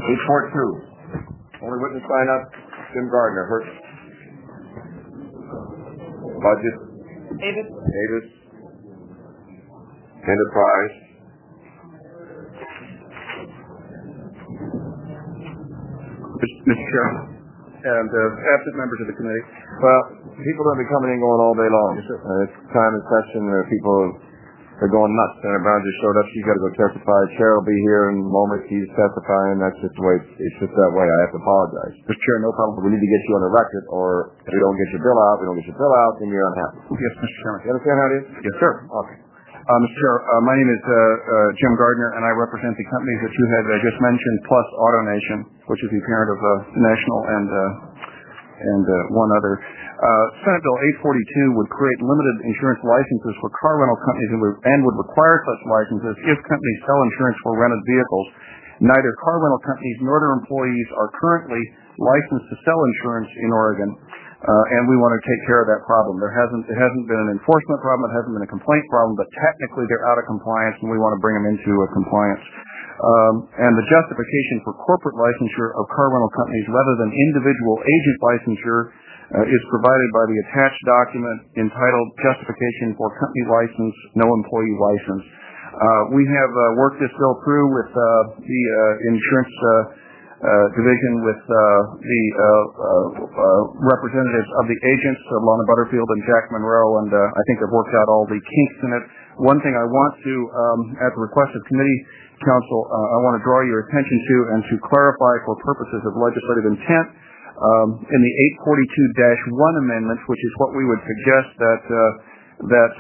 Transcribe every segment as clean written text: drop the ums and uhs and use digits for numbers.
842. Only witness sign up, Jim Gardner. Budget. Davis. Enterprise. Mr. Chairman, and absent members of the committee. Well, people are going to be coming and going all day long. Yes, sir. It's time and session. People are going nuts. Senator Brown just showed up. She's got to go testify. Chair will be here in a moment. He's testifying. That's just the way. It's just that way. I have to apologize. Mr. Chair, no problem. We need to get you on the record, or if we don't get your bill out, then you're unhappy. Yes, Mr. Chairman. You understand how it is? Yes, sir. Okay. Mr. Chair, my name is Jim Gardner, and I represent the companies that you had just mentioned, plus AutoNation, which is the parent of National and one other. Senate Bill 842 would create limited insurance licenses for car rental companies and would require such licenses if companies sell insurance for rented vehicles. Neither car rental companies nor their employees are currently licensed to sell insurance in Oregon. And we want to take care of that problem. It hasn't been an enforcement problem, it hasn't been a complaint problem, but technically they're out of compliance, and we want to bring them into compliance. And the justification for corporate licensure of car rental companies rather than individual agent licensure is provided by the attached document entitled Justification for Company License, No Employee License. We have worked this bill through with the insurance division with the representatives of the agents, Lana Butterfield and Jack Monroe, and I think they've worked out all the kinks in it. One thing I want to, at the request of committee counsel, I want to draw your attention to and to clarify for purposes of legislative intent, in the 842-1 amendment, which is what we would suggest that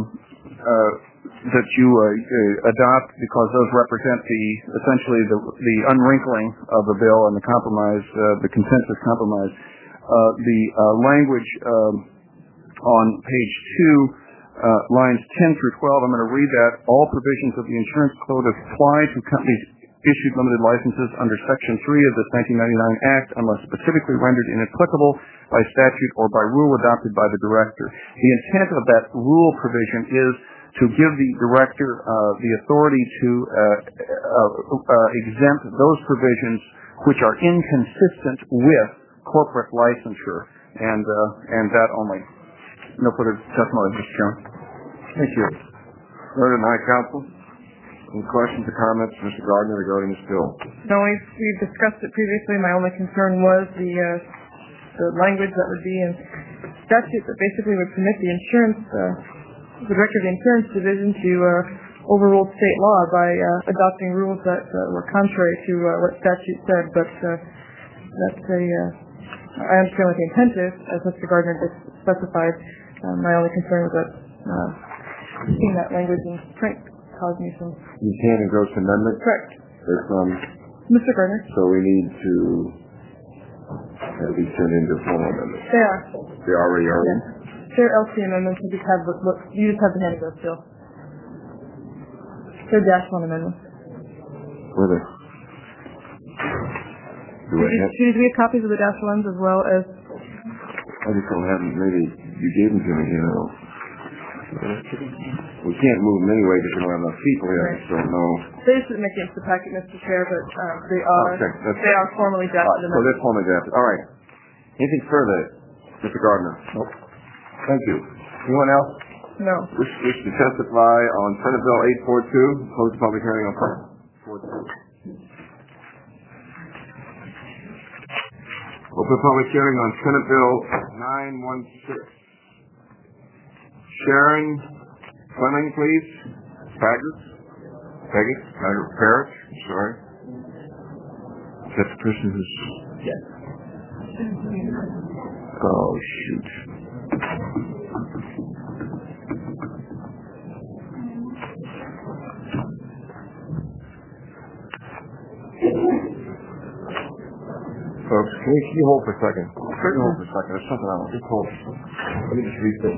you adopt, because those represent essentially the unwrinkling of the bill and the compromise, the consensus compromise. The language on page 2, lines 10 through 12, I'm going to read that. All provisions of the insurance code apply to companies issued limited licenses under Section 3 of this 1999 Act unless specifically rendered inapplicable by statute or by rule adopted by the director. The intent of that rule provision is to give the director the authority to exempt those provisions which are inconsistent with corporate licensure, and that only. No further testimony, Mr. Chairman. Thank you. Further tonight, counsel? Any questions or comments, Mr. Gardner, regarding this bill? No, we've discussed it previously. My only concern was the language that would be in statute that basically would permit the director of the insurance division to overrule state law by adopting rules that were contrary to what statute said. But I understand what the intent is, as Mr. Gardner just specified. My only concern was that seeing that language in print caused me some... You can engross amendment? Correct. Mr. Gardner. So we need to be sent into formal amendments. They are. They already are in? They're LC amendments. You just have the hand of those still. They're Dash 1 amendments. Were they? Do we have copies of the Dash 1s as well as... I just don't have them. Maybe you gave them to me, We can't move them anyway because we don't have enough people here. I just don't know. They just didn't make it into the packet, Mr. Chair, but they are formally drafted. So they're formally drafted. All right. Anything further, Mr. Gardner? Nope. Thank you. Anyone else? No. Wish to testify on Senate Bill 842. Close the public hearing on 842. Open public hearing on Senate Bill 916. Sharon Fleming, please. Peggy? Parrott? Sorry. Is that the person who's... Yes. Oh, shoot. Folks, can you hold for a second? Hold for a second. There's something I want. Just hold. Let me just read this.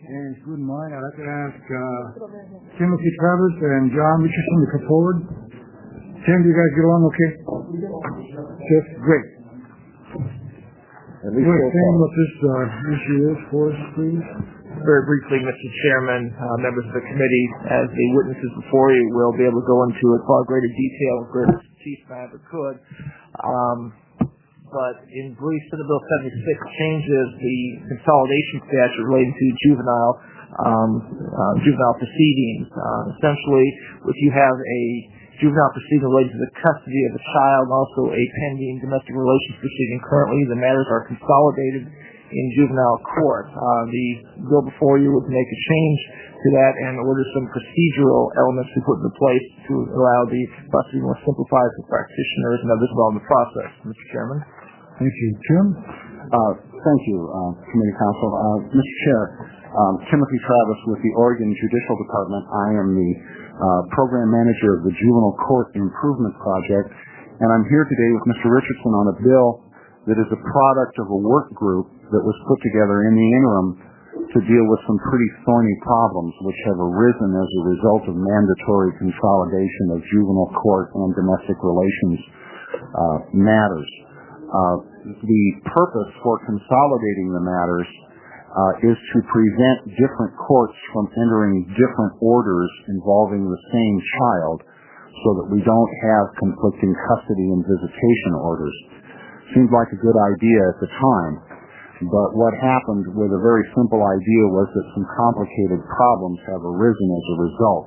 And if you wouldn't mind, I'd like to ask Timothy Travis and John Richardson to come forward. Tim, do you guys get along okay? Just great. At least Will you explain what this issue is for us, please? Very briefly, Mr. Chairman, members of the committee, as the witnesses before you will be able to go into a far greater detail as great as the chief matter could. But in brief, Senate Bill 76 changes the consolidation statute relating to juvenile proceedings. Essentially, if you have a juvenile proceeding related to the custody of a child and also a pending domestic relations proceeding, currently the matters are consolidated in juvenile court. The bill before you would make a change to that and order some procedural elements to put into place to allow the process to be more simplified for practitioners and others involved in the process. Mr. Chairman. Thank you. Tim? Thank you, Committee Counsel. Mr. Chair, Timothy Travis with the Oregon Judicial Department. I am the Program Manager of the Juvenile Court Improvement Project, and I'm here today with Mr. Richardson on a bill that is a product of a work group that was put together in the interim to deal with some pretty thorny problems which have arisen as a result of mandatory consolidation of juvenile court and domestic relations matters. The purpose for consolidating the matters is to prevent different courts from entering different orders involving the same child so that we don't have conflicting custody and visitation orders. Seemed like a good idea at the time, but what happened with a very simple idea was that some complicated problems have arisen as a result.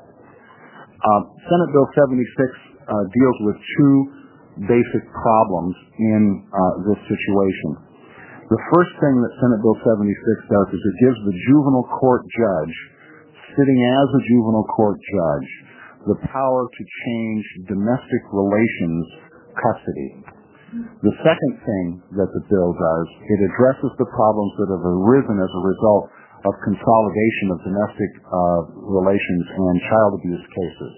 Senate Bill 76 deals with two basic problems in this situation. The first thing that Senate Bill 76 does is it gives the juvenile court judge, sitting as a juvenile court judge, the power to change domestic relations custody. The second thing that the bill does, it addresses the problems that have arisen as a result of consolidation of domestic relations and child abuse cases.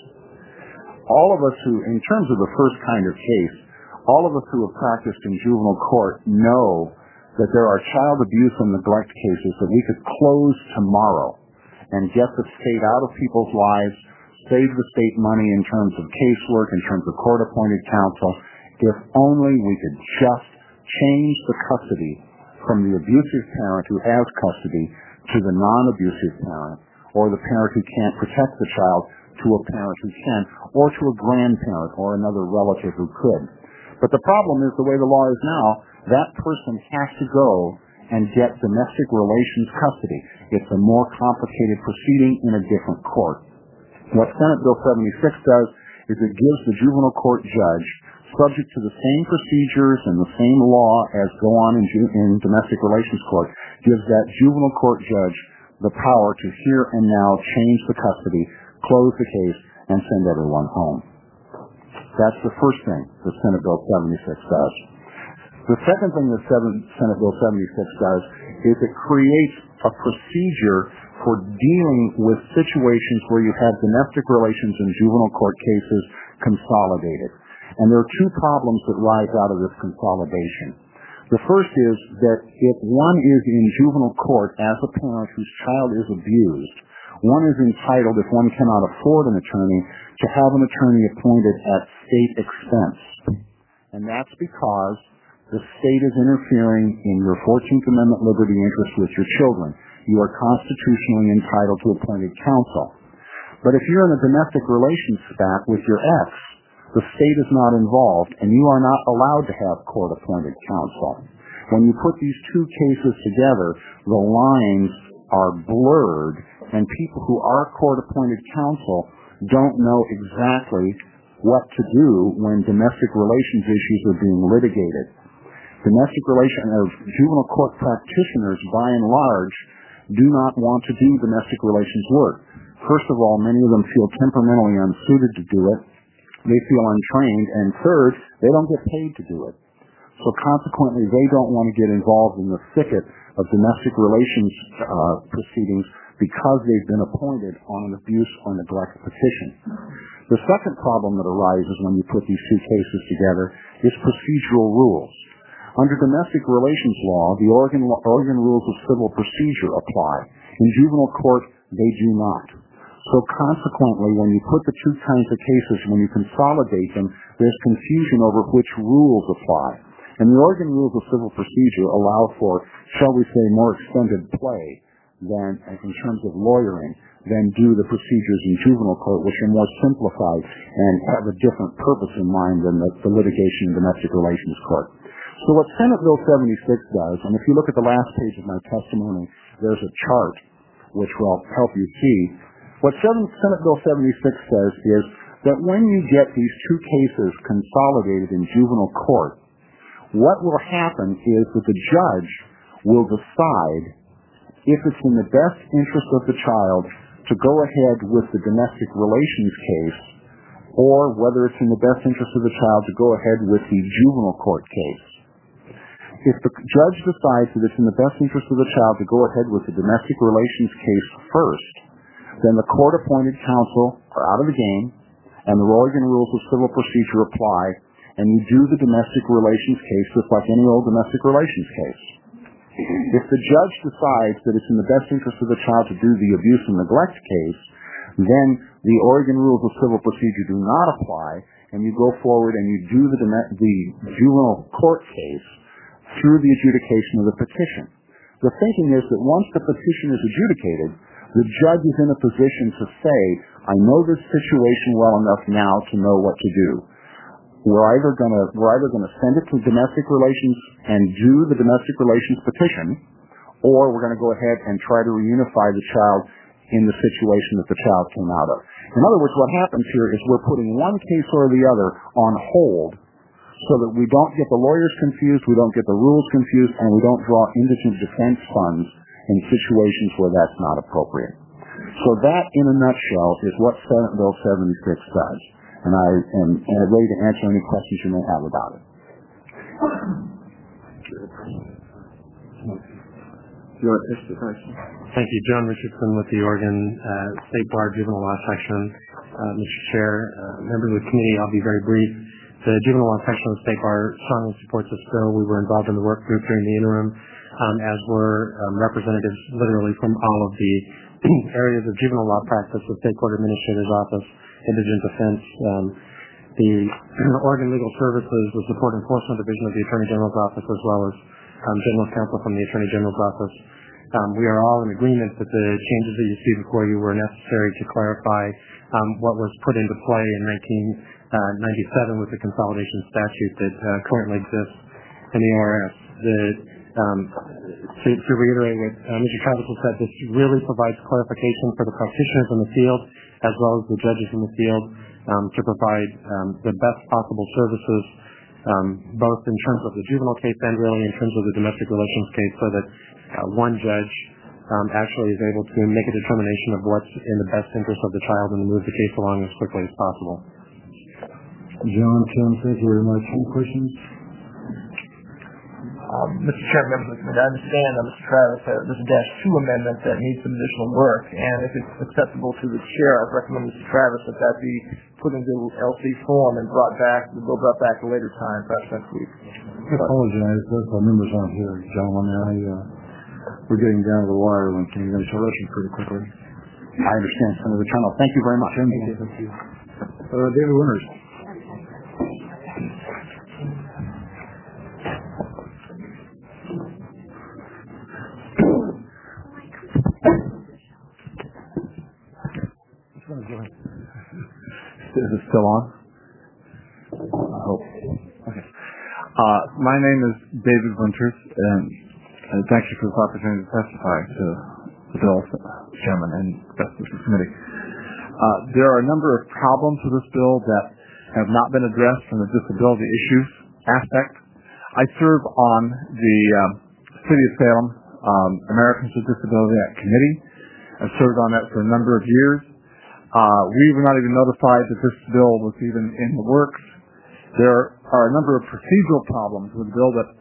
All of us who, in terms of the first kind of case, all of us who have practiced in juvenile court know that there are child abuse and neglect cases that we could close tomorrow and get the state out of people's lives, save the state money in terms of casework, in terms of court-appointed counsel, if only we could just change the custody from the abusive parent who has custody to the non-abusive parent, or the parent who can't protect the child to a parent who can, or to a grandparent or another relative who could. But the problem is, the way the law is now, that person has to go and get domestic relations custody. It's a more complicated proceeding in a different court. What Senate Bill 76 does is it gives the juvenile court judge, subject to the same procedures and the same law as go on in domestic relations court, gives that juvenile court judge the power to here and now change the custody, close the case, and send everyone home. That's the first thing that Senate Bill 76 does. The second thing that Senate Bill 76 does is it creates a procedure for dealing with situations where you have domestic relations and juvenile court cases consolidated. And there are two problems that rise out of this consolidation. The first is that if one is in juvenile court as a parent whose child is abused, one is entitled, if one cannot afford an attorney, to have an attorney appointed at state expense. And that's because the state is interfering in your 14th Amendment liberty interest with your children. You are constitutionally entitled to appointed counsel. But if you're in a domestic relations spat with your ex, the state is not involved, and you are not allowed to have court-appointed counsel. When you put these two cases together, the lines are blurred, and people who are court-appointed counsel don't know exactly what to do when domestic relations issues are being litigated. Juvenile court practitioners, by and large, do not want to do domestic relations work. First of all, many of them feel temperamentally unsuited to do it. They feel untrained, and third, they don't get paid to do it. So consequently, they don't want to get involved in the thicket of domestic relations proceedings because they've been appointed on an abuse or neglect petition. The second problem that arises when you put these two cases together is procedural rules. Under domestic relations law, the Oregon Rules of Civil Procedure apply, In juvenile court, they do not. So consequently, when you put the two kinds of cases, when you consolidate them, there's confusion over which rules apply. And the Oregon Rules of Civil Procedure allow for, shall we say, more extended play than, in terms of lawyering, than do the procedures in juvenile court, which are more simplified and have a different purpose in mind than the litigation in domestic relations court. So what Senate Bill 76 does, and if you look at the last page of my testimony, there's a chart which will help you see. What Senate Bill 76 says is that when you get these two cases consolidated in juvenile court, what will happen is that the judge will decide if it's in the best interest of the child to go ahead with the domestic relations case or whether it's in the best interest of the child to go ahead with the juvenile court case. If the judge decides that it's in the best interest of the child to go ahead with the domestic relations case first, then the court-appointed counsel are out of the game, and the Oregon Rules of Civil Procedure apply, and you do the domestic relations case just like any old domestic relations case. If the judge decides that it's in the best interest of the child to do the abuse and neglect case, then the Oregon Rules of Civil Procedure do not apply, and you go forward and you do the juvenile court case through the adjudication of the petition. The thinking is that once the petition is adjudicated, the judge is in a position to say, I know this situation well enough now to know what to do. We're either going to send it to domestic relations and do the domestic relations petition, or we're going to go ahead and try to reunify the child in the situation that the child came out of. In other words, what happens here is we're putting one case or the other on hold so that we don't get the lawyers confused, we don't get the rules confused, and we don't draw indigent defense funds in situations where that's not appropriate. So that, in a nutshell, is what Senate Bill 76 does. And I am ready to answer any questions you may have about it. Thank you. John Richardson with the Oregon State Bar Juvenile Law Section. Mr. Chair, members of the committee, I'll be very brief. The Juvenile Law Section of the State Bar strongly supports this bill. We were involved in the work group during the interim, as were representatives literally from all of the areas of juvenile law practice, the State Court Administrator's Office, Indigent Defense, the Oregon Legal Services, the Support Enforcement Division of the Attorney General's Office, as well as General Counsel from the Attorney General's Office. We are all in agreement that the changes that you see before you were necessary to clarify what was put into play in 1997 with the consolidation statute that currently exists in the ORS. To reiterate what Mr. Travis has said, this really provides clarification for the practitioners in the field as well as the judges in the field to provide the best possible services both in terms of the juvenile case and really in terms of the domestic relations case so that one judge actually is able to make a determination of what's in the best interest of the child and to move the case along as quickly as possible. John, Tim, thank you very much. Any questions? Mr. Chair, members of the committee, I understand that Mr. Travis has this -2 amendment that needs some additional work, and if it's acceptable to the chair, I'd recommend Mr. Travis that be put into LC form and brought back at a later time, perhaps next week. I apologize. Our members aren't here, gentlemen. We're getting down to the wire when you're going to show us pretty quickly. I understand, Senator Turner. Thank you very much. Thank you. David Winters. Is it still on? I hope. Okay. My name is David Winters, and thank you for this opportunity to testify to the bill, Chairman, and rest of the committee. There are a number of problems with this bill that have not been addressed from the disability issues aspect. I serve on the City of Salem Americans with Disability Act Committee. I've served on that for a number of years. We were not even notified that this bill was even in the works. There are a number of procedural problems with the bill that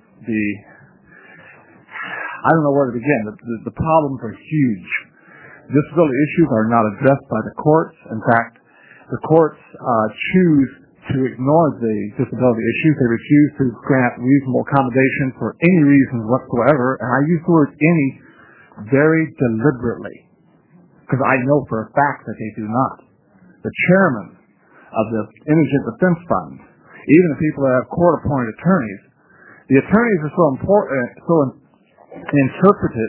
I don't know where to begin. The problems are huge. Disability issues are not addressed by the courts. In fact, the courts choose to ignore the disability issues. They refuse to grant reasonable accommodation for any reason whatsoever. And I use the word any very deliberately, because I know for a fact that they do not. The chairman of the Indigent Defense Fund, even the people that have court-appointed attorneys, the attorneys are so important, so interpreted,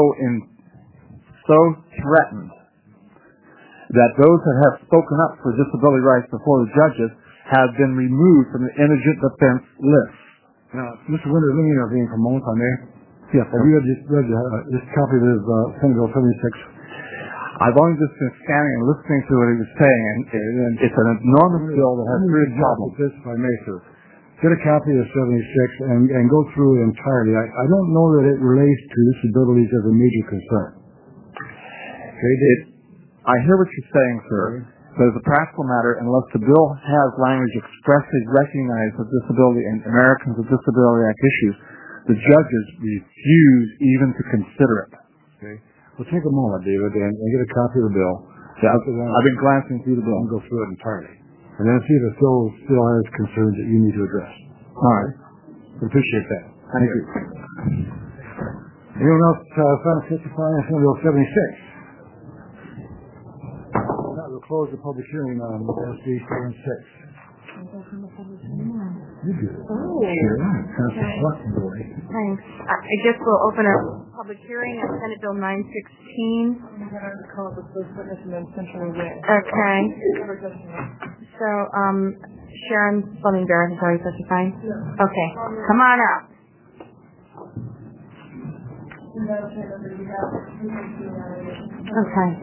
so threatened that those that have spoken up for disability rights before the judges have been removed from the indigent defense list. Now, Mr. Winter, let me intervene for a moment, if I may. Yes. Have you read this copy of Senate Bill 76? I've only just been scanning and listening to what he was saying, and it's an enormous bill that has serious problems. This, if I may, sir. Get a copy of 76 and go through it entirely. I don't know that it relates to disabilities as a major concern. Okay, I hear what you're saying, sir. But as a practical matter, unless the bill has language expressly recognized of disability and Americans with Disability Act issues, the judges refuse even to consider it. Okay. Well, take a moment, David, and get a copy of the bill. I've been glancing through the bill. And go through it entirely. And then see if it still has concerns that you need to address. All right. I appreciate that. Thank you. Anyone else found testifying on Senate Bill 76? Now we'll close the public hearing on SB 76. You do it. Oh. Sure. Thanks. I guess we'll open a public hearing on Senate Bill 916. Okay. So, Sharon Fleming Barrett is already testifying? Okay. Come on up. Okay.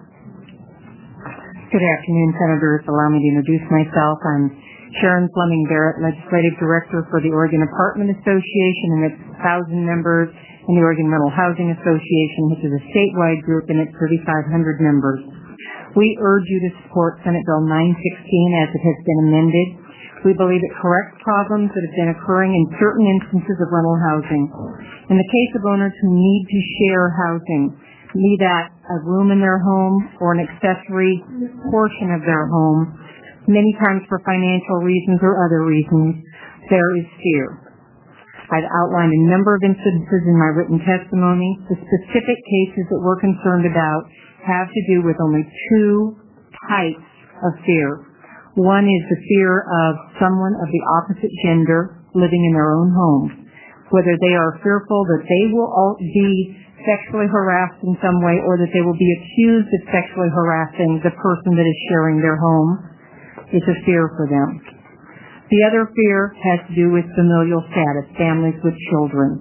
Good afternoon, Senators. Allow me to introduce myself. I'm Sharon Fleming Barrett, Legislative Director for the Oregon Apartment Association and its 1,000 members, and the Oregon Rental Housing Association, which is a statewide group and its 3,500 members. We urge you to support Senate Bill 916 as it has been amended. We believe it corrects problems that have been occurring in certain instances of rental housing. In the case of owners who need to share housing, be that a room in their home or an accessory portion of their home, many times for financial reasons or other reasons, there is fear. I've outlined a number of instances in my written testimony. The specific cases that we're concerned about have to do with only two types of fear. One is the fear of someone of the opposite gender living in their own home, whether they are fearful that they will be sexually harassed in some way or that they will be accused of sexually harassing the person that is sharing their home. It's a fear for them. The other fear has to do with familial status, families with children.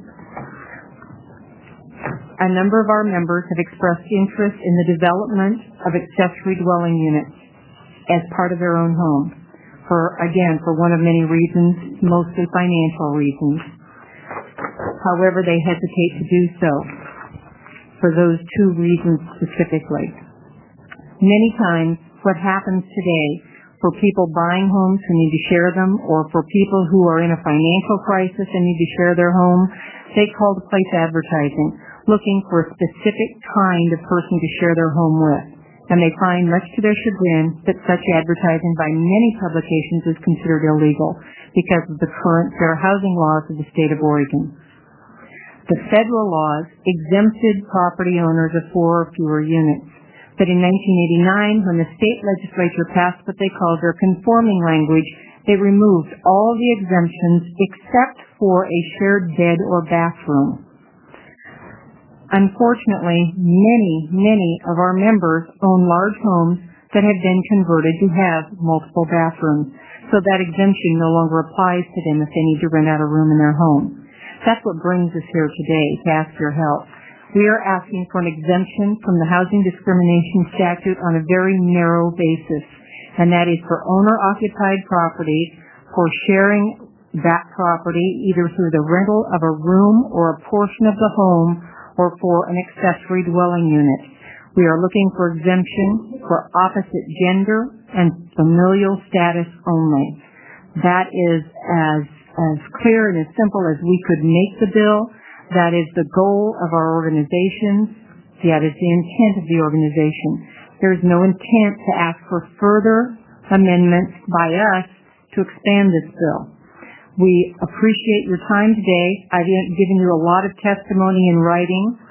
A number of our members have expressed interest in the development of accessory dwelling units as part of their own home, for one of many reasons, mostly financial reasons. However, they hesitate to do so for those two reasons specifically. Many times, what happens today for people buying homes who need to share them, or for people who are in a financial crisis and need to share their home, they call to place advertising, looking for a specific kind of person to share their home with. And they find, much to their chagrin, that such advertising by many publications is considered illegal because of the current fair housing laws of the state of Oregon. The federal laws exempted property owners of 4 or fewer units. But in 1989, when the state legislature passed what they called their conforming language, they removed all the exemptions except for a shared bed or bathroom. Unfortunately, many of our members own large homes that have been converted to have multiple bathrooms, so that exemption no longer applies to them if they need to rent out a room in their home. That's what brings us here today, to ask your help. We are asking for an exemption from the housing discrimination statute on a very narrow basis, and that is for owner-occupied property, for sharing that property either through the rental of a room or a portion of the home, or for an accessory dwelling unit. We are looking for exemption for opposite gender and familial status only. That is as clear and as simple as we could make the bill. That is the goal of our organization. That is the intent of the organization. There is no intent to ask for further amendments by us to expand this bill. We appreciate your time today. I've given you a lot of testimony in writing.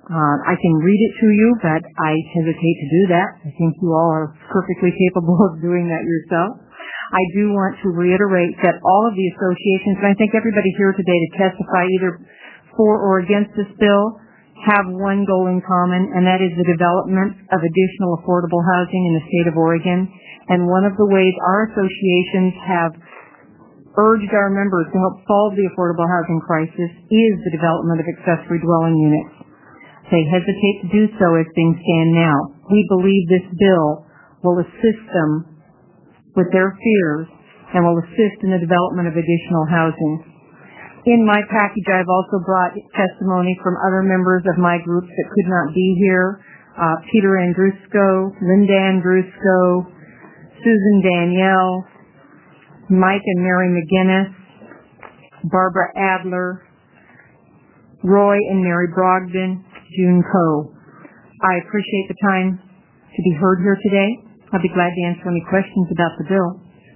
I can read it to you, but I hesitate to do that. I think you all are perfectly capable of doing that yourself. I do want to reiterate that all of the associations, and I think everybody here today to testify either for or against this bill, have one goal in common, and that is the development of additional affordable housing in the state of Oregon. And one of the ways our associations have urged our members to help solve the affordable housing crisis is the development of accessory dwelling units. They hesitate to do so as things stand now. We believe this bill will assist them with their fears and will assist in the development of additional housing. In my package, I've also brought testimony from other members of my groups that could not be here. Peter Andrusco, Linda Andrusco, Susan Danielle, Mike and Mary McGinnis, Barbara Adler, Roy and Mary Brogdon, June Coe. I appreciate the time to be heard here today. I'll be glad to answer any questions about the bill.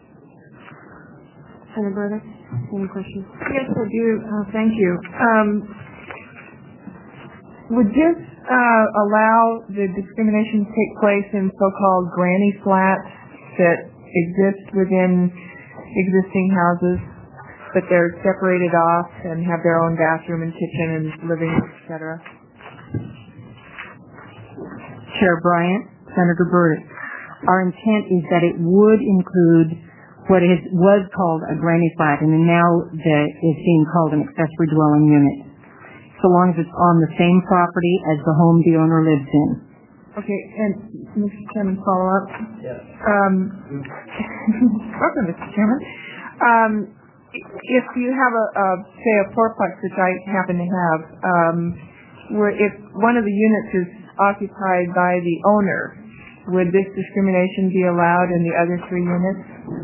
Senator Burdick, any questions? Yes, I do. Thank you. Would this allow the discrimination to take place in so-called granny flats that exist within existing houses, but they're separated off and have their own bathroom and kitchen and living room, etc.? Chair Bryant, Senator Burdick. Our intent is that it would include what was called a granny flat and now that is being called an accessory dwelling unit, so long as it's on the same property as the home the owner lives in. Okay, and Mr. Chairman, follow up? Yes. Welcome, Mr. Chairman. If you have say a fourplex, which I happen to have, where if one of the units is occupied by the owner, would this discrimination be allowed in the other three units?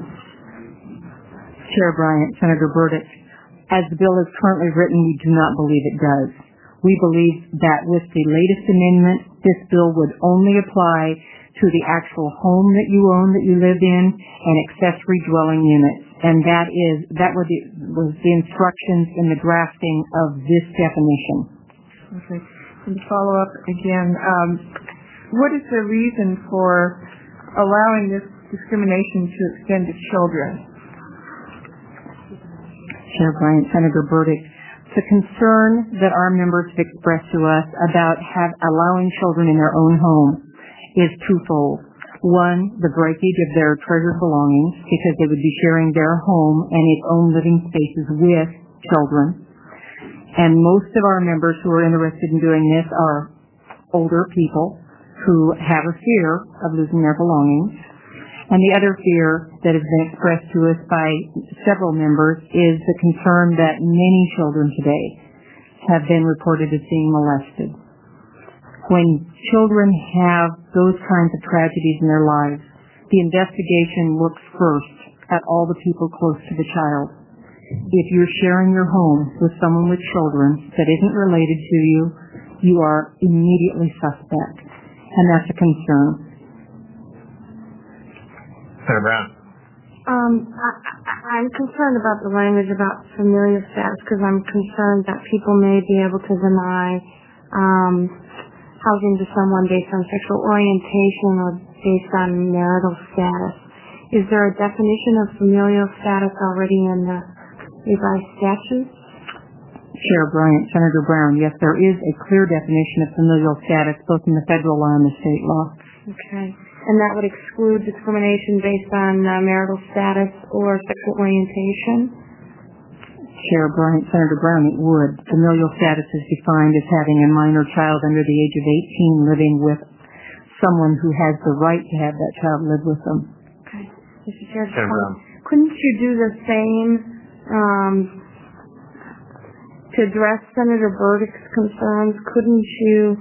Chair Bryant, Senator Burdick, as the bill is currently written, we do not believe it does. We believe that with the latest amendment, this bill would only apply to the actual home that you own, that you live in, and accessory dwelling units. And that was the instructions in the drafting of this definition. Okay. And to follow up again, what is the reason for allowing this discrimination to extend to children? Chair Bryant, Senator Burdick, the concern that our members have expressed to us about allowing children in their own home is twofold. One, the breakage of their treasured belongings, because they would be sharing their home and its own living spaces with children. And most of our members who are interested in doing this are older people who have a fear of losing their belongings. And the other fear that has been expressed to us by several members is the concern that many children today have been reported as being molested. When children have those kinds of tragedies in their lives, the investigation looks first at all the people close to the child. If you're sharing your home with someone with children that isn't related to you, you are immediately suspect. And that's a concern. Senator Brown. I'm concerned about the language about familial status because I'm concerned that people may be able to deny housing to someone based on sexual orientation or based on marital status. Is there a definition of familial status already in the revised statute? Chair Bryant, Senator Brown, yes, there is a clear definition of familial status both in the federal law and the state law. Okay. And that would exclude discrimination based on marital status or sexual orientation? Chair Bryant, Senator Brown, it would. Familial status is defined as having a minor child under the age of 18 living with someone who has the right to have that child live with them. Okay. Mr. Chair, couldn't you do the same to address Senator Burdick's concerns? Couldn't you,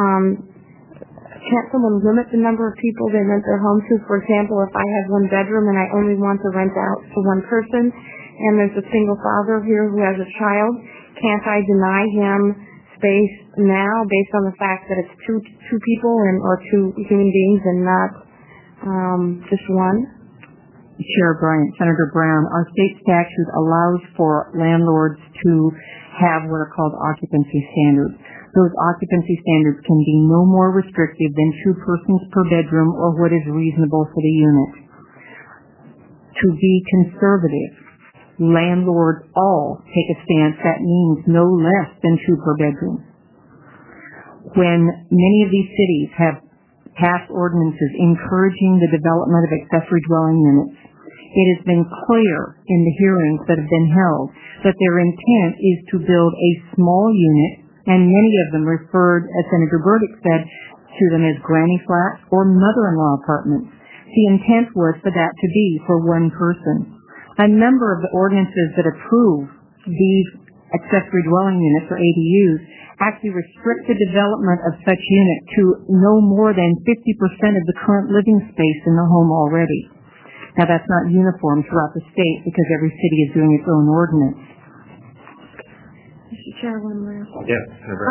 can't someone limit the number of people they rent their home to? For example, if I have one bedroom and I only want to rent out to one person, and there's a single father here who has a child, can't I deny him space now based on the fact that it's two people or two human beings and not just one? Chair Bryant, Senator Brown, our state statute allows for landlords to have what are called occupancy standards. Those occupancy standards can be no more restrictive than 2 persons per bedroom or what is reasonable for the unit. To be conservative, landlords all take a stance that means no less than 2 per bedroom. When many of these cities have passed ordinances encouraging the development of accessory dwelling units, it has been clear in the hearings that have been held that their intent is to build a small unit, and many of them referred, as Senator Burdick said, to them as granny flats or mother-in-law apartments. The intent was for that to be for 1 person. A number of the ordinances that approve these accessory dwelling units, or ADUs, actually restrict the development of such unit to no more than 50% of the current living space in the home already. Now, that's not uniform throughout the state because every city is doing its own ordinance. Mr. Chair, one last. Yes.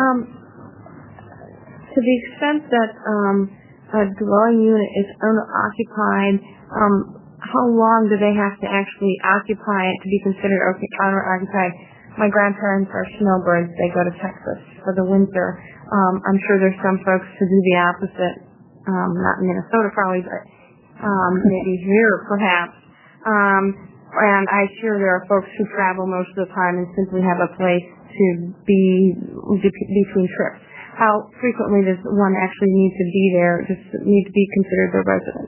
To the extent that a dwelling unit is owner-occupied, how long do they have to actually occupy it to be considered owner-occupied? My grandparents are snowbirds. They go to Texas for the winter. I'm sure there's some folks who do the opposite, not in Minnesota probably, but maybe here perhaps. And I sure there are folks who travel most of the time and simply have a place to be between trips. How frequently does one actually need to be there, just need to be considered their residence?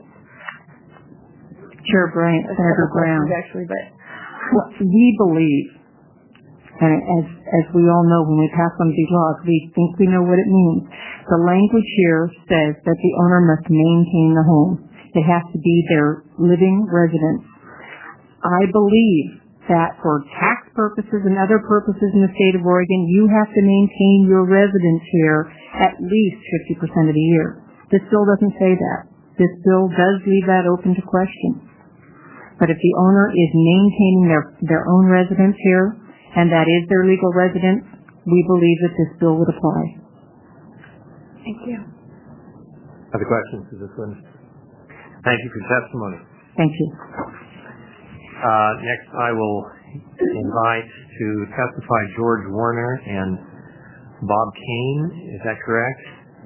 Sure, Senator Brown. Actually, but we believe, and as we all know when we pass one of these laws, we think we know what it means. The language here says that the owner must maintain the home. It has to be their living residence. I believe that for tax purposes and other purposes in the state of Oregon, you have to maintain your residence here at least 50% of the year. This bill doesn't say that. This bill does leave that open to question. But if the owner is maintaining their own residence here, and that is their legal residence, we believe that this bill would apply. Thank you. Other questions to this one? Thank you for your testimony. Thank you. Next, I will invite to testify George Warner and Bob Kane. Is that correct?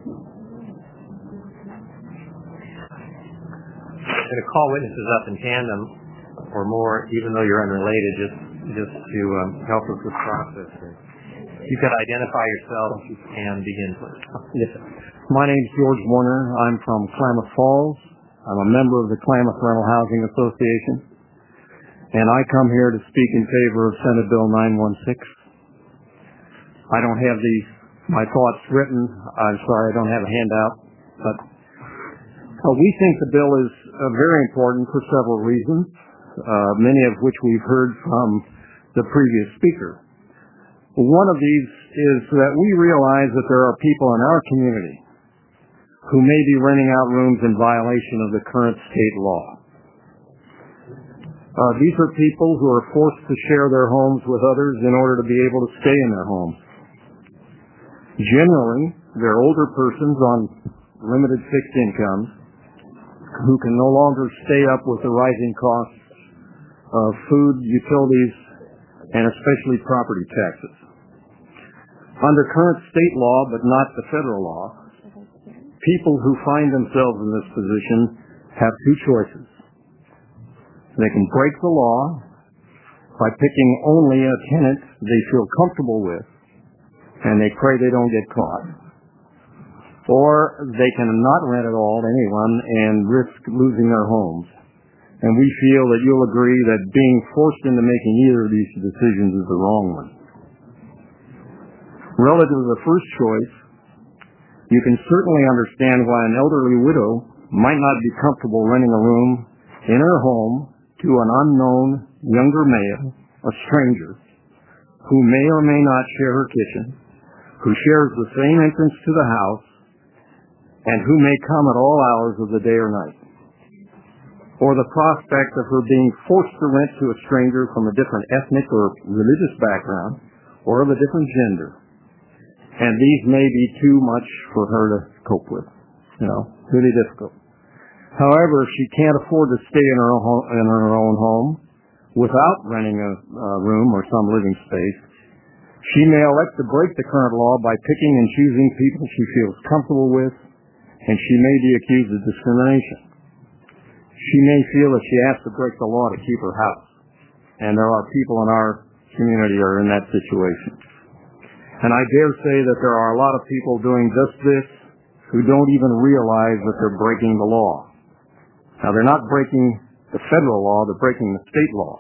I'm going to call witnesses up in tandem or more, even though you're unrelated, just to help us with the process. You could identify yourself and begin, please. Yes, sir. My name is George Warner. I'm from Klamath Falls. I'm a member of the Klamath Rental Housing Association, and I come here to speak in favor of Senate Bill 916. I don't have my thoughts written. I'm sorry, I don't have a handout, but we think the bill is very important for several reasons, many of which we've heard from the previous speaker. One of these is that we realize that there are people in our community who may be renting out rooms in violation of the current state law. These are people who are forced to share their homes with others in order to be able to stay in their homes. Generally, they're older persons on limited fixed incomes who can no longer stay up with the rising costs of food, utilities, and especially property taxes. Under current state law, but not the federal law, people who find themselves in this position have 2 choices. They can break the law by picking only a tenant they feel comfortable with, and they pray they don't get caught. Or they can not rent at all to anyone and risk losing their homes. And we feel that you'll agree that being forced into making either of these decisions is the wrong one. Relative to the first choice, you can certainly understand why an elderly widow might not be comfortable renting a room in her home to an unknown younger male, a stranger, who may or may not share her kitchen, who shares the same entrance to the house, and who may come at all hours of the day or night. Or the prospect of her being forced to rent to a stranger from a different ethnic or religious background, or of a different gender. And these may be too much for her to cope with. Really difficult. However, if she can't afford to stay in her own home without renting a room or some living space, She may elect to break the current law by picking and choosing people she feels comfortable with, and she may be accused of discrimination. She may feel that she has to break the law to keep her house, and there are people in our community who are in that situation. And I dare say that there are a lot of people doing just this who don't even realize that they're breaking the law. Now, they're not breaking the federal law, they're breaking the state law.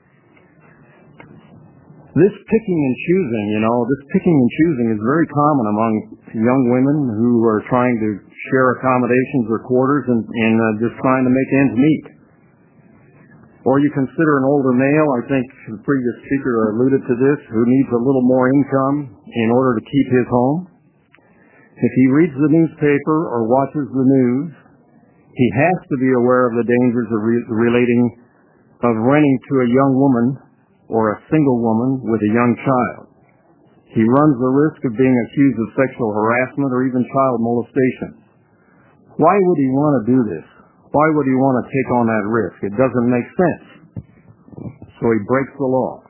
This picking and choosing is very common among young women who are trying to share accommodations or quarters and just trying to make ends meet. Or you consider an older male, I think the previous speaker alluded to this, who needs a little more income in order to keep his home. If he reads the newspaper or watches the news, he has to be aware of the dangers of renting to a young woman or a single woman with a young child. He runs the risk of being accused of sexual harassment or even child molestation. Why would he want to do this? Why would he want to take on that risk? It doesn't make sense. So he breaks the law.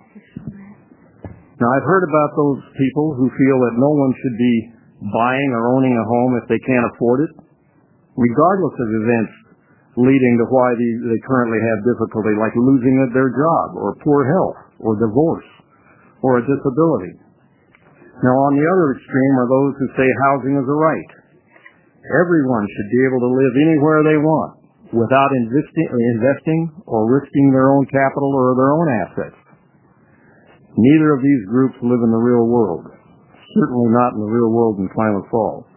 Now, I've heard about those people who feel that no one should be buying or owning a home if they can't afford it, regardless of events leading to why they currently have difficulty, like losing their job or poor health or divorce or a disability. Now, on the other extreme are those who say housing is a right. Everyone should be able to live anywhere they want without investing or risking their own capital or their own assets. Neither of these groups live in the real world, certainly not in the real world in Klamath Falls.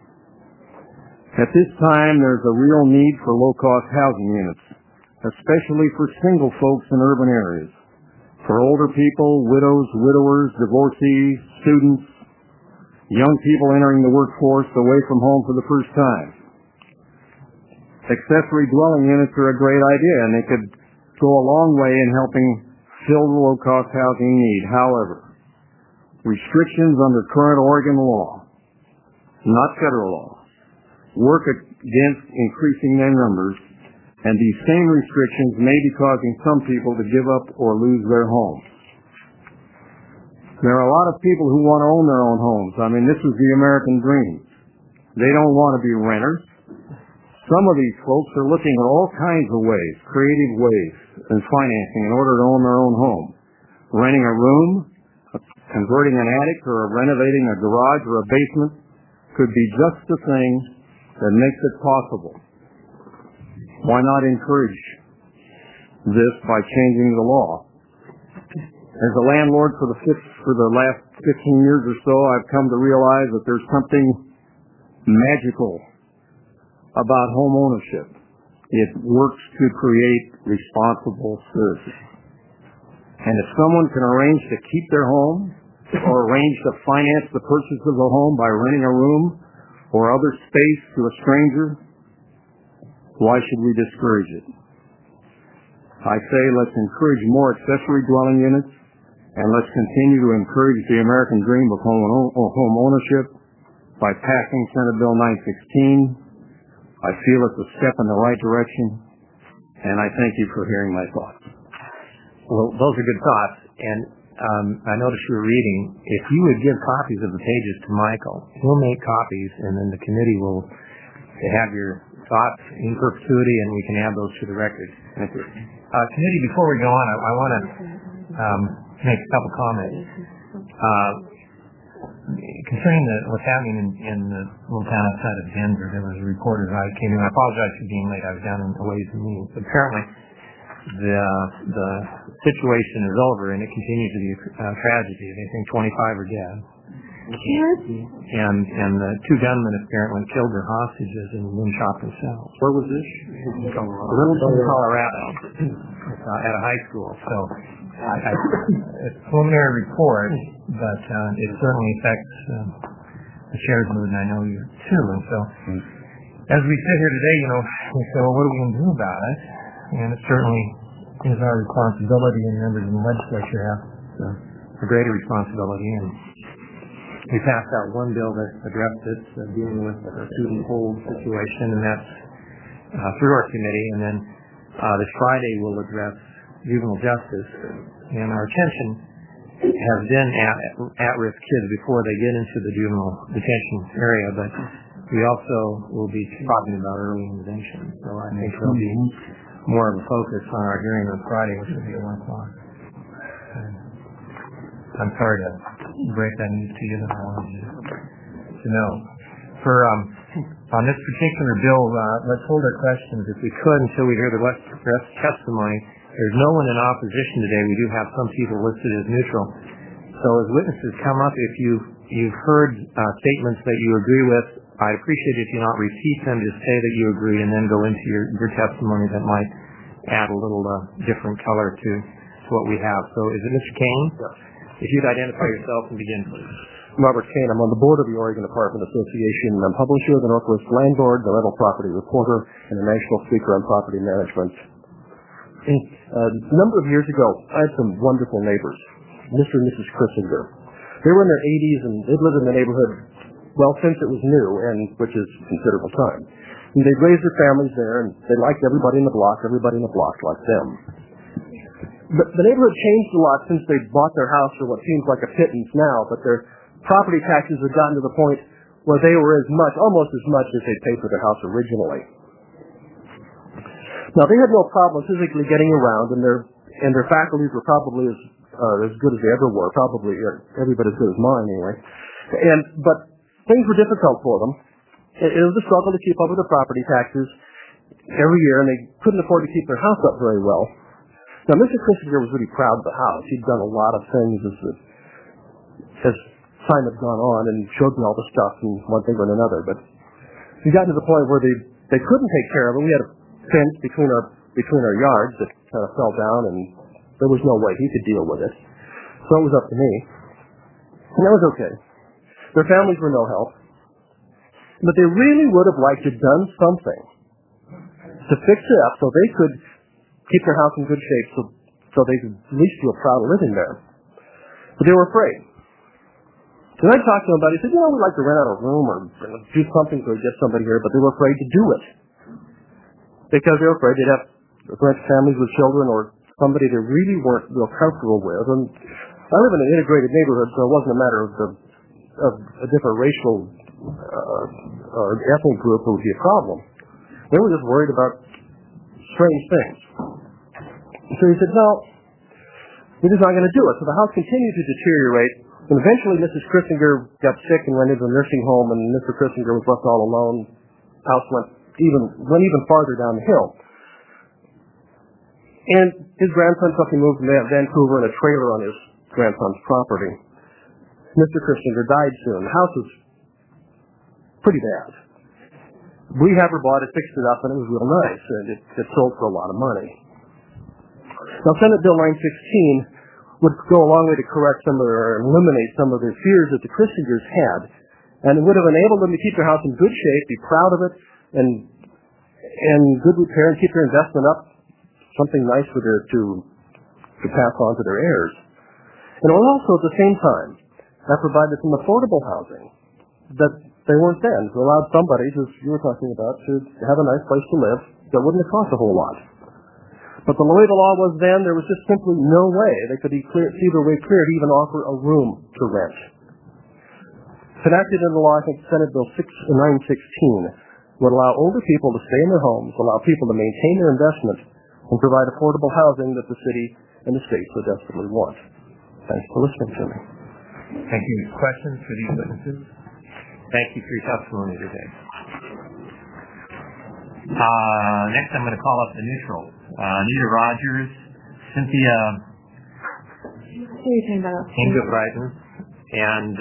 At this time, there's a real need for low-cost housing units, especially for single folks in urban areas, for older people, widows, widowers, divorcees, students, young people entering the workforce away from home for the first time. Accessory dwelling units are a great idea, and they could go a long way in helping fill the low-cost housing need. However, restrictions under current Oregon law, not federal law, work against increasing their numbers, and these same restrictions may be causing some people to give up or lose their homes. There are a lot of people who want to own their own homes. I mean, this is the American dream. They don't want to be renters. Some of these folks are looking at all kinds of ways, creative ways, and financing in order to own their own home. Renting a room, converting an attic, or renovating a garage or a basement could be just the thing that makes it possible. Why not encourage this by changing the law? As a landlord for the last 15 years or so, I've come to realize that there's something magical about home ownership. It works to create responsible citizens. And if someone can arrange to keep their home or arrange to finance the purchase of a home by renting a room or other space to a stranger, why should we discourage it? I say let's encourage more accessory dwelling units, and let's continue to encourage the American dream of home ownership by passing Senate Bill 916. I feel it's a step in the right direction, and I thank you for hearing my thoughts. Well, those are good thoughts, and I noticed you were reading. If you would give copies of the pages to Michael, he'll make copies, and then the committee will have your thoughts in perpetuity, and we can add those to the record. Thank you. Committee, before we go on, I want to make a couple comments. Concerning what's happening in the little town outside of Denver, there was a reporter I came in. I apologize for being late. I was down in the Ways and Means. Apparently, the situation is over, and it continues to be a tragedy. They think 25 are dead. And the two gunmen apparently killed their hostages and then shot themselves. Where was this? Littleton, Colorado, at a high school. So it's a preliminary report, but it certainly affects the chair's mood, and I know you too. And so as we sit here today, we say, well, what are we going to do about it? And it certainly is our responsibility, and members in the legislature have a greater responsibility. And we passed out one bill that addressed it, dealing with the student hold situation, and that's through our committee. And then this Friday we'll address juvenile justice. And our attention have been at-risk kids before they get into the juvenile detention area, but we also will be talking about early intervention. So I think there'll be more of a focus on our hearing on Friday, which will be at 1 o'clock. I'm sorry to break that news to you, that I wanted you to know. On this particular bill, let's hold our questions if we could until we hear the rest testimony. There's no one in opposition today. We do have some people listed as neutral. So as witnesses come up, if you've heard statements that you agree with, I'd appreciate it if you not repeat them, just say that you agree and then go into your testimony that might add a little different color to what we have. So is it Mr. Kane? Yes. If you'd identify yourself and begin, please. Robert Kane. I'm on the board of the Oregon Apartment Association. I'm publisher of the Northwest Landlord, the Rental Property Reporter, and a national speaker on property management. A number of years ago, I had some wonderful neighbors, Mr. and Mrs. Christinger. They were in their 80s, and they'd lived in the neighborhood, well, since it was new, and which is considerable time. And they'd raised their families there, and they liked everybody in the block liked them. But the neighborhood changed a lot since they bought their house for what seems like a pittance now, but their property taxes had gotten to the point where they were almost as much as they paid for their house originally. Now, they had no problem physically getting around, and their faculties were probably as good as they ever were, probably every bit as good as mine anyway. But things were difficult for them. It was a struggle to keep up with the property taxes every year, and they couldn't afford to keep their house up very well. Now, Mr. Christinger was really proud of the house. He'd done a lot of things as time had gone on, and showed me all the stuff and one thing or another. But we got to the point where they couldn't take care of it. We had a fence between our yards that kind of fell down, and there was no way he could deal with it. So it was up to me, and that was okay. Their families were no help, but they really would have liked to have done something to fix it up so they could keep their house in good shape, so they could at least feel proud of living there. But they were afraid. So I talked to them about it. He said, we'd like to rent out a room or do something to get somebody here, but they were afraid to do it. Because they were afraid they'd have rent families with children or somebody they really weren't real comfortable with. And I live in an integrated neighborhood, so it wasn't a matter of a different racial or ethnic group that would be a problem. They were just worried about strange things. So he said, no, we're just not going to do it. So the house continued to deteriorate, and eventually Mrs. Christinger got sick and went into a nursing home, and Mr. Christinger was left all alone. The house went even farther down the hill. And his grandson took him moved to Vancouver in a trailer on his grandson's property. Mr. Christinger died soon. The house was pretty bad. Rehabber bought it, fixed it up, and it was real nice, and it sold for a lot of money. Now, Senate Bill 916 would go a long way to correct or eliminate some of the fears that the Christingers had, and it would have enabled them to keep their house in good shape, be proud of it, and good repair, and keep their investment up, something nice for to pass on to their heirs. And it would also, at the same time, have provided some affordable housing that they weren't then. It allowed somebody, as you were talking about, to have a nice place to live that wouldn't have cost a whole lot. But the way the law was then, there was just simply no way they could see their way clear to even offer a room to rent. It's enacted into law, I think Senate Bill 916 would allow older people to stay in their homes, allow people to maintain their investment, and provide affordable housing that the city and the state so desperately want. Thanks for listening to me. Thank you. Questions for these witnesses? Thank you for your testimony today. Next, I'm going to call up the neutrals. Anita Rogers, Cynthia Ingebreiten, and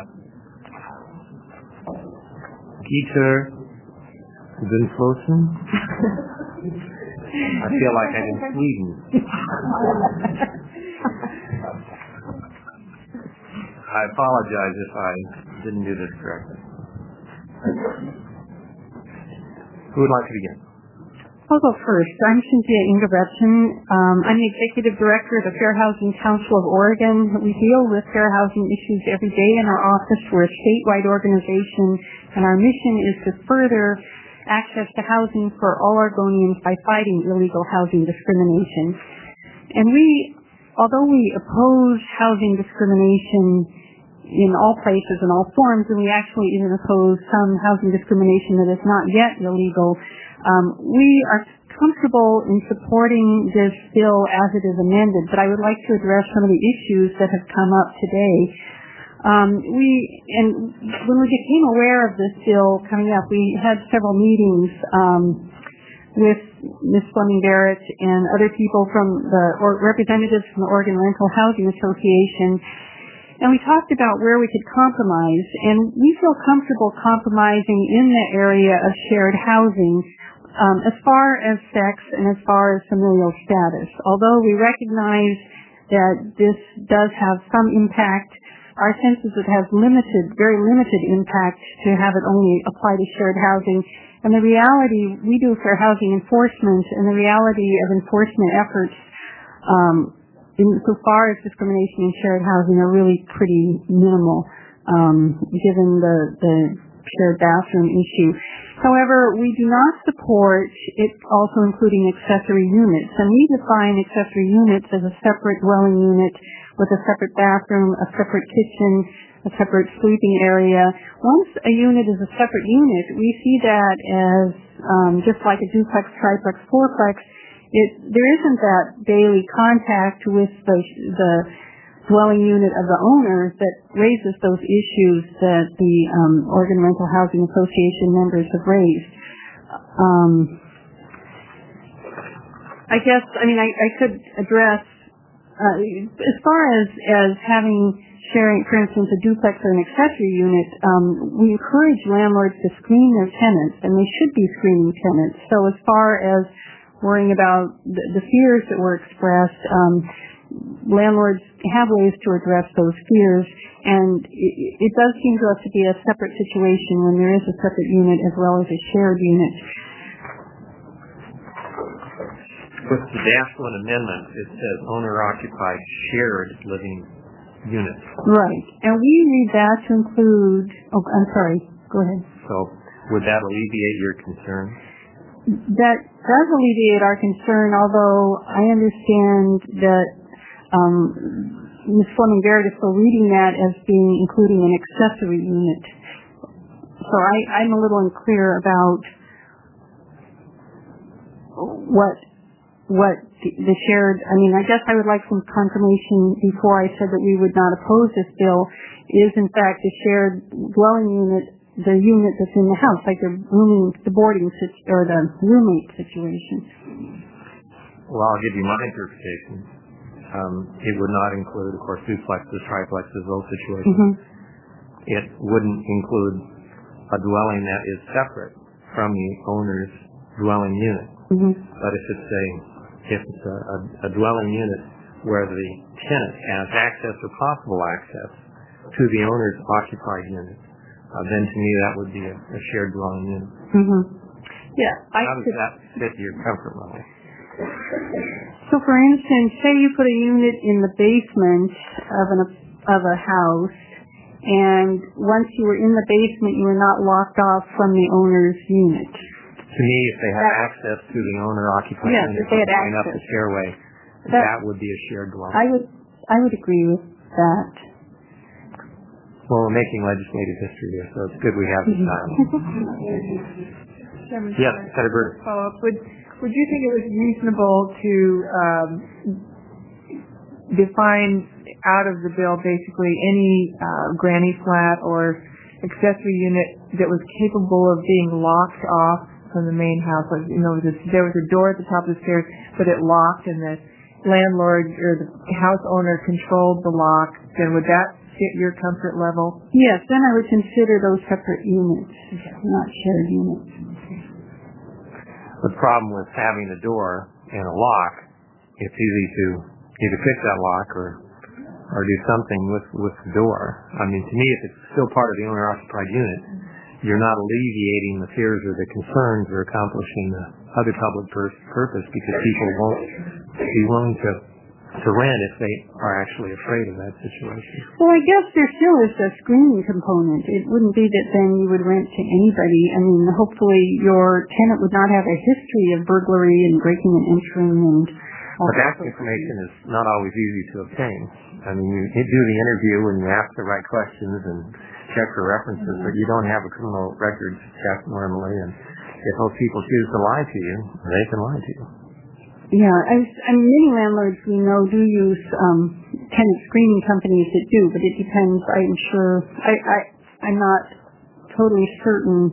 Peter Gunflosen. I feel like I'm in Sweden. I apologize if I didn't do this correctly. Who would like to begin? I'll go first. I'm Cynthia Ingebretten. I'm the Executive Director of the Fair Housing Council of Oregon. We deal with fair housing issues every day in our office. We're a statewide organization, and our mission is to further access to housing for all Oregonians by fighting illegal housing discrimination. And we although we oppose housing discrimination in all places and all forms, and we actually even oppose some housing discrimination that is not yet illegal, we are comfortable in supporting this bill as it is amended, but I would like to address some of the issues that have come up today. When we became aware of this bill coming up, we had several meetings with Ms. Fleming Barrett and other people representatives from the Oregon Rental Housing Association, and we talked about where we could compromise, and we feel comfortable compromising in the area of shared housing as far as sex and as far as familial status. Although we recognize that this does have some impact, our sense is it has very limited impact to have it only apply to shared housing. And the reality, we do fair housing enforcement, and the reality of enforcement efforts insofar as discrimination in shared housing are really pretty minimal, given the shared bathroom issue. However, we do not support it also including accessory units, and we define accessory units as a separate dwelling unit with a separate bathroom, a separate kitchen, a separate sleeping area. Once a unit is a separate unit, we see that as just like a duplex, triplex, fourplex. There isn't that daily contact with the dwelling unit of the owner that raises those issues that the Oregon Rental Housing Association members have raised. I could address as far as sharing, for instance, a duplex or an accessory unit, we encourage landlords to screen their tenants, and they should be screening tenants. So as far as worrying about the fears that were expressed, landlords have ways to address those fears, and it does seem to us to be a separate situation when there is a separate unit as well as a shared unit. With the Dash-1 amendment, it says owner-occupied shared living units. Right, and we read that to include, I'm sorry, go ahead. So would that alleviate your concern? That does alleviate our concern, although I understand that Ms. Fleming Barrett is still reading that as including an accessory unit. So I'm a little unclear about what the shared, I guess I would like some confirmation before I said that we would not oppose this bill, is in fact the shared dwelling unit, the unit that's in the house, like the boarding or the roommate situation. Well, I'll give you my interpretation. It would not include, of course, duplexes, triplexes, those situations. Mm-hmm. It wouldn't include a dwelling that is separate from the owner's dwelling unit. Mm-hmm. But if it's a dwelling unit where the tenant has access or possible access to the owner's occupied unit, then to me that would be a shared dwelling unit. Mm-hmm. Yeah. How does that fit your comfort level? So, for instance, say you put a unit in the basement of a house, and once you were in the basement, you were not locked off from the owner's unit. To me, if they had access to the owner-occupied unit, if they had going access up the stairway, that would be a shared dwelling. I would agree with that. Well, we're making legislative history here, so it's good we have this time. Yes, Senator. Follow-up. Would you think it was reasonable to define out of the bill basically any granny flat or accessory unit that was capable of being locked off from the main house? Like, there was a door at the top of the stairs, but it locked, and the landlord or the house owner controlled the lock. Then would that fit your comfort level? Yes, then I would consider those separate units, not shared units. The problem with having a door and a lock, it's easy to either fix that lock or do something with the door. To me, if it's still part of the owner-occupied unit, you're not alleviating the fears or the concerns or accomplishing the other public purpose, because people won't be willing to rent if they are actually afraid of that situation. Well, I guess there still is a screening component. It wouldn't be that then you would rent to anybody. Hopefully your tenant would not have a history of burglary and breaking and entering and But that information is not always easy to obtain. I mean, you do the interview and you ask the right questions and check for references, but you don't have a criminal records check normally. And if those people choose to lie to you, they can lie to you. Yeah, many landlords we know do use tenant screening companies that do, but it depends. I'm sure. I'm not totally certain.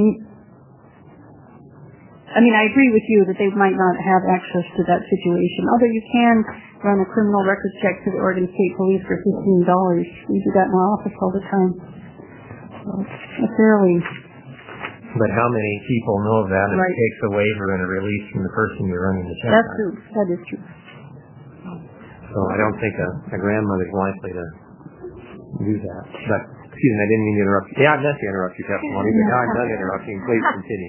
I agree with you that they might not have access to that situation. Although you can run a criminal records check to the Oregon State Police for $15. We do that in our office all the time. So it's fairly. But how many people know of that? Right. It takes a waiver and a release from the person you're running the check on. That's true. That is true. So I don't think a grandmother's likely to do that. But, excuse me, I didn't mean to interrupt you. Yeah, I meant to interrupt your testimony, but now I'm done interrupting. Please continue.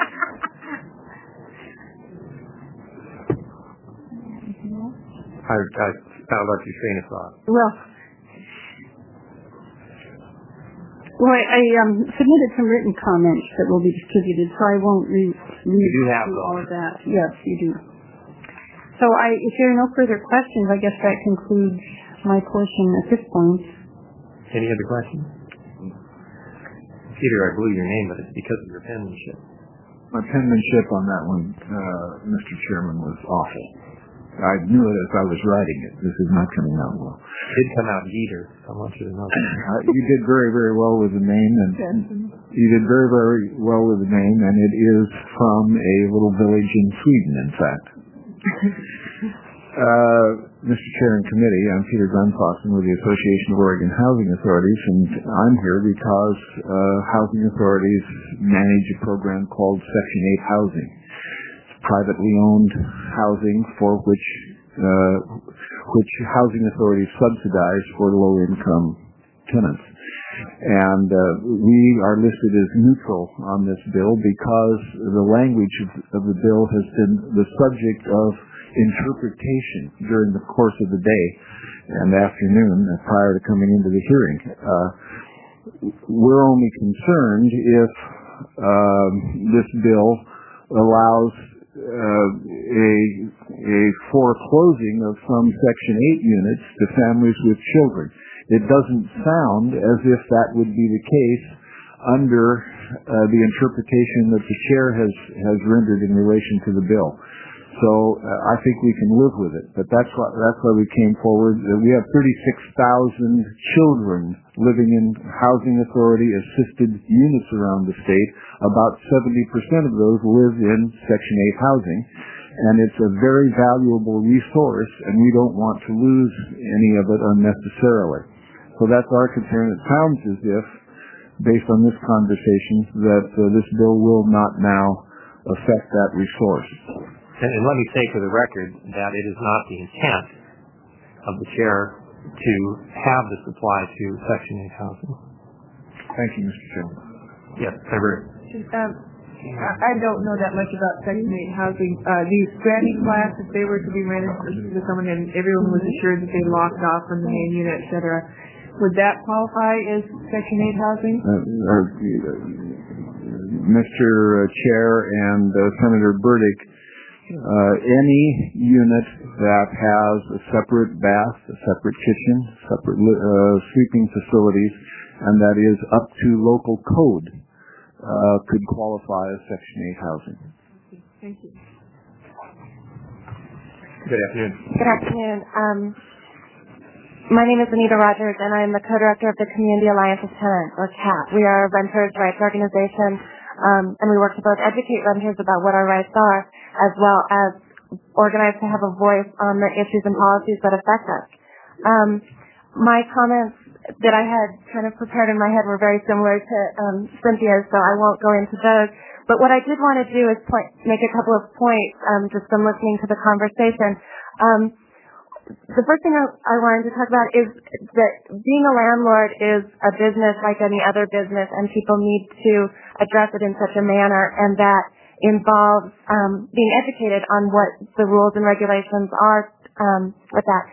I'll let you train of thought. Well, I submitted some written comments that will be distributed, so I won't read all of that. Yes, you do. So if there are no further questions, I guess that concludes my portion at this point. Any other questions? Peter, I believe your name, but it's because of your penmanship. My penmanship on that one, Mr. Chairman, was awful. I knew it as I was writing it. This is not coming out well. It did come out Jeter. I want you to know that. You did very, very well with the name, and you did very, very well with the name, and it is from a little village in Sweden, in fact. Mr. Chair and Committee, I'm Peter Gunfossen with the Association of Oregon Housing Authorities, and I'm here because housing authorities manage a program called Section 8 Housing. Privately owned housing for which housing authorities subsidize for low-income tenants. And we are listed as neutral on this bill because the language of the bill has been the subject of interpretation during the course of the day and afternoon prior to coming into the hearing. We're only concerned if this bill allows a foreclosing of some Section 8 units to families with children. It doesn't sound as if that would be the case under the interpretation that the chair has rendered in relation to the bill. So I think we can live with it. But that's why we came forward. We have 36,000 children living in housing authority assisted units around the state. About 70% of those live in Section 8 housing. And it's a very valuable resource, and we don't want to lose any of it unnecessarily. So that's our concern. It sounds as if, based on this conversation, that this bill will not now affect that resource. And let me say for the record that it is not the intent of the chair to have the supply to Section 8 housing. Thank you, Mr. Chairman. Yes, Senator. I don't know that much about Section 8 housing. These granny flats, if they were to be rented to someone and everyone was assured that they locked off from the main unit, et cetera, would that qualify as Section 8 housing? Mr. Chair and Senator Burdick, any unit that has a separate bath, a separate kitchen, separate sleeping facilities, and that is up to local code could qualify as Section 8 housing. Thank you. Good afternoon. Good afternoon. My name is Anita Rogers, and I'm the co-director of the Community Alliance of Tenants, or CAT. We are a renters' rights organization, and we work to both educate renters about what our rights are, as well as organize to have a voice on the issues and policies that affect us. My comments that I had kind of prepared in my head were very similar to Cynthia's, so I won't go into those. But what I did want to do is make a couple of points just from listening to the conversation. The first thing I wanted to talk about is that being a landlord is a business like any other business, and people need to address it in such a manner, and that involves being educated on what the rules and regulations are with that.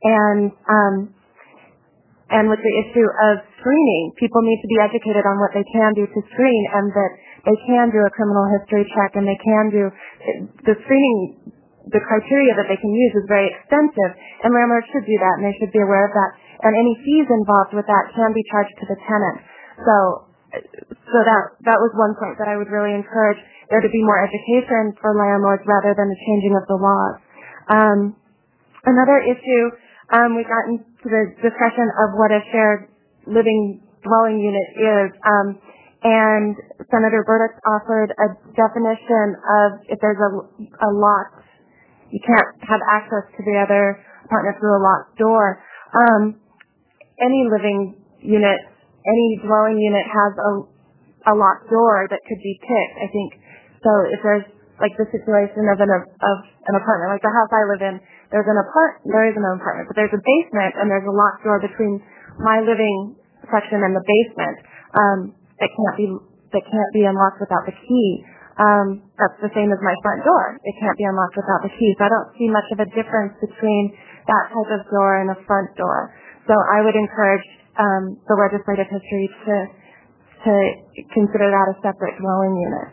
And with the issue of screening, people need to be educated on what they can do to screen, and that they can do a criminal history check, and they can do the screening the criteria that they can use is very extensive, and landlords should do that, and they should be aware of that. And any fees involved with that can be charged to the tenant. So that was one point that I would really encourage there to be more education for landlords rather than the changing of the laws. Another issue, we got into the discussion of what a shared living dwelling unit is, and Senator Burdick offered a definition of if there's a locked, you can't have access to the other apartment through a locked door. Any living unit, any dwelling unit has a locked door that could be picked, I think. So if there's like the situation of an apartment, like the house I live in, there is an apartment, but there's a basement and there's a locked door between my living section and the basement that can't be unlocked without the key. That's the same as my front door. It can't be unlocked without the key. So I don't see much of a difference between that type of door and a front door. So I would encourage the legislative history to consider that a separate dwelling unit.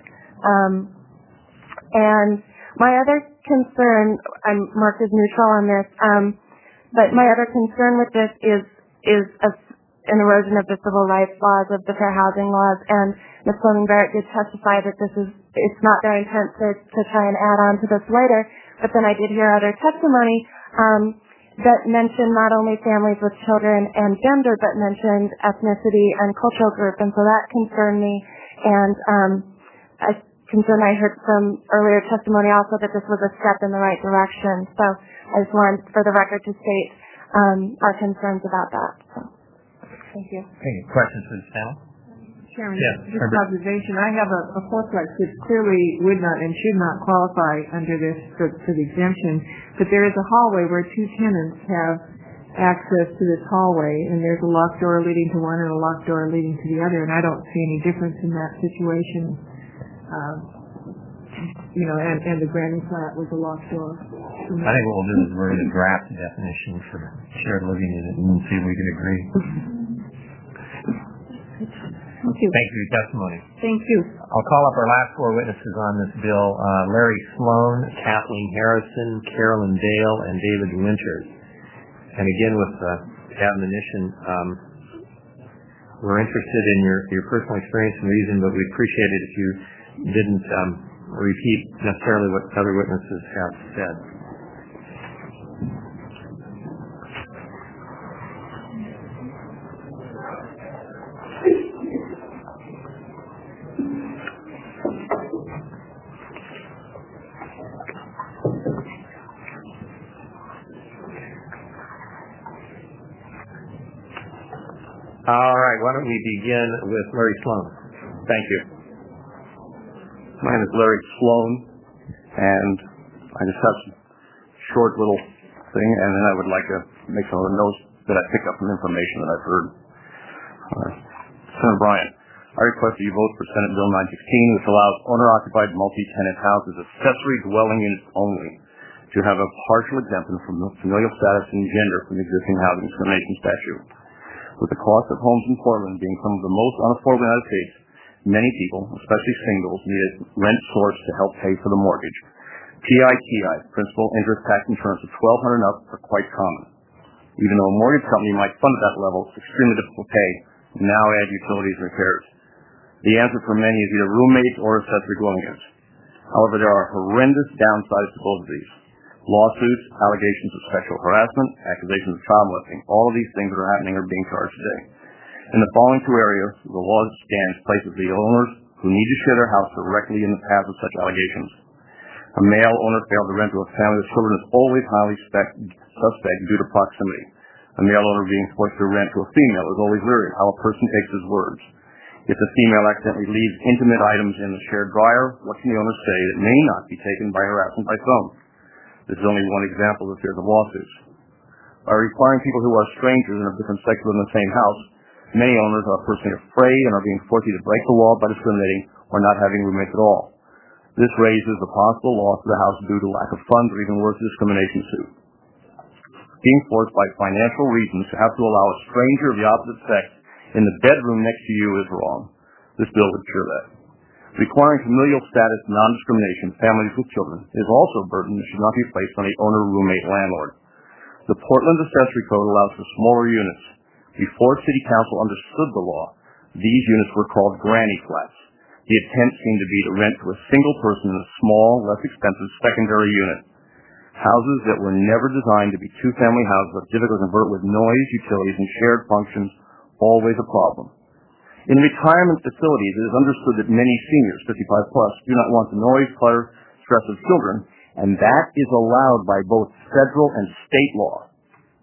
And my other concern, I'm marked as neutral on this, but my other concern with this is an erosion of the civil rights laws, of the fair housing laws, and Ms. Fleming-Barrett did testify that it's not their intent to try and add on to this later, but then I did hear other testimony that mentioned not only families with children and gender, but mentioned ethnicity and cultural group, and so that concerned me, and I heard from earlier testimony also that this was a step in the right direction, so I just wanted for the record to state our concerns about that. So, thank you. Any questions for the panel? Chairman, yes, just observation. I have a fourplex which clearly would not and should not qualify under this for the exemption, but there is a hallway where two tenants have access to this hallway, and there's a locked door leading to one and a locked door leading to the other, and I don't see any difference in that situation. And the granny flat with a locked door. I think what we'll do is we're going to draft a definition for shared living unit and see if we can agree. Thank you. Thank you for your testimony. Thank you. I'll call up our last four witnesses on this bill, Larry Sloan, Kathleen Harrison, Carolyn Dale, and David Winters. And again, with the admonition, we're interested in your personal experience and reason, but we appreciate it if you didn't repeat necessarily what other witnesses have said. All right, why don't we begin with Larry Sloan? Thank you. My name is Larry Sloan, and I just have some short little thing, and then I would like to make some other notes that I pick up from information that I've heard. Senator Bryan, I request that you vote for Senate Bill 916, which allows owner-occupied multi-tenant houses, accessory dwelling units only, to have a partial exemption from the familial status and gender from the existing housing discrimination statute. With the cost of homes in Portland being some of the most unaffordable in the United States, many people, especially singles, need a rent source to help pay for the mortgage. PITI, principal, interest, tax, insurance of $1,200 and up are quite common. Even though a mortgage company might fund at that level, it's extremely difficult to pay, and now add utilities and repairs. The answer for many is either roommates or accessory dwelling units. However, there are horrendous downsides to both of these. Lawsuits, allegations of sexual harassment, accusations of child molesting, all of these things that are happening are being charged today. In the following two areas, the law as it stands places the owners who need to share their house directly in the path of such allegations. A male owner failed to rent to a family with children is always highly suspect due to proximity. A male owner being forced to rent to a female is always leery how a person takes his words. If the female accidentally leaves intimate items in the shared dryer, what can the owner say that may not be taken by harassment by some? This is only one example of the fears of lawsuits. By requiring people who are strangers and of different sexes in the same house, many owners are personally afraid and are being forced to break the law by discriminating or not having roommates at all. This raises the possible loss of the house due to lack of funds or even worse, discrimination suit. Being forced by financial reasons to have to allow a stranger of the opposite sex in the bedroom next to you is wrong. This bill would cure that. Requiring familial status non-discrimination families with children is also a burden that should not be placed on the owner-roommate landlord. The Portland Accessory Code allows for smaller units. Before City Council understood the law, these units were called granny flats. The intent seemed to be to rent to a single person in a small, less expensive secondary unit. Houses that were never designed to be two-family houses are difficult to convert with noise, utilities, and shared functions, always a problem. In retirement facilities, it is understood that many seniors, 55 plus, do not want the noise, clutter, stress of children, and that is allowed by both federal and state law.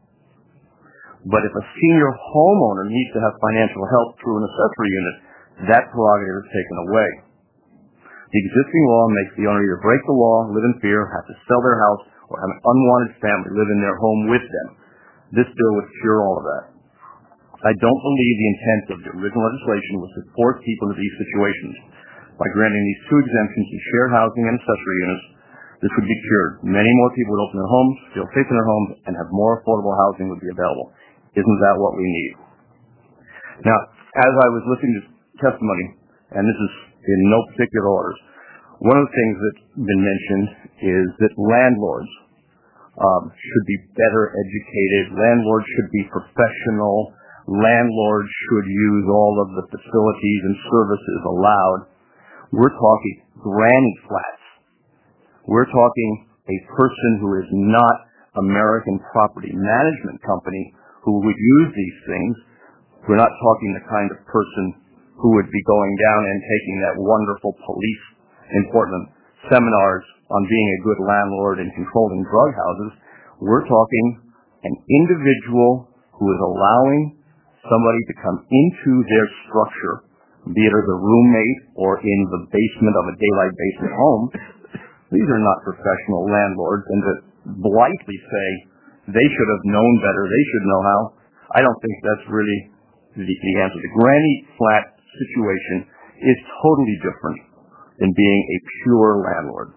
But if a senior homeowner needs to have financial help through an accessory unit, that prerogative is taken away. The existing law makes the owner either break the law, live in fear, have to sell their house, or have an unwanted family live in their home with them. This bill would cure all of that. I don't believe the intent of the original legislation was to force people into these situations. By granting these two exemptions to shared housing and accessory units, this would be cured. Many more people would open their homes, feel safe in their homes, and have more affordable housing would be available. Isn't that what we need? Now, as I was listening to testimony, and this is in no particular orders, one of the things that's been mentioned is that landlords should be better educated, landlords should be professional, landlords should use all of the facilities and services allowed. We're talking granny flats. We're talking a person who is not American Property Management Company who would use these things. We're not talking the kind of person who would be going down and taking that wonderful police in Portland seminars on being a good landlord and controlling drug houses. We're talking an individual who is allowing somebody to come into their structure, be it as a roommate or in the basement of a daylight basement home. These are not professional landlords, and to blithely say they should have known better, they should know how, I don't think that's really the answer. The granny flat situation is totally different than being a pure landlord.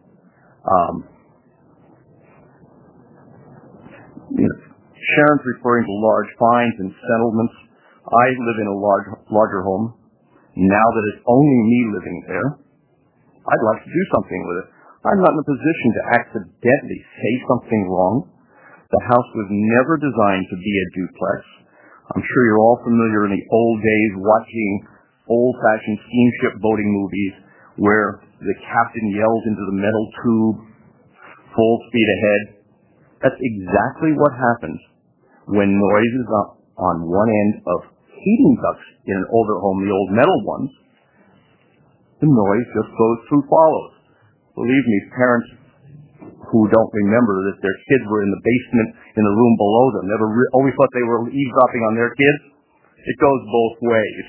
Sharon's referring to large fines and settlements. I live in a larger home. Now that it's only me living there, I'd like to do something with it. I'm not in a position to accidentally say something wrong. The house was never designed to be a duplex. I'm sure you're all familiar in the old days watching old-fashioned steamship boating movies where the captain yells into the metal tube, full speed ahead. That's exactly what happens when noise is on one end of heating ducts in an older home, the old metal ones. The noise just goes through follows. Believe me, parents who don't remember that their kids were in the basement in the room below them always thought they were eavesdropping on their kids. It goes both ways,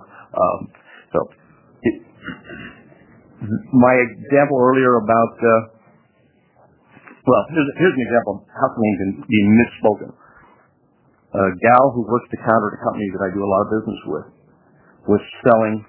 my example earlier about here's an example of how something can be misspoken. A gal who works the counter at a company that I do a lot of business with was selling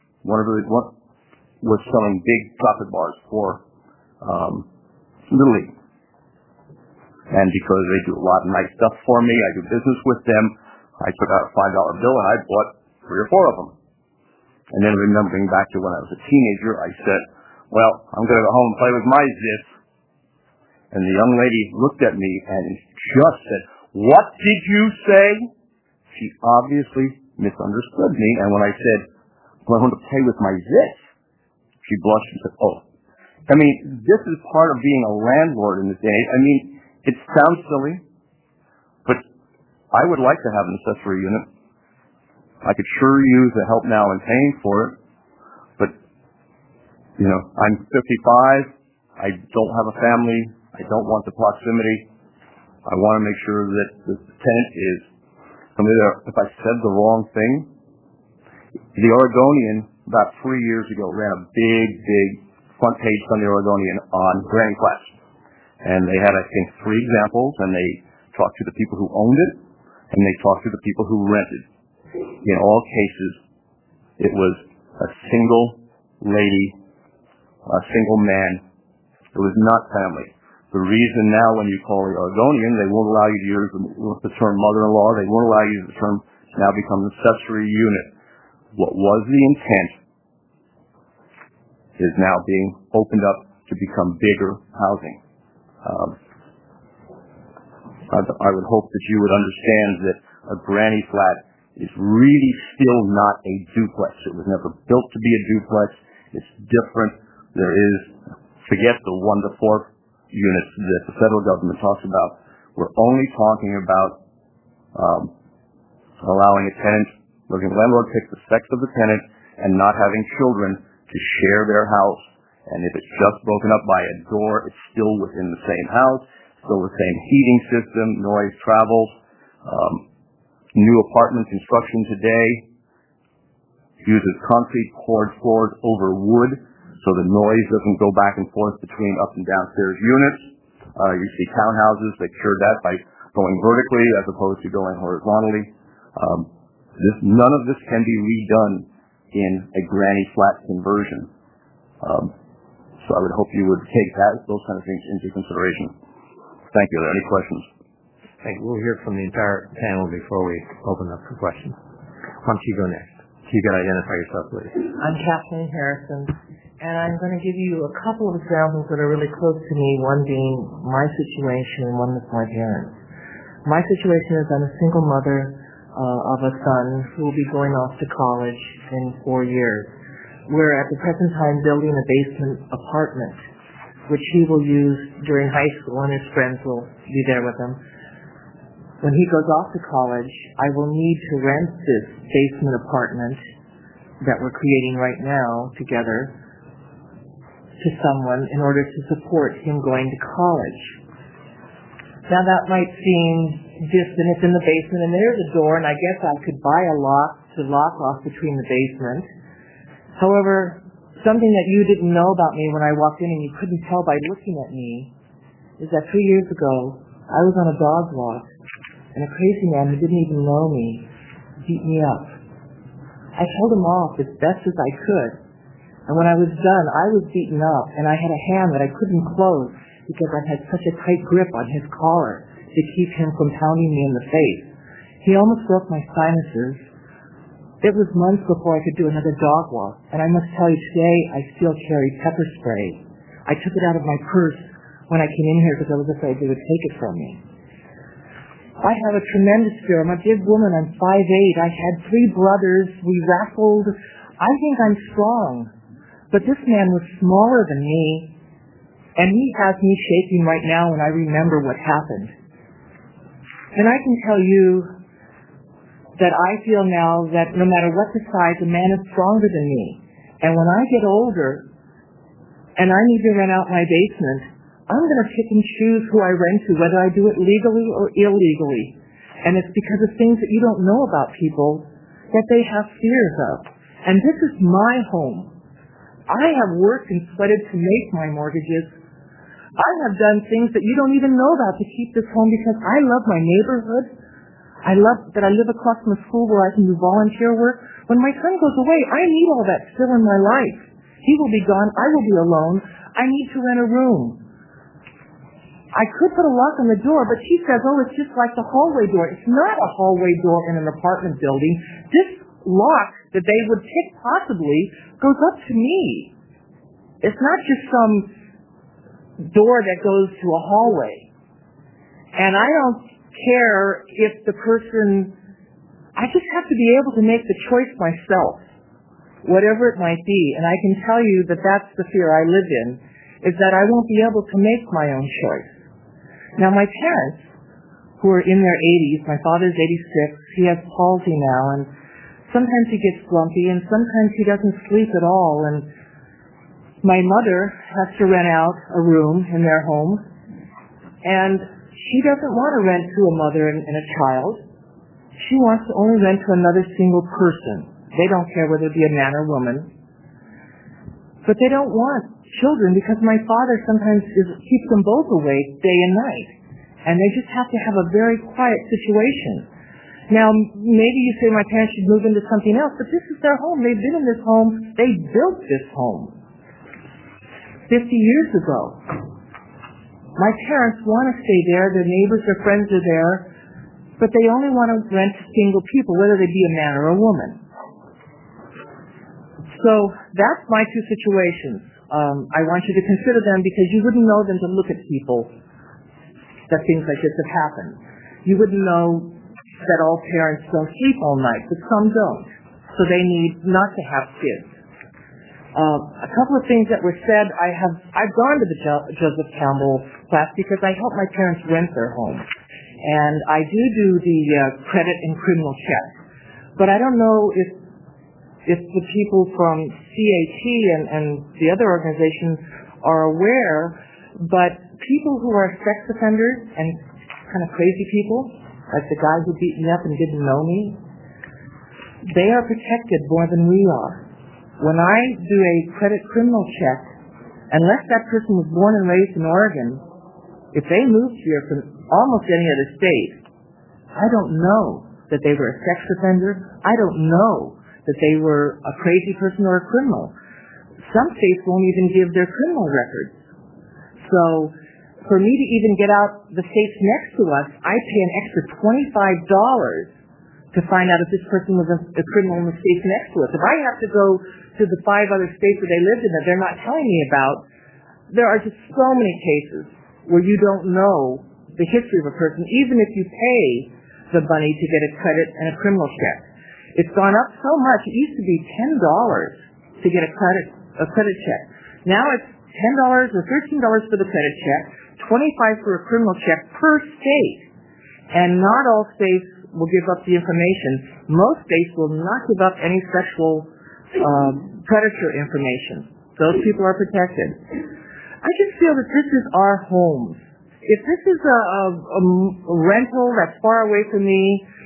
big chocolate bars for Little League. And because they do a lot of nice stuff for me, I do business with them, I took out a $5 bill and I bought 3 or 4 of them. And then remembering back to when I was a teenager, I said, well, I'm going to go home and play with my zits. And the young lady looked at me and just said, what did you say? She obviously misunderstood me. And when I said, well, I want to play with my zits, she blushed and said, oh. I mean, this is part of being a landlord in this day. I mean, it sounds silly, but I would like to have an accessory unit. I could sure use the help now in paying for it, but, I'm 55. I don't have a family. I don't want the proximity. I want to make sure that the tenant is somebody that, if I said the wrong thing, the Oregonian, about 3 years ago, ran a big front page Sunday Oregonian on granny flats. And they had, I think, 3 examples, and they talked to the people who owned it, and they talked to the people who rented. In all cases, it was a single lady, a single man. It was not family. The reason now when you call the Oregonian, they won't allow you to use the term mother-in-law, they won't allow you to use the term now becomes accessory unit. What was the intent is now being opened up to become bigger housing. I would hope that you would understand that a granny flat is really still not a duplex. It was never built to be a duplex. It's different. There is, forget the 1 to 4 units that the federal government talks about. We're only talking about allowing a tenant, letting the landlord pick the sex of the tenant and not having children to share their house. And if it's just broken up by a door, it's still within the same house, still the same heating system, noise travels. New apartment construction today uses concrete poured floors over wood, so the noise doesn't go back and forth between up and downstairs units. You see townhouses that cure that by going vertically as opposed to going horizontally. None of this can be redone in a granny flat conversion. So I would hope you would take those kind of things into consideration. Thank you. Are there any questions? Thank you. We'll hear from the entire panel before we open up for questions. Why don't you go next? You can identify yourself, please. I'm Kathleen Harrison, and I'm going to give you a couple of examples that are really close to me, one being my situation and one with my parents. My situation is I'm a single mother of a son who will be going off to college in 4 years. We're at the present time building a basement apartment, which he will use during high school, and his friends will be there with him. When he goes off to college, I will need to rent this basement apartment that we're creating right now together to someone in order to support him going to college. Now that might seem distant. It's in the basement and there's a door, and I guess I could buy a lock to lock off between the basement. However, something that you didn't know about me when I walked in and you couldn't tell by looking at me is that 3 years ago, I was on a dog walk and a crazy man who didn't even know me beat me up. I held him off as best as I could, and when I was done, I was beaten up, and I had a hand that I couldn't close because I had such a tight grip on his collar to keep him from pounding me in the face. He almost broke my sinuses. It was months before I could do another dog walk, and I must tell you today, I still carry pepper spray. I took it out of my purse when I came in here because I was afraid they would take it from me. I have a tremendous fear. I'm a big woman. I'm 5'8". I had 3 brothers. We wrestled. I think I'm strong. But this man was smaller than me, and he has me shaking right now when I remember what happened. And I can tell you that I feel now that no matter what the size, a man is stronger than me. And when I get older and I need to rent out my basement, I'm going to pick and choose who I rent to, whether I do it legally or illegally. And it's because of things that you don't know about people that they have fears of. And this is my home. I have worked and sweated to make my mortgages. I have done things that you don't even know about to keep this home because I love my neighborhood. I love that I live across from a school where I can do volunteer work. When my son goes away, I need all that still in my life. He will be gone. I will be alone. I need to rent a room. I could put a lock on the door, but she says, oh, it's just like the hallway door. It's not a hallway door in an apartment building. This lock that they would pick possibly goes up to me. It's not just some door that goes to a hallway. And I don't care if the person, I just have to be able to make the choice myself, whatever it might be. And I can tell you that that's the fear I live in, is that I won't be able to make my own choice. Now, my parents, who are in their 80s, my father's 86, he has palsy now, and sometimes he gets grumpy, and sometimes he doesn't sleep at all, and my mother has to rent out a room in their home, and she doesn't want to rent to a mother and a child. She wants to only rent to another single person. They don't care whether it be a man or woman. But they don't want children because my father sometimes keeps them both awake day and night. And they just have to have a very quiet situation. Now, maybe you say my parents should move into something else, but this is their home. They've been in this home. They built this home 50 years ago. My parents want to stay there. Their neighbors, their friends are there. But they only want to rent to single people, whether they be a man or a woman. So that's my two situations. I want you to consider them because you wouldn't know them to look at people that things like this have happened. You wouldn't know that all parents don't sleep all night, but some don't. So they need not to have kids. A couple of things that were said, I've gone to the Joseph Campbell class because I help my parents rent their home. And I do the credit and criminal check. But I don't know if the people from CAT and the other organizations are aware, but people who are sex offenders and kind of crazy people, like the guy who beat me up and didn't know me, they are protected more than we are. When I do a credit criminal check, unless that person was born and raised in Oregon, if they moved here from almost any other state, I don't know that they were a sex offender. I don't know that they were a crazy person or a criminal. Some states won't even give their criminal records. So for me to even get out the states next to us, I pay an extra $25 to find out if this person was a criminal in the states next to us. If I have to go to the 5 other states that they lived in that they're not telling me about, there are just so many cases where you don't know the history of a person, even if you pay the money to get a credit and a criminal check. It's gone up so much. It used to be $10 to get a credit check. Now it's $10 or $13 for the credit check, $25 for a criminal check per state. And not all states will give up the information. Most states will not give up any sexual predator information. Those people are protected. I just feel that this is our homes. If this is a rental that's far away from me,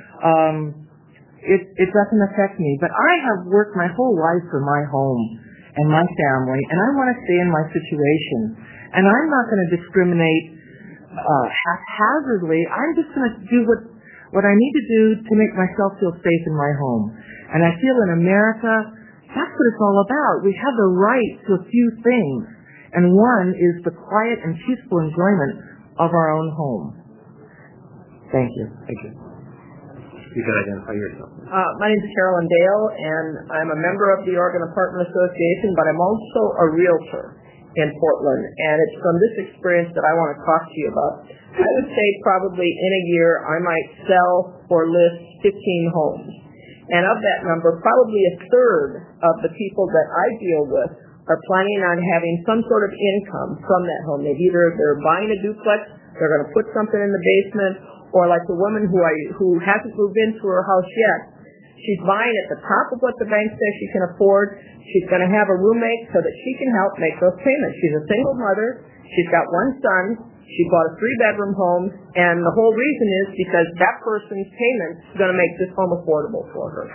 it doesn't affect me. But I have worked my whole life for my home and my family, and I want to stay in my situation. And I'm not going to discriminate haphazardly. I'm just going to do what I need to do to make myself feel safe in my home. And I feel in America, that's what it's all about. We have the right to a few things, and one is the quiet and peaceful enjoyment of our own home. Thank you. Thank you. You can identify yourself. My name is Carolyn Dale, and I'm a member of the Oregon Apartment Association, but I'm also a realtor in Portland, and it's from this experience that I want to talk to you about. I would say probably in a year I might sell or list 15 homes. And of that number, probably a third of the people that I deal with are planning on having some sort of income from that home. They're buying a duplex, they're going to put something in the basement, or like the woman who hasn't moved into her house yet, she's buying at the top of what the bank says she can afford. She's going to have a roommate so that she can help make those payments. She's a single mother. She's got one son. She bought a 3-bedroom home, and the whole reason is because that person's payment is going to make this home affordable for her.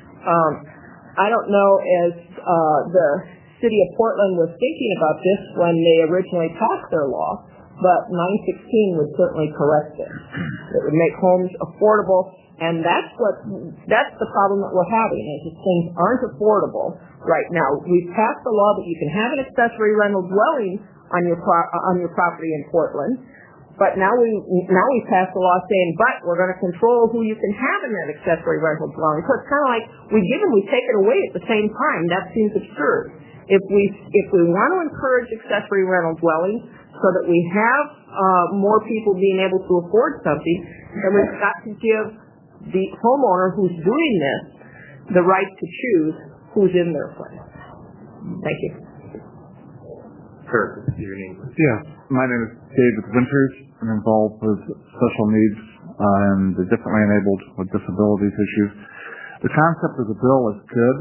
I don't know as the city of Portland was thinking about this when they originally passed their law, but 916 would certainly correct this. It would make homes affordable, and that's the problem that we're having, is that things aren't affordable right now. We've passed the law that you can have an accessory rental dwelling on your property in Portland, but now we passed the law saying, but we're going to control who you can have in that accessory rental dwelling. So it's kind of like we give and we take it away at the same time. That seems absurd. If we want to encourage accessory rental dwellings so that we have more people being able to afford something, then we've got to give the homeowner who's doing this the right to choose who's in their place. Thank you. Sure. Your name, please. Yeah. My name is David Winters. I'm involved with special needs and the differently enabled with disabilities issues. The concept of the bill is good.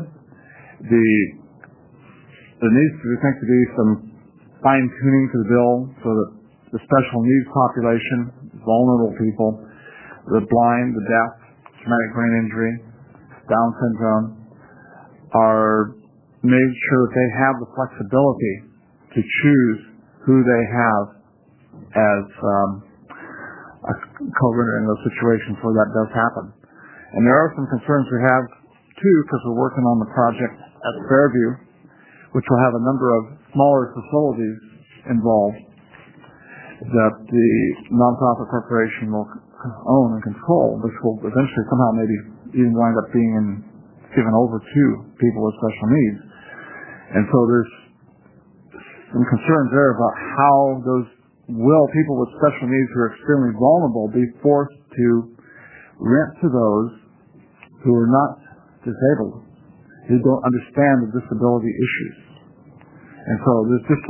There needs to, we think, to be some fine-tuning to the bill so that the special needs population, vulnerable people, the blind, the deaf, traumatic brain injury, Down syndrome, are made sure that they have the flexibility to choose who they have as a co-renter in those situations where that does happen. And there are some concerns we have, too, because we're working on the project at Fairview, which will have a number of smaller facilities involved that the nonprofit corporation will own and control, which will eventually somehow maybe even wind up being given over to people with special needs. And so there's some concerns there about how those people with special needs who are extremely vulnerable be forced to rent to those who are not disabled, who don't understand the disability issues. And so there's just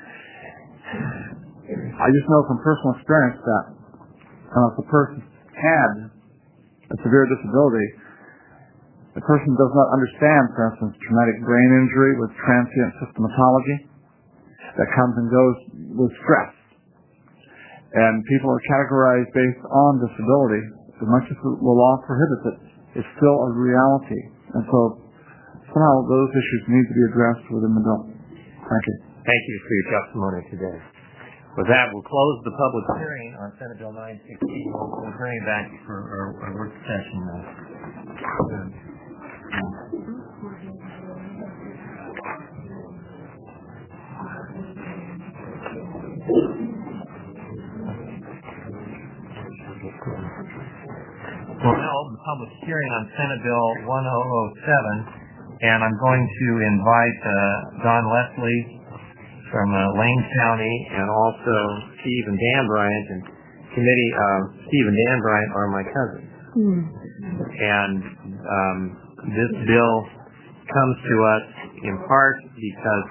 I just know from personal experience that if a person had a severe disability, the person does not understand, for instance, traumatic brain injury with transient symptomatology that comes and goes with stress. And people are categorized based on disability. As much as the law prohibits it, it's still a reality. And so somehow those issues need to be addressed within the bill. Thank you. Thank you for your testimony today. With that, we'll close the public hearing on Senate Bill 916. We'll bring it back for our work session now. We'll now open the public hearing on Senate Bill 1007, and I'm going to invite Don Leslie from Lane County, and also Steve and Dan Bryant. And committee, Steve and Dan Bryant are my cousins. And this bill comes to us in part because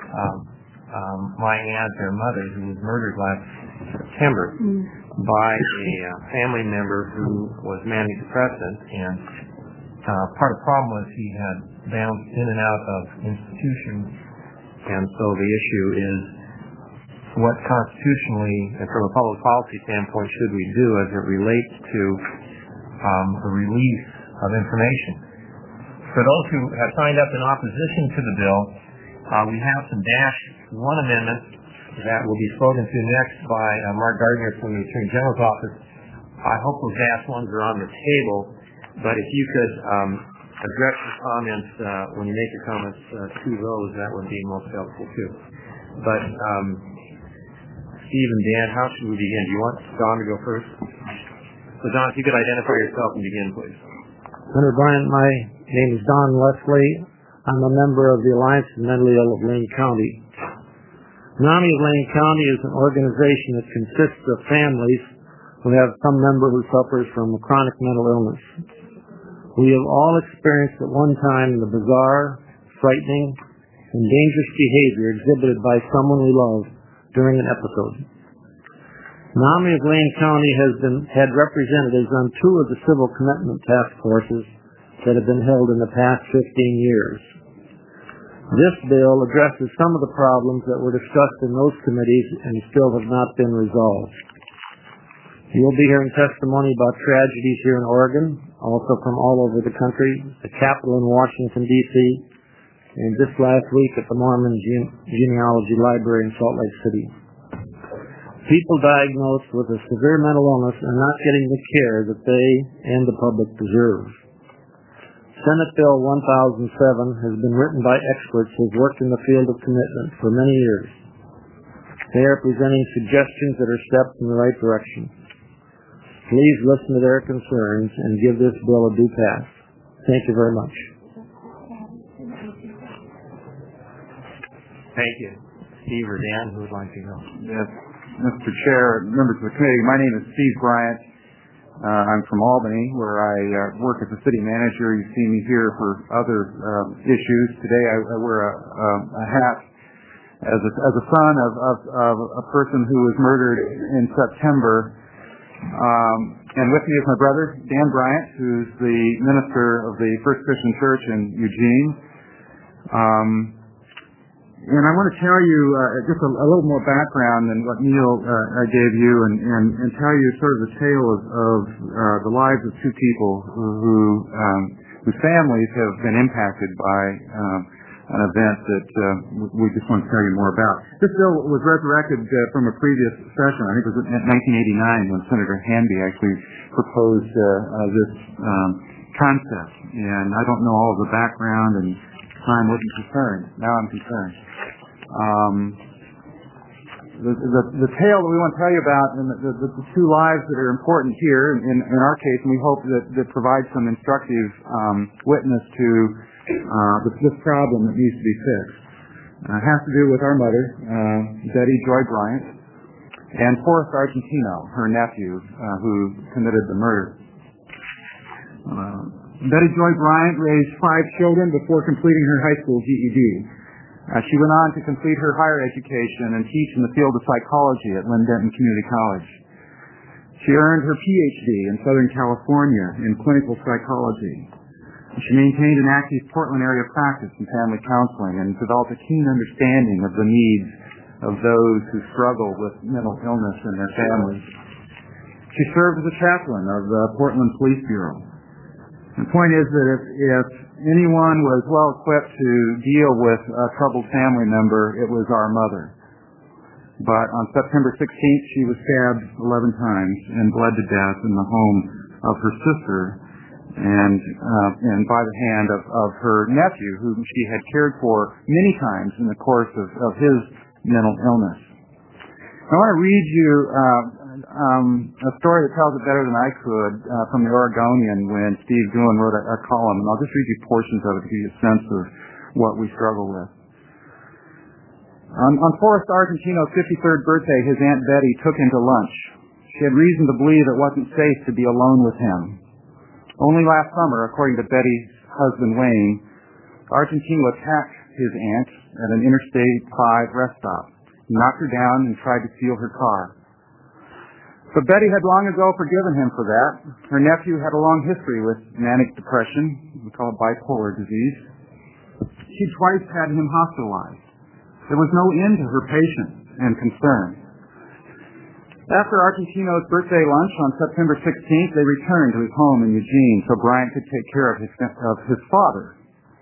my aunt, their mother, who was murdered last September by a family member who was manic depressant, and part of the problem was he had bounced in and out of institutions, and so the issue is what constitutionally and from a public policy standpoint should we do as it relates to the release of information. For those who have signed up in opposition to the bill, we have some -1 amendments that will be spoken to next by Mark Gardner from the Attorney General's office. I hope those -1s are on the table, but if you could address your comments when you make your comments to those, that would be most helpful too. But Steve and Dan, how should we begin? Do you want Don to go first? So Don, if you could identify yourself and begin, please. Senator Bryant, my name is Don Leslie. I'm a member of the Alliance of Mentally Ill of Lane County. NAMI of Lane County is an organization that consists of families who have some member who suffers from a chronic mental illness. We have all experienced at one time the bizarre, frightening, and dangerous behavior exhibited by someone we love during an episode. NAMI of Lane County had representatives on 2 of the civil commitment task forces that have been held in the past 15 years. This bill addresses some of the problems that were discussed in those committees and still have not been resolved. You'll be hearing testimony about tragedies here in Oregon, also from all over the country, the Capitol in Washington, D.C., and just last week at the Mormon Genealogy Library in Salt Lake City. People diagnosed with a severe mental illness are not getting the care that they and the public deserve. Senate Bill 1007 has been written by experts who have worked in the field of commitment for many years. They are presenting suggestions that are steps in the right direction. Please listen to their concerns and give this bill a due pass. Thank you very much. Thank you. Steve or Dan, who would like to go? Yes, Mr. Chair, members of the committee, my name is Steve Bryant. I'm from Albany, where I work as a city manager. You see me here for other issues. Today I wear a hat as a son of a person who was murdered in September. And with me is my brother, Dan Bryant, who's the minister of the First Christian Church in Eugene. And I want to tell you just a little more background than what Neil gave you, and tell you sort of the tale of the lives of 2 people whose families have been impacted by an event that we just want to tell you more about. This bill was resurrected from a previous session. I think it was in 1989 when Senator Hanby actually proposed this concept. And I don't know all of the background, and time wasn't concerned. Now I'm concerned. The tale that we want to tell you about, and the 2 lives that are important here, in our case, and we hope that provides some instructive witness to this problem that needs to be fixed. has to do with our mother, Betty Joy Bryant, and Forrest Argentino, her nephew, who committed the murder. Betty Joy Bryant raised 5 children before completing her high school GED. She went on to complete her higher education and teach in the field of psychology at Lynn Denton Community College. She earned her PhD in Southern California in clinical psychology. She maintained an active Portland area practice in family counseling and developed a keen understanding of the needs of those who struggle with mental illness in their families. She served as a chaplain of the Portland Police Bureau. The point is that if anyone was well equipped to deal with a troubled family member, it was our mother. But on September 16th, she was stabbed 11 times and bled to death in the home of her sister and by the hand of her nephew, whom she had cared for many times in the course of his mental illness. I want to read you a story that tells it better than I could from the Oregonian when Steve Doohan wrote a column, and I'll just read you portions of it to give you a sense of what we struggle with. On Forrest Argentino's 53rd birthday, his Aunt Betty took him to lunch. She had reason to believe it wasn't safe to be alone with him. Only last summer, according to Betty's husband Wayne, Argentino attacked his aunt at an Interstate 5 rest stop. He knocked her down and tried to steal her car. But Betty had long ago forgiven him for that. Her nephew had a long history with manic depression, we call it bipolar disease. She twice had him hospitalized. There was no end to her patience and concern. After Argentino's birthday lunch on September 16th, they returned to his home in Eugene so Bryant could take care of his father.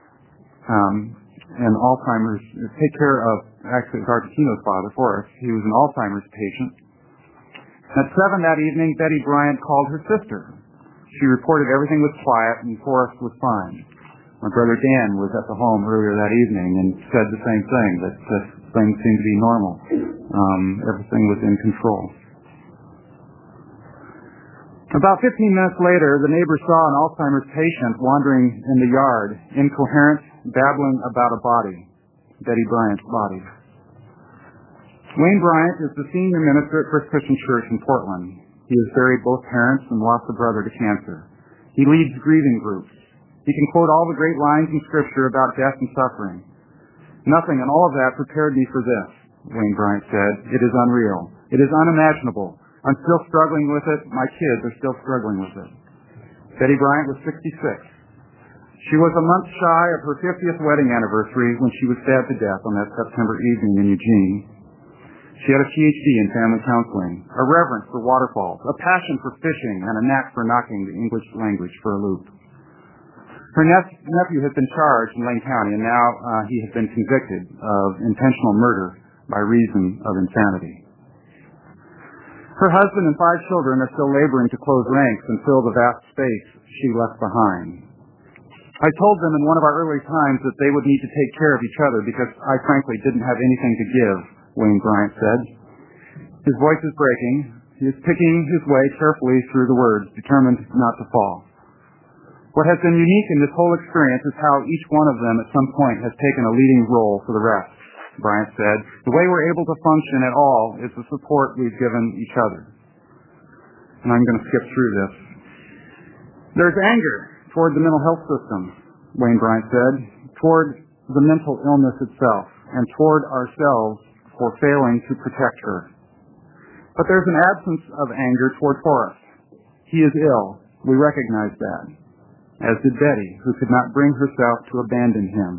And Alzheimer's, take care of, actually, Argentino's father, Forrest. He was an Alzheimer's patient. At 7 that evening, Betty Bryant called her sister. She reported everything was quiet and Forrest was fine. My brother Dan was at the home earlier that evening and said the same thing, that things seemed to be normal. Everything was in control. About 15 minutes later, the neighbor saw an Alzheimer's patient wandering in the yard, incoherent, babbling about a body, Betty Bryant's body. Wayne Bryant is the senior minister at First Christian Church in Portland. He has buried both parents and lost a brother to cancer. He leads grieving groups. He can quote all the great lines in Scripture about death and suffering. Nothing in all of that prepared me for this, Wayne Bryant said. It is unreal. It is unimaginable. I'm still struggling with it. My kids are still struggling with it. Betty Bryant was 66. She was a month shy of her 50th wedding anniversary when she was stabbed to death on that September evening in Eugene. She had a PhD in family counseling, a reverence for waterfalls, a passion for fishing, and a knack for knocking the English language for a loop. Her nephew has been charged in Lane County, and now he has been convicted of intentional murder by reason of insanity. Her husband and 5 children are still laboring to close ranks and fill the vast space she left behind. I told them in one of our early times that they would need to take care of each other because I frankly didn't have anything to give, Wayne Bryant said. His voice is breaking. He is picking his way carefully through the words, determined not to fall. What has been unique in this whole experience is how each one of them at some point has taken a leading role for the rest, Bryant said. The way we're able to function at all is the support we've given each other. And I'm going to skip through this. There's anger toward the mental health system, Wayne Bryant said, toward the mental illness itself, and toward ourselves for failing to protect her. But there's an absence of anger toward Forrest. He is ill. We recognize that, as did Betty, who could not bring herself to abandon him.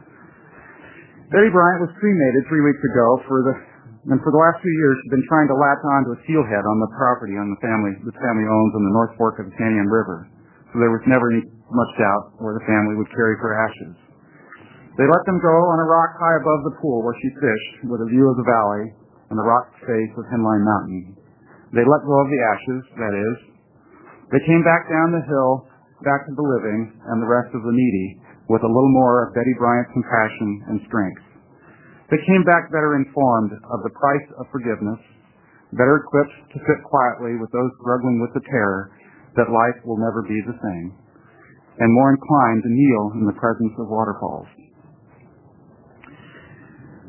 Betty Bryant was cremated 3 weeks ago, and for the last 2 years she's been trying to latch on to a steelhead on the property the family owns on the North Fork of the Canyon River. So there was never much doubt where the family would carry her ashes. They let them go on a rock high above the pool where she fished, with a view of the valley and the rock face of Henline Mountain. They let go of the ashes, that is. They came back down the hill, back to the living and the rest of the needy, with a little more of Betty Bryant's compassion and strength. They came back better informed of the price of forgiveness, better equipped to sit quietly with those struggling with the terror that life will never be the same, and more inclined to kneel in the presence of waterfalls.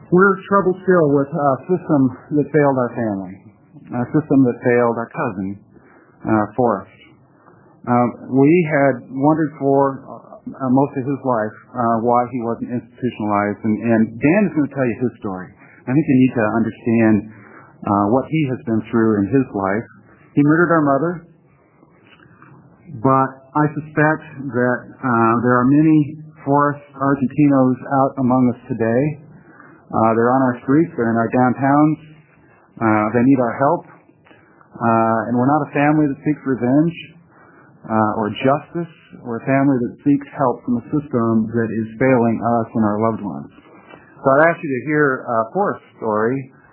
We're troubled still with a system that failed our family, a system that failed our cousin, Forrest. We had wondered for most of his life why he wasn't institutionalized, and Dan is going to tell you his story. I think you need to understand what he has been through in his life. He murdered our mother, but I suspect that there are many Forrest Argentinos out among us today. They're on our streets, they're in our downtowns, they need our help, and we're not a family that seeks revenge or justice. We're a family that seeks help from a system that is failing us and our loved ones. So I'd ask you to hear Forrest's story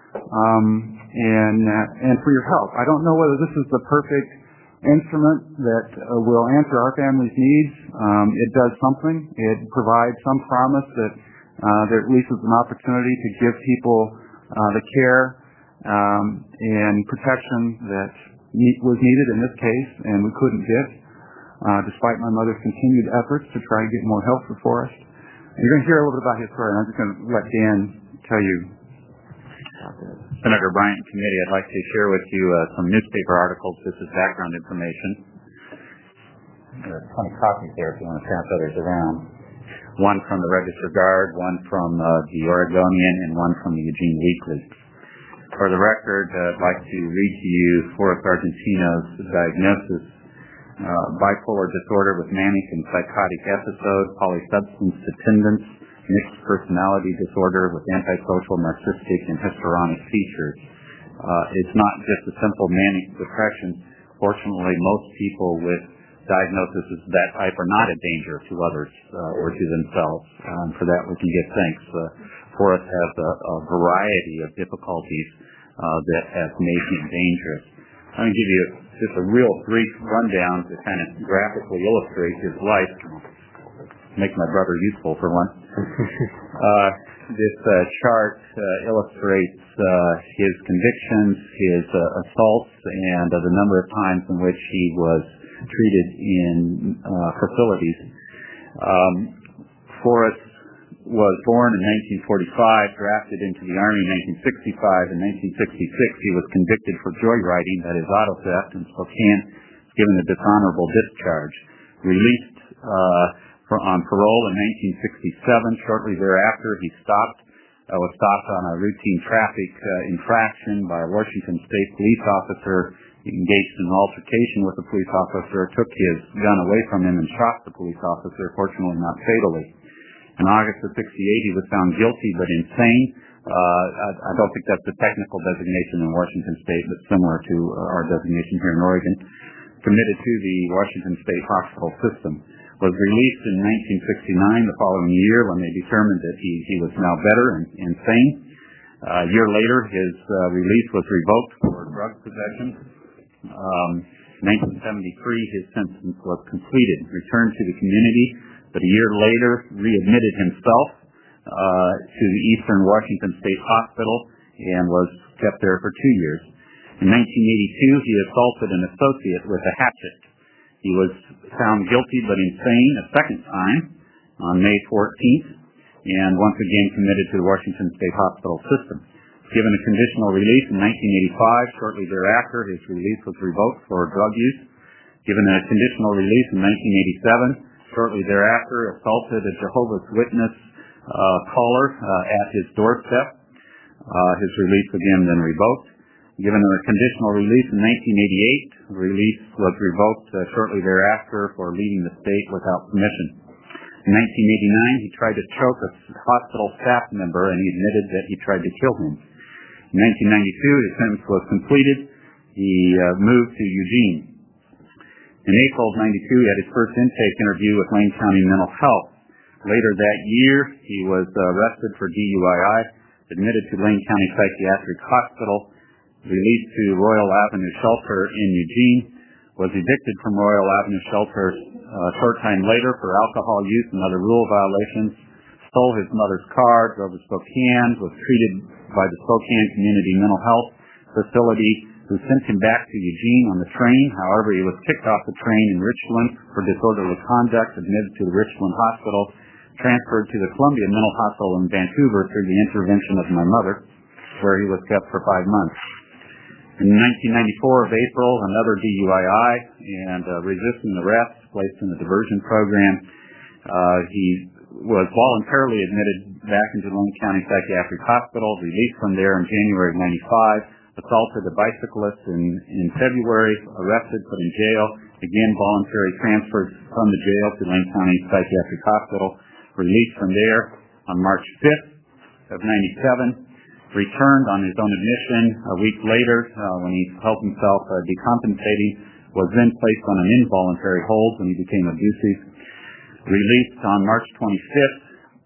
and for your help. I don't know whether this is the perfect instrument that will answer our family's needs. It does something. It provides some promise that there at least is an opportunity to give people the care and protection that was needed in this case and we couldn't get, despite my mother's continued efforts to try to get more help for Forrest. You're going to hear a little bit about his story, and I'm just going to let Dan tell you. Senator Bryant and committee, I'd like to share with you some newspaper articles. This is background information. There are 20 copies there if you want to pass others around. One from the Register Guard, one from the Oregonian, and one from the Eugene Weekly. For the record, I'd like to read to you Forrest Argentino's diagnosis: bipolar disorder with manic and psychotic episode, polysubstance dependence, mixed personality disorder with antisocial, narcissistic, and histrionic features. It's not just a simple manic depression. Fortunately, most people with diagnoses of that type are not a danger to others or to themselves. For that, we can give thanks. Forrest has a variety of difficulties that have made him dangerous. I'm going to give you just a real brief rundown to kind of graphically illustrate his life. Make my brother useful for one. This chart illustrates his convictions, his assaults, and the number of times in which he was treated in facilities. Forrest was born in 1945, drafted into the Army in 1965. In 1966, he was convicted for joyriding, that is auto theft, in Spokane, given a dishonorable discharge. Released on parole in 1967. Shortly thereafter, he was stopped on a routine traffic infraction by a Washington State police officer. He engaged in an altercation with the police officer, took his gun away from him, and shot the police officer, fortunately not fatally. In August of 1968, he was found guilty but insane. I don't think that's the technical designation in Washington State, but similar to our designation here in Oregon. Committed to the Washington State hospital system. Was released in 1969, the following year, when they determined that he was now better and sane. A year later, his release was revoked for drug possession. In 1973, his sentence was completed. Returned to the community, but a year later readmitted himself to the Eastern Washington State Hospital and was kept there for 2 years. In 1982, he assaulted an associate with a hatchet. He was found guilty but insane a second time on May 14th and once again committed to the Washington State Hospital system. Given a conditional release in 1985, shortly thereafter his release was revoked for drug use. Given a conditional release in 1987, shortly thereafter assaulted a Jehovah's Witness caller at his doorstep. His release again then revoked. Given a conditional release in 1988, the release was revoked shortly thereafter for leaving the state without permission. In 1989, he tried to choke a hospital staff member and he admitted that he tried to kill him. In 1992, his sentence was completed. He moved to Eugene. In April of 92, he had his first intake interview with Lane County Mental Health. Later that year, he was arrested for DUII, admitted to Lane County Psychiatric Hospital, released to Royal Avenue Shelter in Eugene, was evicted from Royal Avenue Shelter a short time later for alcohol use and other rule violations, stole his mother's car, drove to Spokane, was treated by the Spokane Community Mental Health Facility, who sent him back to Eugene on the train. However, he was kicked off the train in Richland for disorderly conduct, admitted to the Richland Hospital, transferred to the Columbia Mental Hospital in Vancouver through the intervention of my mother, where he was kept for 5 months. In 1994 of April, another DUII and resisting arrest, placed in the diversion program. He was voluntarily admitted back into Lane County Psychiatric Hospital, released from there in January of 95, assaulted a bicyclist in February, arrested, put in jail, again voluntarily transferred from the jail to Lane County Psychiatric Hospital, released from there on March 5th of 97, returned on his own admission a week later when he felt himself decompensating, was then placed on an involuntary hold when he became abusive, released on March 25th,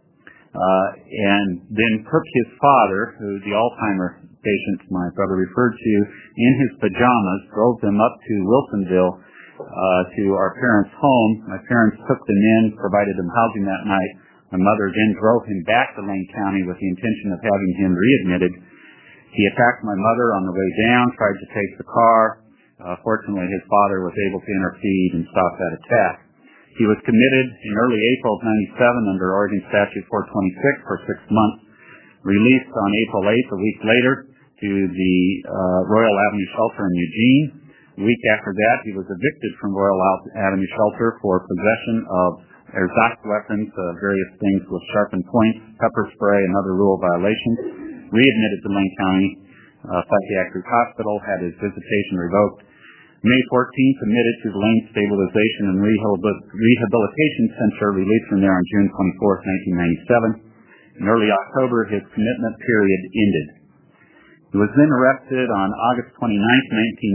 and then took his father, who the Alzheimer patient my brother referred to, in his pajamas, drove them up to Wilsonville to our parents' home. My parents took them in, provided them housing that night. My mother then drove him back to Lane County with the intention of having him readmitted. He attacked my mother on the way down, tried to take the car. Fortunately, his father was able to intercede and stop that attack. He was committed in early April of 97 under Oregon Statute 426 for 6 months, released on April 8th, a week later, to the Royal Avenue Shelter in Eugene. A week after that, he was evicted from Royal Avenue Shelter for possession of airsoft weapons, various things with sharpened points, pepper spray, and other rule violations. Readmitted to Lane County Psychiatric Hospital, had his visitation revoked. May 14th, admitted to the Lane Stabilization and Rehabilitation Center, released from there on June 24th, 1997. In early October, his commitment period ended. He was then arrested on August 29th,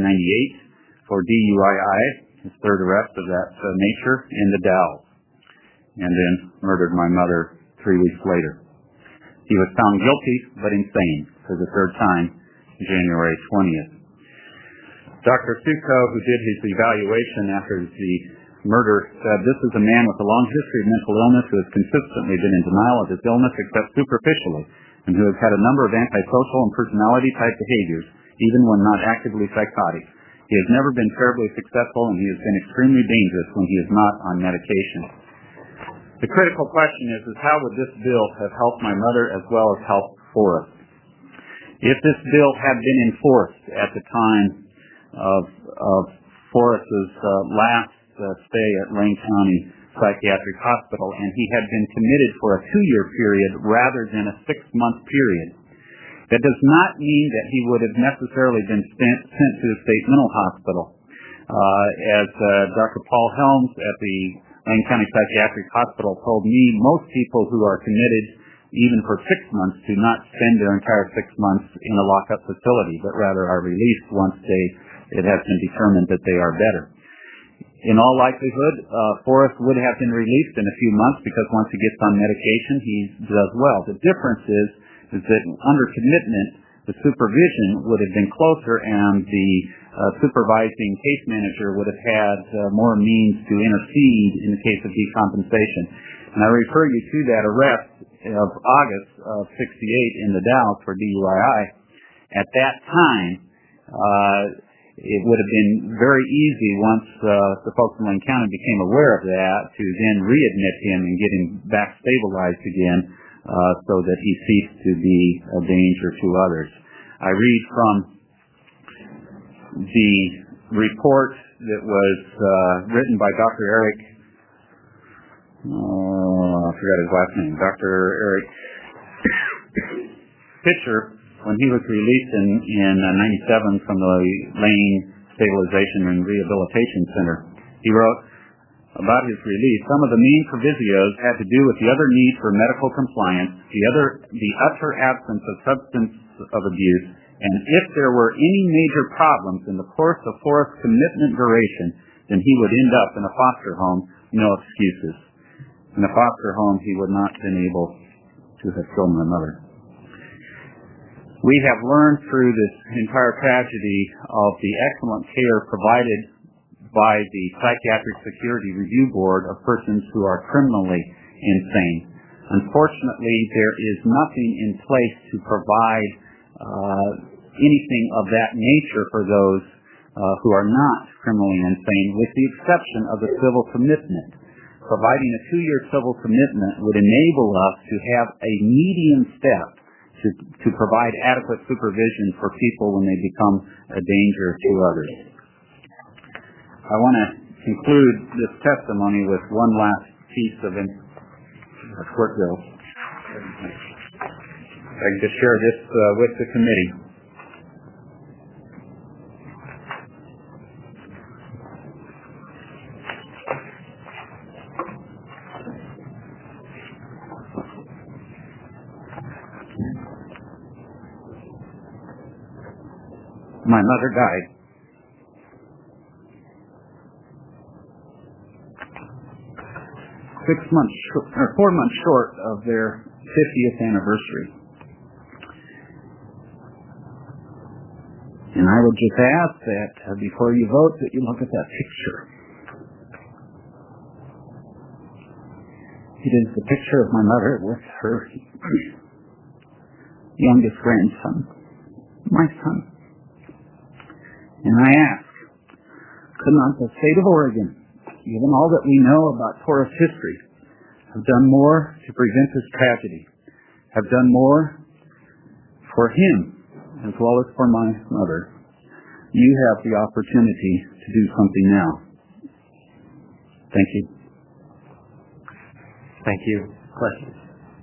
1998 for DUII, his third arrest of that nature, in the Dalles, and then murdered my mother 3 weeks later. He was found guilty but insane for the third time, January 20th. Dr. Suko, who did his evaluation after the murder, said, "This is a man with a long history of mental illness who has consistently been in denial of his illness except superficially, and who has had a number of antisocial and personality-type behaviors, even when not actively psychotic. He has never been terribly successful, and he has been extremely dangerous when he is not on medication." The critical question is how would this bill have helped my mother as well as helped Forrest? If this bill had been enforced at the time of Forrest's last stay at Lane County Psychiatric Hospital, and he had been committed for a 2-year period rather than a 6-month period, that does not mean that he would have necessarily been sent to a state mental hospital. As Dr. Paul Helms at the Lane County Psychiatric Hospital told me, most people who are committed even for 6 months do not spend their entire 6 months in a lockup facility, but rather are released once it has been determined that they are better. In all likelihood, Forrest would have been released in a few months because once he gets on medication, he does well. The difference is that under commitment, the supervision would have been closer and the supervising case manager would have had more means to intercede in the case of decompensation. And I refer you to that arrest of August of 68 in the Dalles for DUII. At that time, it would have been very easy once the folks in Lane County became aware of that to then readmit him and get him back stabilized again so that he ceased to be a danger to others. I read from the report that was written by Dr. Eric, I forgot his last name, Dr. Eric Pitcher, when he was released in 97 from the Lane Stabilization and Rehabilitation Center. He wrote about his release, "Some of the main provisos had to do with the other need for medical compliance, the utter absence of substance of abuse, and if there were any major problems in the course of Forrest's commitment duration, then he would end up in a foster home, no excuses. In a foster home, he would not have been able to have killed my mother." We have learned through this entire tragedy of the excellent care provided by the Psychiatric Security Review Board of persons who are criminally insane. Unfortunately, there is nothing in place to provide anything of that nature for those who are not criminally insane, with the exception of the civil commitment. providing a 2-year civil commitment would enable us to have a median step to provide adequate supervision for people when they become a danger to others. I want to conclude this testimony with one last piece of court bill. I can just share this with the committee. My mother died. 4 months short of their 50th anniversary. And I would just ask that before you vote that you look at that picture. It is the picture of my mother with her youngest grandson, my son. And I ask, could not the state of Oregon, given all that we know about Taurus history, have done more to prevent this tragedy, have done more for him as well as for my mother? You have the opportunity to do something now. Thank you. Thank you. Questions?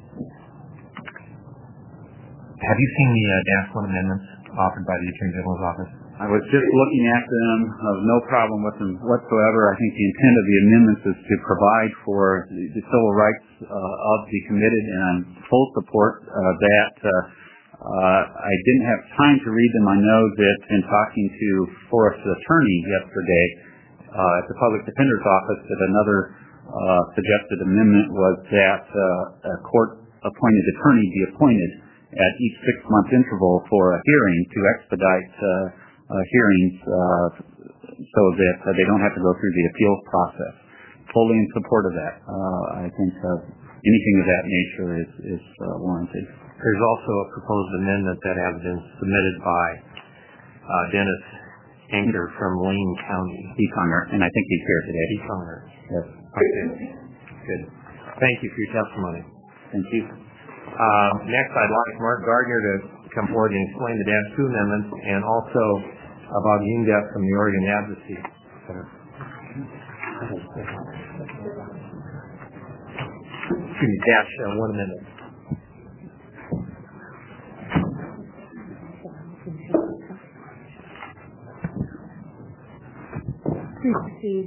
Have you seen the Dash 1 amendments offered by the Attorney General's office? I was just looking at them, no problem with them whatsoever. I think the intent of the amendments is to provide for the civil rights of the committed, and I'm full support that. I didn't have time to read them. I know that in talking to Forrest's attorney yesterday at the Public Defender's Office, that another suggested amendment was that a court-appointed attorney be appointed at each 6-month interval for a hearing to expedite hearings so that they don't have to go through the appeals process. Fully in support of that. I think anything of that nature is warranted. There's also a proposed amendment that has been submitted by Dennis Anker from Lane County. He's Hunter, and I think he's here today. He's Hunter. Yes. Okay. Good. Thank you for your testimony. Thank you. Next, I'd like Mark Gardner to come forward and explain the Dash 2 amendments and also about UNDEP from the Oregon Advocacy Center. Excuse me, Dash 1 amendment. Please proceed.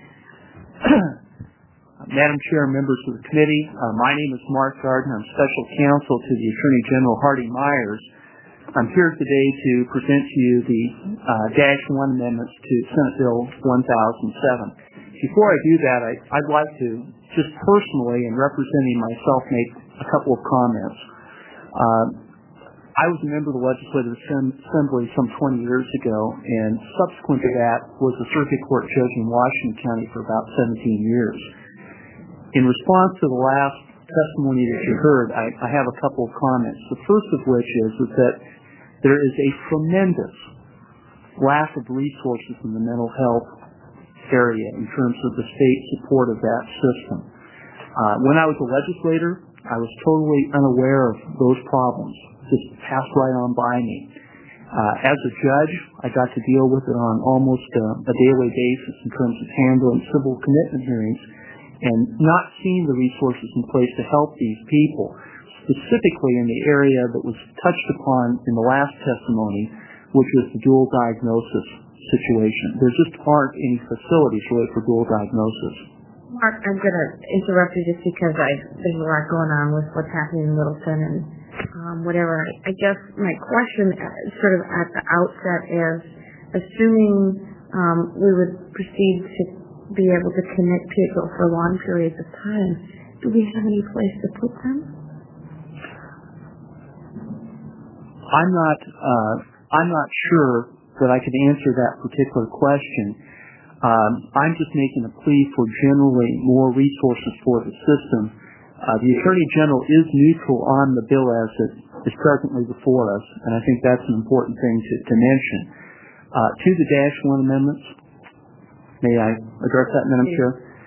Madam Chair, members of the committee, my name is Mark Gardner. I'm special counsel to the Attorney General Hardy Myers. I'm here today to present to you the Dash 1 amendments to Senate Bill 1007. Before I do that, I'd like to just personally, and representing myself, make a couple of comments. I was a member of the Legislative Assembly some 20 years ago, and subsequent to that was a circuit court judge in Washington County for about 17 years. In response to the last testimony that you heard, I have a couple of comments. The first of which is that there is a tremendous lack of resources in the mental health area in terms of the state support of that system. When I was a legislator, I was totally unaware of those problems. Just passed right on by me. As a judge, I got to deal with it on almost a daily basis in terms of handling civil commitment hearings and not seeing the resources in place to help these people, specifically in the area that was touched upon in the last testimony, which was the dual diagnosis situation. There just aren't any facilities really for dual diagnosis. Mark, I'm going to interrupt you just because there's a lot going on with what's happening in Littleton and whatever. I guess my question sort of at the outset is, assuming we would proceed to be able to connect people for long periods of time, do we have any place to put them? I'm not sure that I can answer that particular question. I'm just making a plea for generally more resources for the system. The Attorney General is neutral on the bill as it is presently before us, and I think that's an important thing to mention. To the Dash 1 amendments, may I address that, Madam Chair?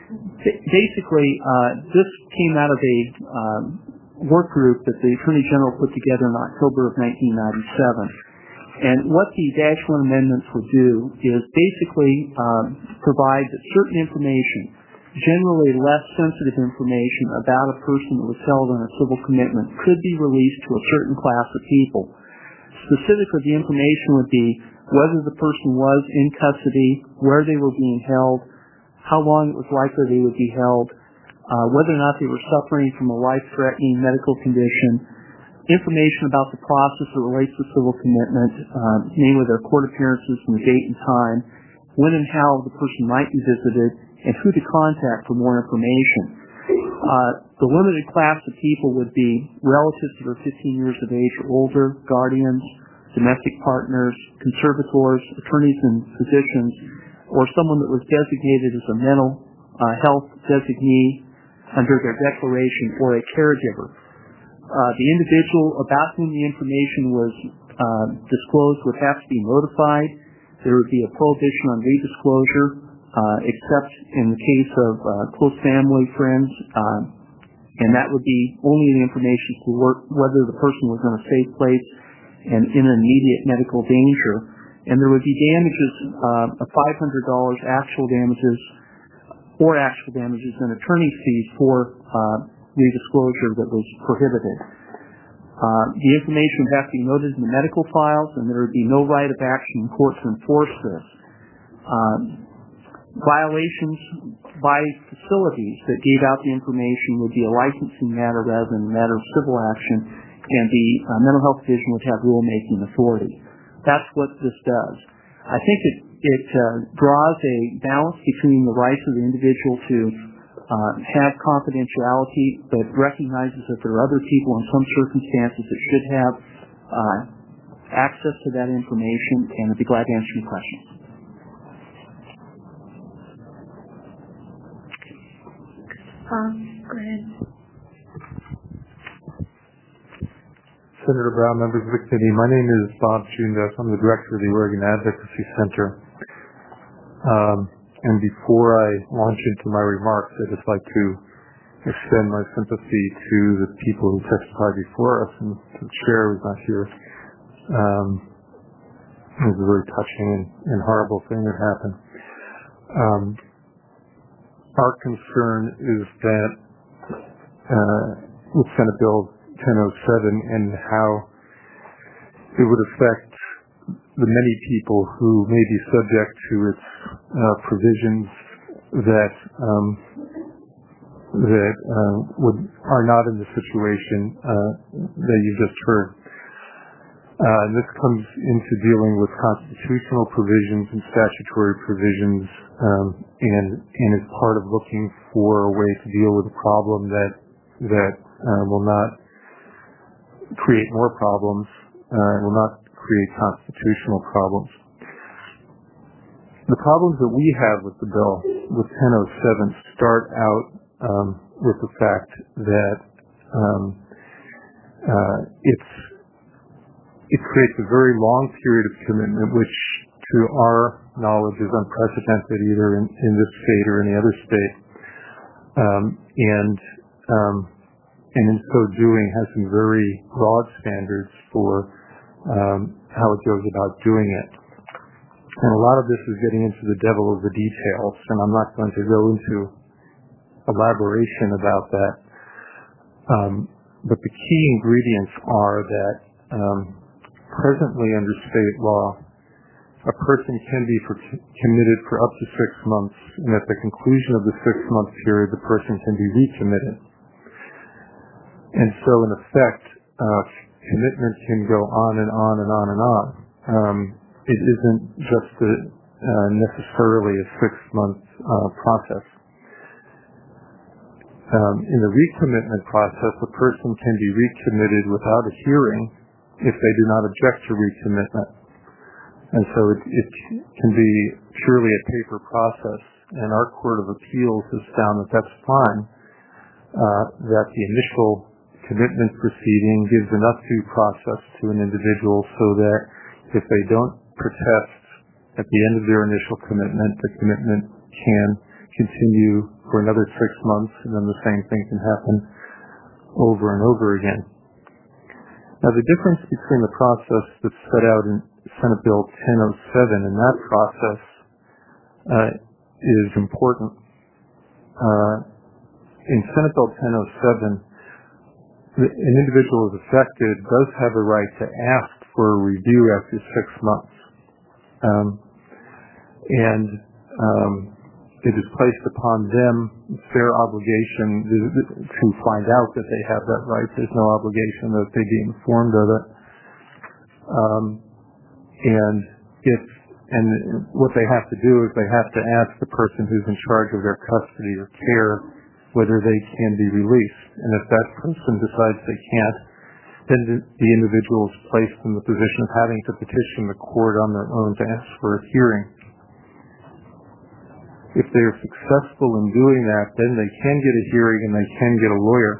Basically, this came out of a work group that the Attorney General put together in October of 1997. And what the Dash 1 amendments would do is basically provide that certain information, generally less sensitive information about a person that was held on a civil commitment, could be released to a certain class of people. Specifically, the information would be whether the person was in custody, where they were being held, how long it was likely they would be held, whether or not they were suffering from a life-threatening medical condition, information about the process that relates to civil commitment, namely their court appearances and the date and time, when and how the person might be visited, and who to contact for more information. The limited class of people would be relatives that are 15 years of age or older, guardians, domestic partners, conservators, attorneys and physicians, or someone that was designated as a mental health designee under their declaration, or a caregiver. The individual about whom the information was disclosed would have to be notified. There would be a prohibition on redisclosure, except in the case of close family, friends, and that would be only the information to whether the person was in a safe place and in immediate medical danger. And there would be damages of $500, actual damages, or actual damages and attorney's fees for redisclosure that was prohibited. The information would have to be noted in the medical files, and there would be no right of action in court to enforce this. Violations by facilities that gave out the information would be a licensing matter rather than a matter of civil action, and the mental health division would have rulemaking authority. That's what this does. I think it draws a balance between the rights of the individual to have confidentiality, but recognizes that there are other people in some circumstances that should have access to that information, and I'd be glad to answer any questions. Go ahead. Senator Brown, members of the committee, my name is Bob Chundas. I'm the director of the Oregon Advocacy Center. And before I launch into my remarks, I'd just like to extend my sympathy to the people who testified before us, and the chair was not here. It was a very touching and horrible thing that happened. Our concern is that with Senate Bill 1007 and how it would affect the many people who may be subject to its provisions that are not in the situation that you just heard. This comes into dealing with constitutional provisions and statutory provisions, and is part of looking for a way to deal with a problem that will not create more problems, will not create constitutional problems. The problems that we have with the bill, with 1007, start out with the fact that it creates a very long period of commitment, which to our knowledge is unprecedented either in this state or any other state, and in so doing has some very broad standards for how it goes about doing it. And a lot of this is getting into the devil of the details, and I'm not going to go into elaboration about that. But the key ingredients are that presently under state law, a person can be committed for up to 6 months, and at the conclusion of the 6-month period, the person can be recommitted. And so, in effect, commitment can go on and on and on and on. It isn't just necessarily a 6-month process. In the recommitment process, a person can be recommitted without a hearing if they do not object to recommitment. And so it can be purely a paper process. And our Court of Appeals has found that that's fine, that the initial commitment proceeding gives enough due process to an individual so that if they don't protest at the end of their initial commitment, the commitment can continue for another 6 months, and then the same thing can happen over and over again. Now, the difference between the process that's set out in Senate Bill 1007 and that process is important. In Senate Bill 1007, an individual who is affected does have a right to ask for a review after 6 months. And it is placed upon them, it's their obligation to find out that they have that right. There's no obligation that they be informed of it. And what they have to do is they have to ask the person who's in charge of their custody or care whether they can be released. And if that person decides they can't, then the individual is placed in the position of having to petition the court on their own to ask for a hearing. If they're successful in doing that, then they can get a hearing and they can get a lawyer.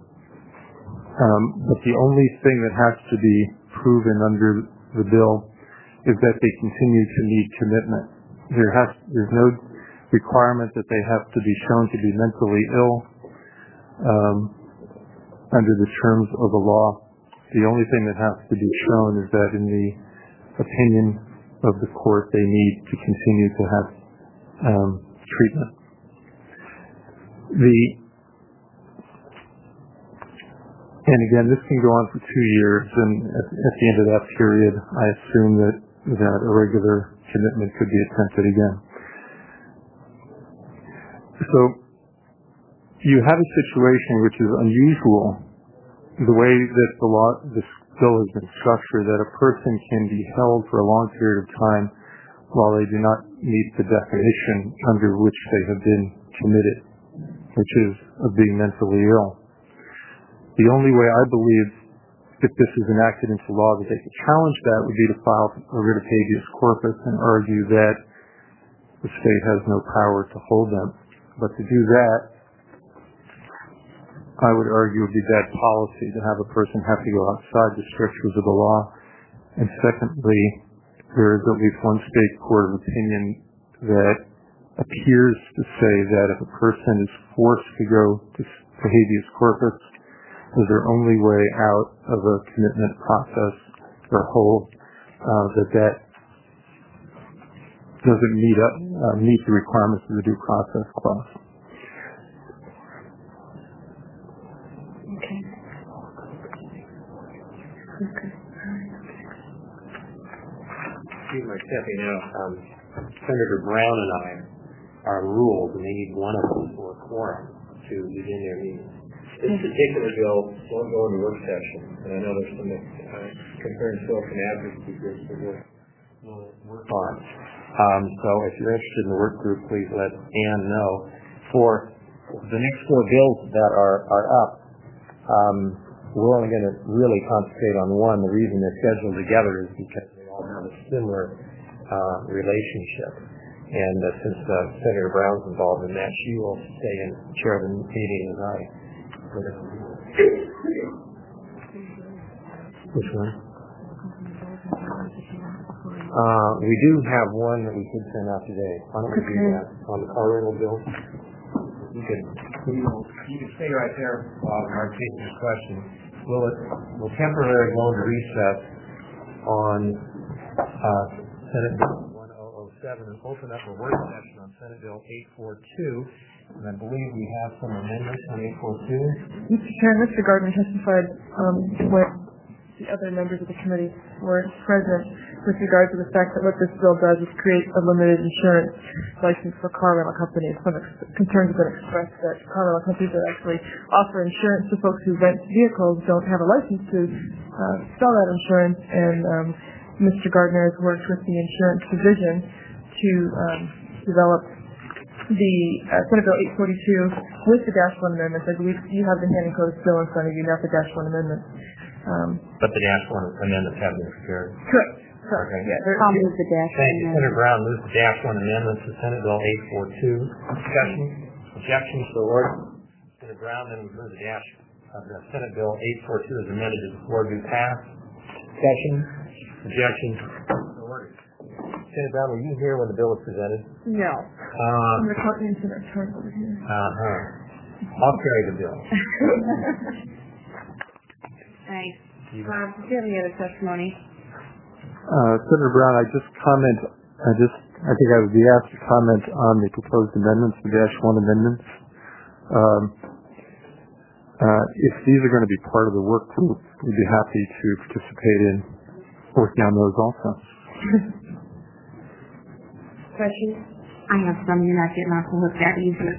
But the only thing that has to be proven under the bill is that they continue to need commitment. There's no requirement that they have to be shown to be mentally ill under the terms of the law. The only thing that has to be shown is that in the opinion of the court, they need to continue to have treatment. And again, this can go on for 2 years, and at the end of that period, I assume that a regular commitment could be attempted again. So you have a situation which is unusual, the way that this bill has been structured, that a person can be held for a long period of time while they do not meet the definition under which they have been committed, which is of being mentally ill. The only way I believe, if this is enacted into law, that they could challenge that would be to file a writ of habeas corpus and argue that the state has no power to hold them. But to do that, I would argue would be bad policy to have a person have to go outside the strictures of the law. And secondly, there is at least one state court of opinion that appears to say that if a person is forced to go to habeas corpus, is their only way out of a commitment process or hold, that doesn't meet the requirements of the due process clause. Excuse my stepping out. Senator Brown and I are ruled, and they need one of us for a quorum to begin their meeting. This particular bill won't go into work session, and I know there's some concerns still from advocacy groups that we'll work on. So if you're interested in the work group, please let Ann know. For the next 4 bills that are up, we're only going to really concentrate on one. The reason they're scheduled together is because they all have a similar relationship. And since Senator Brown's involved in that, she will stay and chair the meeting as I. Which one? We do have one that we could send out today. Why don't we do that on the car rental bill? You can stay right there while I'm taking this question. We'll temporarily go into recess on Senate Bill 1007 and open up a work session on Senate Bill 842. And I believe we have some amendments on 842. Mr. Chair, Mr. Gardner testified when the other members of the committee were present with regard to the fact that what this bill does is create a limited insurance license for car rental companies. Some concerns have been expressed that car rental companies that actually offer insurance to folks who rent vehicles don't have a license to sell that insurance, and Mr. Gardner has worked with the insurance division to develop the Senate Bill 842 with the Dash 1 amendments. I believe you have the Handing Code bill in front of you, not the Dash 1 amendment. But the Dash 1 amendments have been prepared. Correct. Okay. Yeah, I'll move the Dash 1 amendment. Senator Brown moves the Dash 1 amendments to Senate Bill 842. Discussion? Objections to the order? Senator Brown then would move the Dash of the Senate Bill 842 as amended to the floor be passed. Discussion? Objections? So ordered. Senator Brown, were you here when the bill was presented? No. I'm the courtroom to the turn over here. I'll carry the bill. Thanks. Do you have any other testimony? Senator Brown, I think I would be asked to comment on the proposed amendments, the Dash 1 amendments. If these are going to be part of the work group, we'd be happy to participate in working on those also. Questions? I have some. You're not getting off the hook that easy.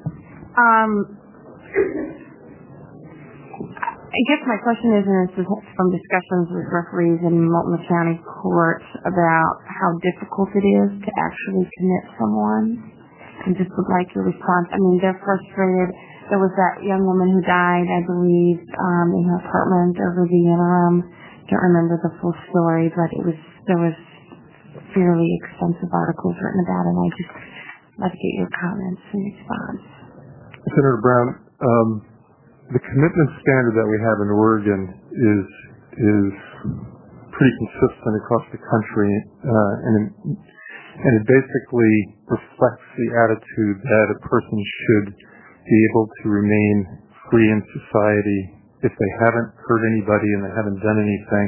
I guess my question is from discussions with referees in Multnomah County Court about how difficult it is to actually commit someone, and just would like your response. I mean, they're frustrated. There was that young woman who died, I believe, in her apartment over the interim. Don't remember the full story, but there was fairly extensive articles written about it, and I just like to get your comments and response. Senator Brown, the commitment standard that we have in Oregon is pretty consistent across the country, and it basically reflects the attitude that a person should be able to remain free in society if they haven't hurt anybody and they haven't done anything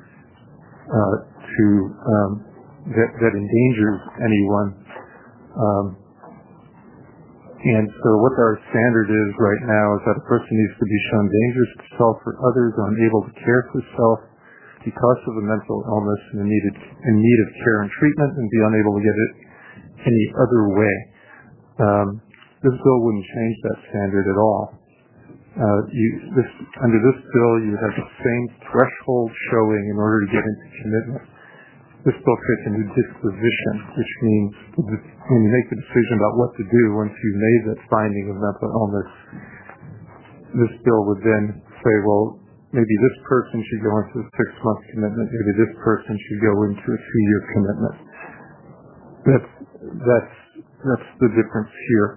that endangers anyone. And so what our standard is right now is that a person needs to be shown dangerous to self or others, or unable to care for self because of a mental illness and in need of care and treatment, and be unable to get it any other way. This bill wouldn't change that standard at all. Under this bill, you have the same threshold showing in order to get into commitment. This bill creates a new disposition, which means when you make the decision about what to do once you've made that finding of mental illness, this bill would then say, well, maybe this person should go into a 6-month commitment, maybe this person should go into a 2-year commitment. That's the difference here.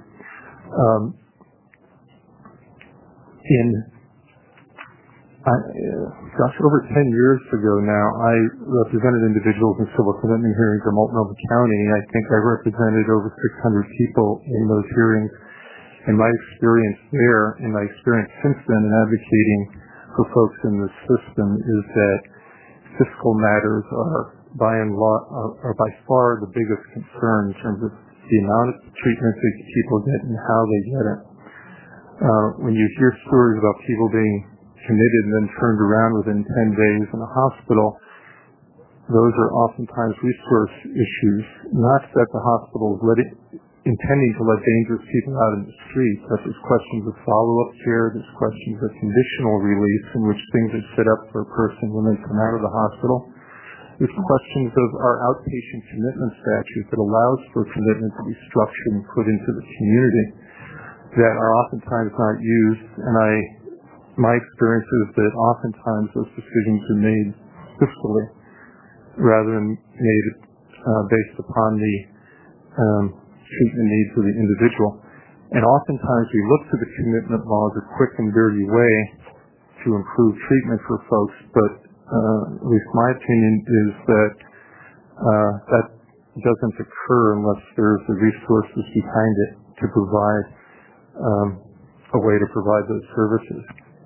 Over 10 years ago now, I represented individuals in civil commitment hearings in Multnomah County. I think I represented over 600 people in those hearings. And my experience there, and my experience since then in advocating for folks in the system, is that fiscal matters are by far the biggest concern in terms of the amount of treatment that people get and how they get it. When you hear stories about people being committed and then turned around within 10 days in a hospital, those are oftentimes resource issues, not that the hospital is intending to let dangerous people out in the street, but there's questions of follow-up care, there's questions of conditional release in which things are set up for a person when they come out of the hospital. There's questions of our outpatient commitment statute that allows for commitment to be structured and put into the community that are oftentimes not used, and my experience is that oftentimes those decisions are made fiscally rather than made based upon the treatment needs of the individual. And oftentimes we look to the commitment law as a quick and dirty way to improve treatment for folks, but at least my opinion is that that doesn't occur unless there's the resources behind it to provide a way to provide those services.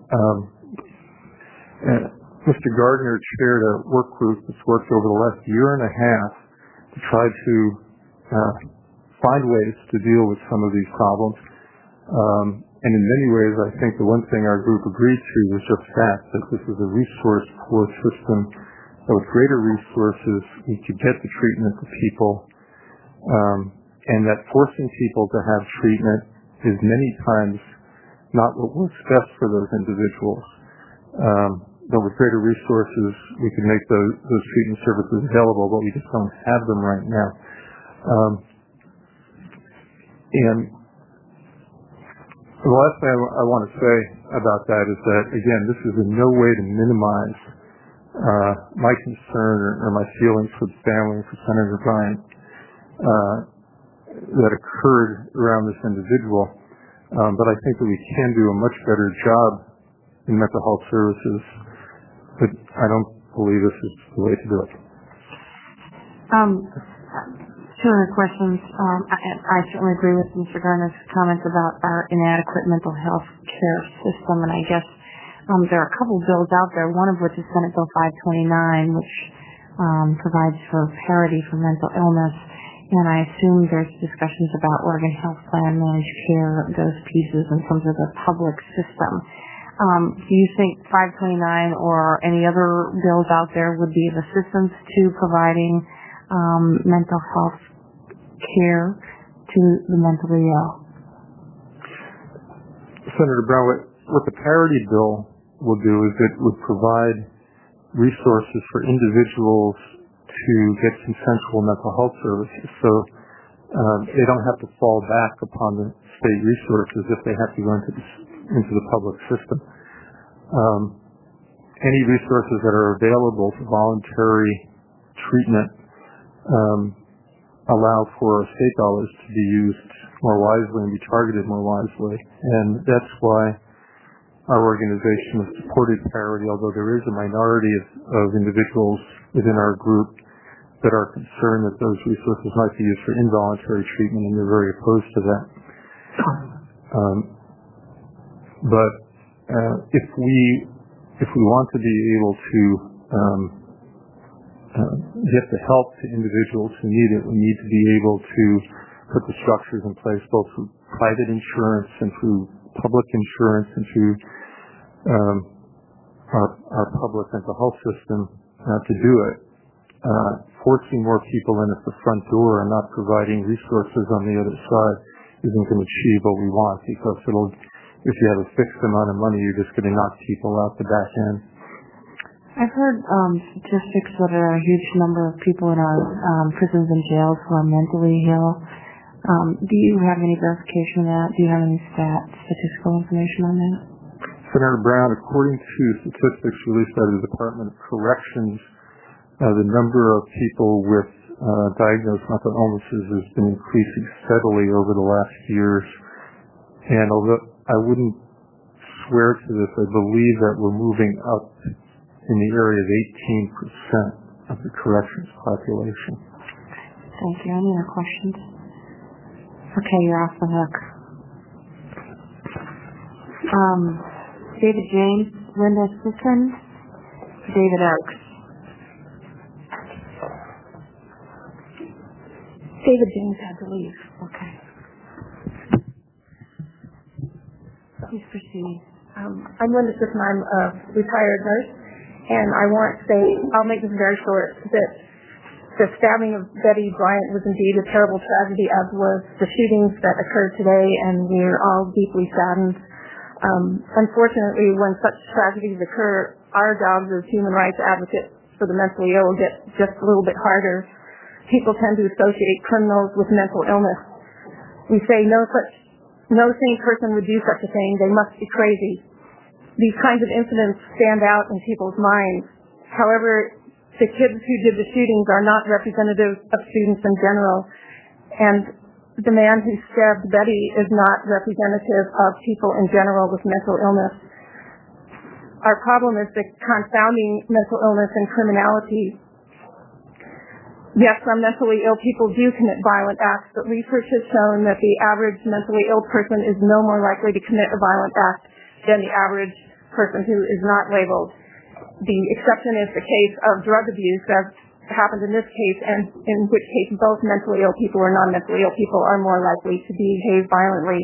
Mr. Gardner chaired a work group that's worked over the last year and a half to try to find ways to deal with some of these problems. And in many ways, I think the one thing our group agreed to was just that this is a resource-poor system, that with greater resources, we could get the treatment to people, and that forcing people to have treatment is many times not what works best for those individuals. But with greater resources, we can make those treatment services available, but we just don't have them right now. And the last thing I want to say about that is that, again, this is in no way to minimize my concern or my feelings for the family, for Senator Bryant, that occurred around this individual. But I think that we can do a much better job in mental health services, but I don't believe this is the way to do it. Sure, questions. I certainly agree with Mr. Garner's comments about our inadequate mental health care system, and I guess there are a couple bills out there, one of which is Senate Bill 529, which provides for parity for mental illness, and I assume there's discussions about Oregon Health Plan, managed care, those pieces in terms of the public system. Do you think 529 or any other bills out there would be of assistance to providing mental health care to the mentally ill? Senator Brown, what the parity bill will do is it would provide resources for individuals to get consensual mental health services. So they don't have to fall back upon the state resources if they have to go into the public system. Any resources that are available for voluntary treatment allow for state dollars to be used more wisely and be targeted more wisely. And that's why our organization has supported parity, although there is a minority of individuals within our group that are concerned that those resources might be used for involuntary treatment, and they're very opposed to that. But if we want to be able to get the help to individuals who need it, we need to be able to put the structures in place, both through private insurance and through public insurance and through our public mental health system to do it. Forcing more people in at the front door and not providing resources on the other side isn't going to achieve what we want, because if you have a fixed amount of money, you're just going to knock people out the back end. I've heard statistics that there are a huge number of people in our prisons and jails who are mentally ill. Do you have any verification of that? Do you have any statistical information on that? Senator Brown, according to statistics released by the Department of Corrections, the number of people with diagnosed mental illnesses has been increasing steadily over the last years. And although I wouldn't swear to this, I believe that we're moving up in the area of 18% of the corrections population. Thank you. Any other questions? Okay, you're off the hook. David James, Linda Sisson, David Oakes. David James had to leave. Okay. Please proceed. I'm Linda Sisson. I'm a retired nurse, and I want to say, I'll make this very short, that the stabbing of Betty Bryant was indeed a terrible tragedy, as was the shootings that occurred today, and we're all deeply saddened. Unfortunately, when such tragedies occur, our jobs as human rights advocates for the mentally ill get just a little bit harder. People tend to associate criminals with mental illness. We say no sane person would do such a thing. They must be crazy. These kinds of incidents stand out in people's minds. However, the kids who did the shootings are not representative of students in general, and the man who stabbed Betty is not representative of people in general with mental illness. Our problem is the confounding mental illness and criminality. Yes, some mentally ill people do commit violent acts, but research has shown that the average mentally ill person is no more likely to commit a violent act than the average person who is not labeled. The exception is the case of drug abuse, as happened in this case, and in which case both mentally ill people or non-mentally ill people are more likely to behave violently.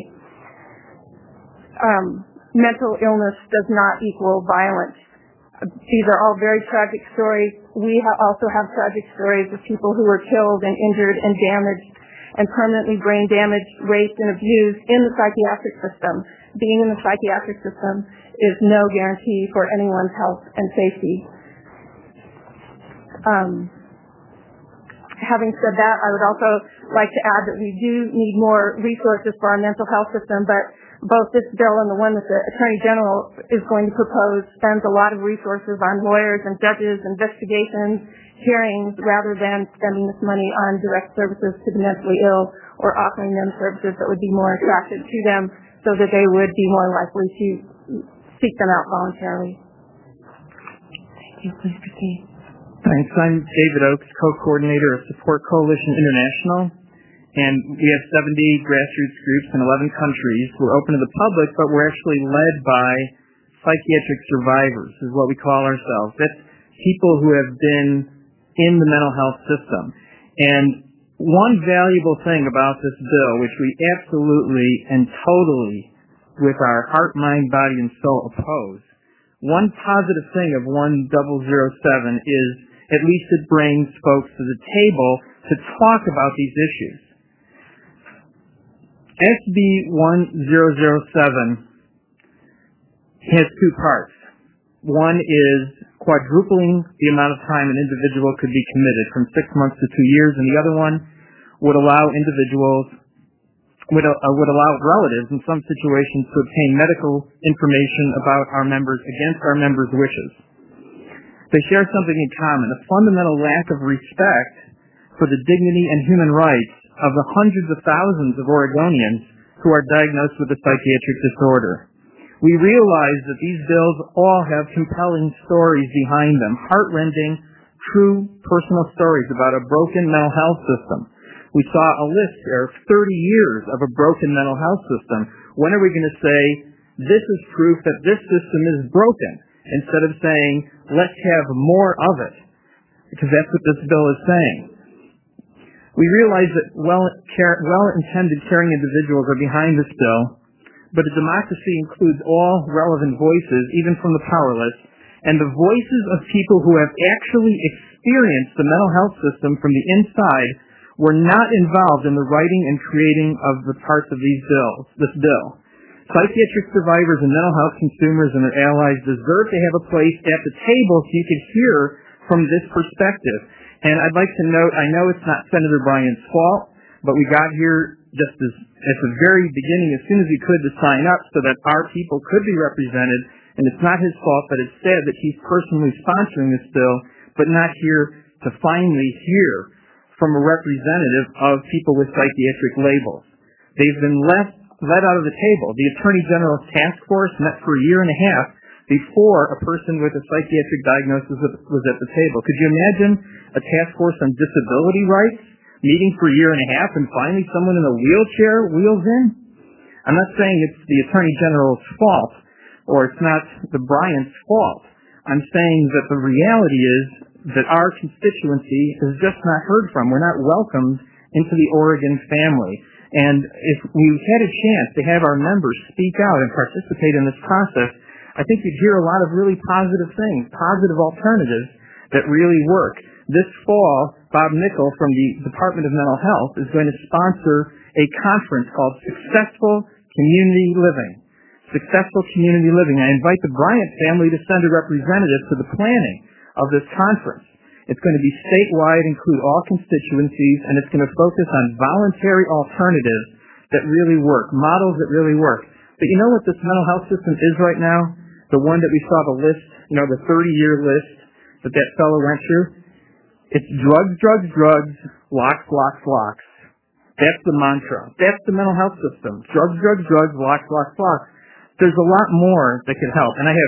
Mental illness does not equal violence. These are all very tragic stories. We also have tragic stories of people who were killed and injured and damaged and permanently brain damaged, raped, and abused in the psychiatric system. Being in the psychiatric system is no guarantee for anyone's health and safety. Having said that, I would also like to add that we do need more resources for our mental health system, but both this bill and the one that the Attorney General is going to propose spends a lot of resources on lawyers and judges, investigations, hearings, rather than spending this money on direct services to the mentally ill or offering them services that would be more attractive to them so that they would be more likely to seek them out voluntarily. Thank you. Please proceed. Thanks. I'm David Oakes, co-coordinator of Support Coalition International, and we have 70 grassroots groups in 11 countries. We're open to the public, but we're actually led by psychiatric survivors, is what we call ourselves. That's people who have been in the mental health system. And one valuable thing about this bill, which we absolutely and totally, with our heart, mind, body, and soul, oppose, one positive thing of 1007 is at least it brings folks to the table to talk about these issues. SB 1007 has two parts. One is quadrupling the amount of time an individual could be committed from 6 months to 2 years, and the other one would allow relatives in some situations to obtain medical information about our members against our members' wishes. They share something in common, a fundamental lack of respect for the dignity and human rights of the hundreds of thousands of Oregonians who are diagnosed with a psychiatric disorder. We realize that these bills all have compelling stories behind them, heart-rending, true personal stories about a broken mental health system. We saw a list there of 30 years of a broken mental health system. When are we going to say, this is proof that this system is broken, instead of saying, let's have more of it? Because that's what this bill is saying. We realize that well-intended caring individuals are behind this bill, but a democracy includes all relevant voices, even from the powerless, and the voices of people who have actually experienced the mental health system from the inside were not involved in the writing and creating of the parts of this bill. Psychiatric survivors and mental health consumers and their allies deserve to have a place at the table so you can hear from this perspective. And I'd like to note, I know it's not Senator Bryan's fault, but we got here just at the very beginning, as soon as we could, to sign up so that our people could be represented. And it's not his fault, but it's sad that he's personally sponsoring this bill, but not here to finally hear from a representative of people with psychiatric labels. They've been let out of the table. The Attorney General's task force met for a year and a half before a person with a psychiatric diagnosis was at the table. Could you imagine a task force on disability rights meeting for a year and a half and finally someone in a wheelchair wheels in? I'm not saying it's the Attorney General's fault or it's not the Bryant's fault. I'm saying that the reality is that our constituency is just not heard from. We're not welcomed into the Oregon family. And if we had a chance to have our members speak out and participate in this process, I think you'd hear a lot of really positive things, positive alternatives that really work. This fall, Bob Nickel from the Department of Mental Health is going to sponsor a conference called Successful Community Living. Successful Community Living. I invite the Bryant family to send a representative to the planning of this conference. It's going to be statewide, include all constituencies, and it's going to focus on voluntary alternatives that really work, models that really work. But you know what this mental health system is right now? The one that we saw the list, the 30-year list that fellow went through? It's drugs, drugs, drugs, locks, locks, locks. That's the mantra. That's the mental health system. Drugs, drugs, drugs, locks, locks, locks. There's a lot more that could help. And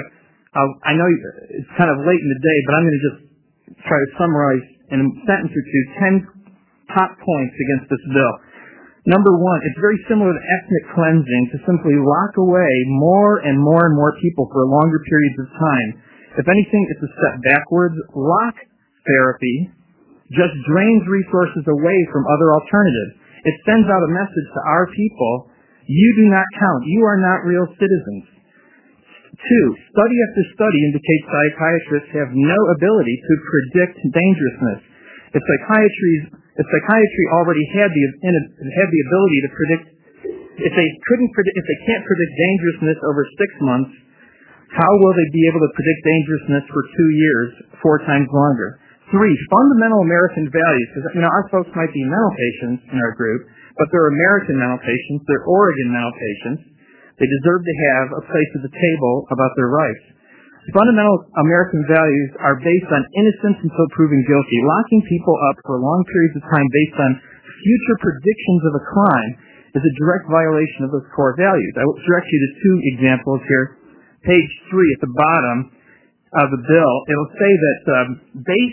I know it's kind of late in the day, but I'm going to just try to summarize in a sentence or two 10 top points against this bill. Number one, it's very similar to ethnic cleansing, to simply lock away more and more and more people for longer periods of time. If anything, it's a step backwards. Lock therapy just drains resources away from other alternatives. It sends out a message to our people, you do not count. You are not real citizens. Two, study after study indicates psychiatrists have no ability to predict dangerousness. If psychiatry already had the ability to predict, if they can't predict dangerousness over 6 months, how will they be able to predict dangerousness for 2 years, 4 times longer? Three, fundamental American values. Because our folks might be mental patients in our group, but they're American mental patients, they're Oregon mental patients. They deserve to have a place at the table about their rights. Fundamental American values are based on innocence until proven guilty. Locking people up for long periods of time based on future predictions of a crime is a direct violation of those core values. I will direct you to 2 examples here. Page 3 at the bottom of the bill, it'll say that based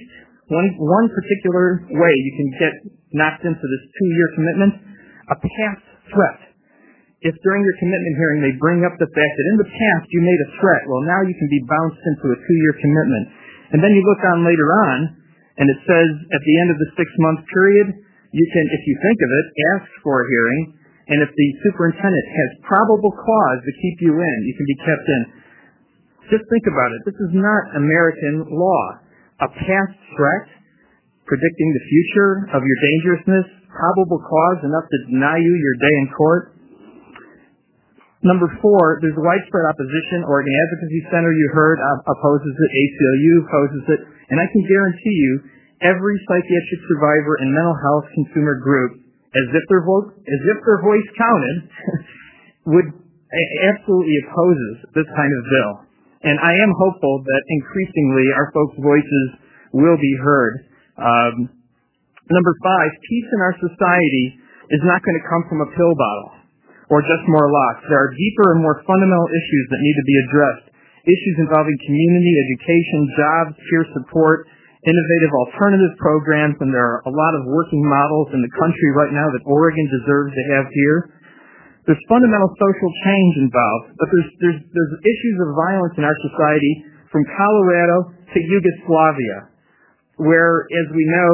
one particular way you can get knocked into this 2-year commitment, a past threat. If during your commitment hearing they bring up the fact that in the past you made a threat, well, now you can be bounced into a 2-year commitment. And then you look on later on, and it says at the end of the 6-month period, you can, if you think of it, ask for a hearing, and if the superintendent has probable cause to keep you in, you can be kept in. Just think about it. This is not American law. A past threat, predicting the future of your dangerousness, probable cause enough to deny you your day in court. Number 4, there's widespread opposition. Oregon Advocacy Center, you heard, opposes it. ACLU opposes it. And I can guarantee you, every psychiatric survivor and mental health consumer group, as if their voice counted, would absolutely opposes this kind of bill. And I am hopeful that increasingly our folks' voices will be heard. Number 5, peace in our society is not going to come from a pill bottle or just more locks. There are deeper and more fundamental issues that need to be addressed. Issues involving community, education, jobs, peer support, innovative alternative programs, and there are a lot of working models in the country right now that Oregon deserves to have here. There's fundamental social change involved, but there's issues of violence in our society from Colorado to Yugoslavia, where, as we know,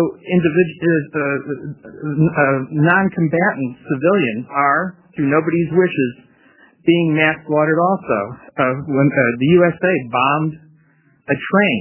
non-combatant civilians are, through nobody's wishes, being mass slaughtered also. When the USA bombed a train.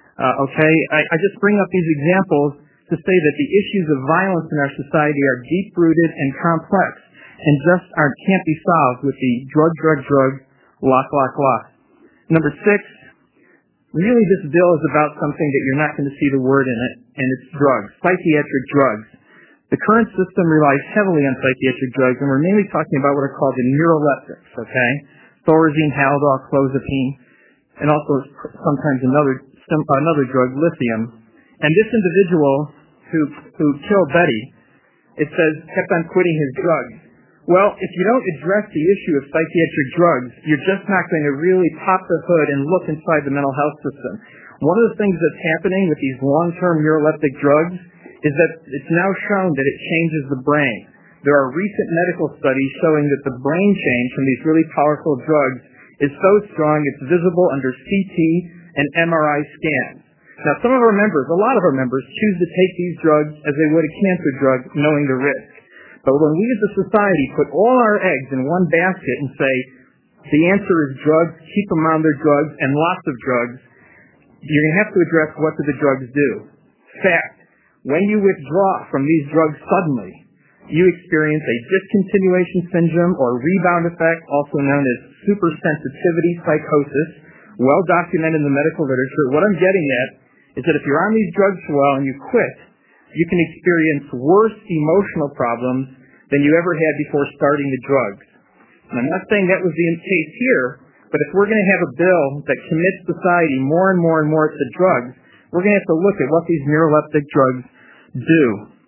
I just bring up these examples to say that the issues of violence in our society are deep-rooted and complex, and just can't be solved with the drug, lock. Number 6, really this bill is about something that you're not going to see the word in it, and it's drugs, psychiatric drugs. The current system relies heavily on psychiatric drugs, and we're mainly talking about what are called the neuroleptics, Thorazine, Haldol, clozapine, and also sometimes another drug, lithium. And this individual who killed Betty, it says, kept on quitting his drugs. Well, if you don't address the issue of psychiatric drugs, you're just not going to really pop the hood and look inside the mental health system. One of the things that's happening with these long-term neuroleptic drugs is that it's now shown that it changes the brain. There are recent medical studies showing that the brain change from these really powerful drugs is so strong it's visible under CT and MRI scans. Now, some of our members, a lot of our members, choose to take these drugs as they would a cancer drug, knowing the risk. But when we as a society put all our eggs in one basket and say, the answer is drugs, keep them on their drugs, and lots of drugs, you're going to have to address what do the drugs do. Fact, when you withdraw from these drugs suddenly, you experience a discontinuation syndrome or rebound effect, also known as supersensitivity psychosis, well documented in the medical literature. What I'm getting at is that if you're on these drugs for a while and you quit, you can experience worse emotional problems than you ever had before starting the drugs. And I'm not saying that was the case here, but if we're going to have a bill that commits society more and more to drugs, we're going to have to look at what these neuroleptic drugs do.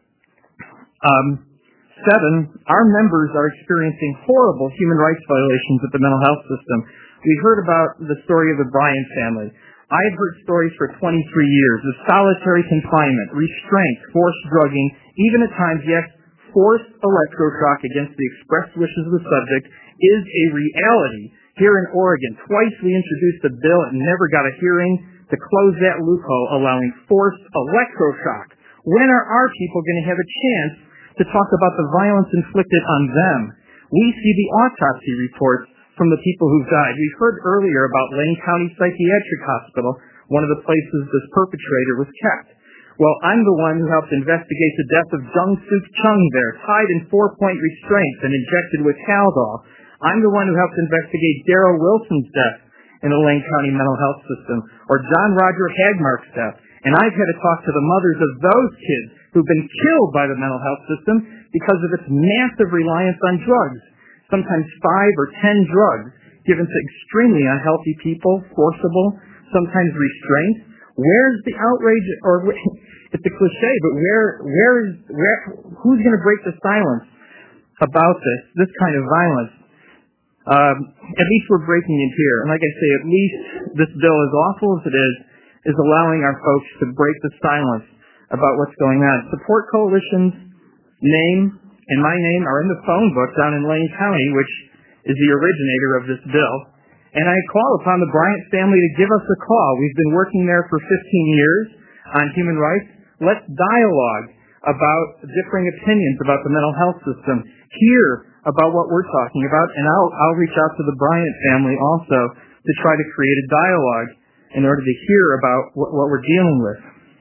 7, our members are experiencing horrible human rights violations at the mental health system. We heard about the story of the Bryant family. I've heard stories for 23 years of solitary confinement, restraint, forced drugging, even at times, yes, forced electroshock against the express wishes of the subject is a reality here in Oregon. Twice we introduced a bill and never got a hearing to close that loophole allowing forced electroshock. When are our people going to have a chance to talk about the violence inflicted on them? We see the autopsy reports from the people who've died. We've heard earlier about Lane County Psychiatric Hospital, one of the places this perpetrator was kept. Well, I'm the one who helped investigate the death of Jung Suk Chung there, tied in 4-point restraints and injected with Haldol. I'm the one who helped investigate Darrell Wilson's death in the Lane County mental health system, or John Roger Hagmark's death. And I've had to talk to the mothers of those kids who've been killed by the mental health system because of its massive reliance on drugs. Sometimes 5 or 10 drugs given to extremely unhealthy people, forcible, sometimes restraint. Where's the outrage, or it's a cliche, but who's going to break the silence about this kind of violence? At least we're breaking it here. And like I say, at least this bill, as awful as it is, is allowing our folks to break the silence about what's going on. Support Coalition's name and my name are in the phone book down in Lane County, which is the originator of this bill. And I call upon the Bryant family to give us a call. We've been working there for 15 years on human rights. Let's dialogue about differing opinions about the mental health system. Hear about what we're talking about, and I'll reach out to the Bryant family also to try to create a dialogue in order to hear about what we're dealing with.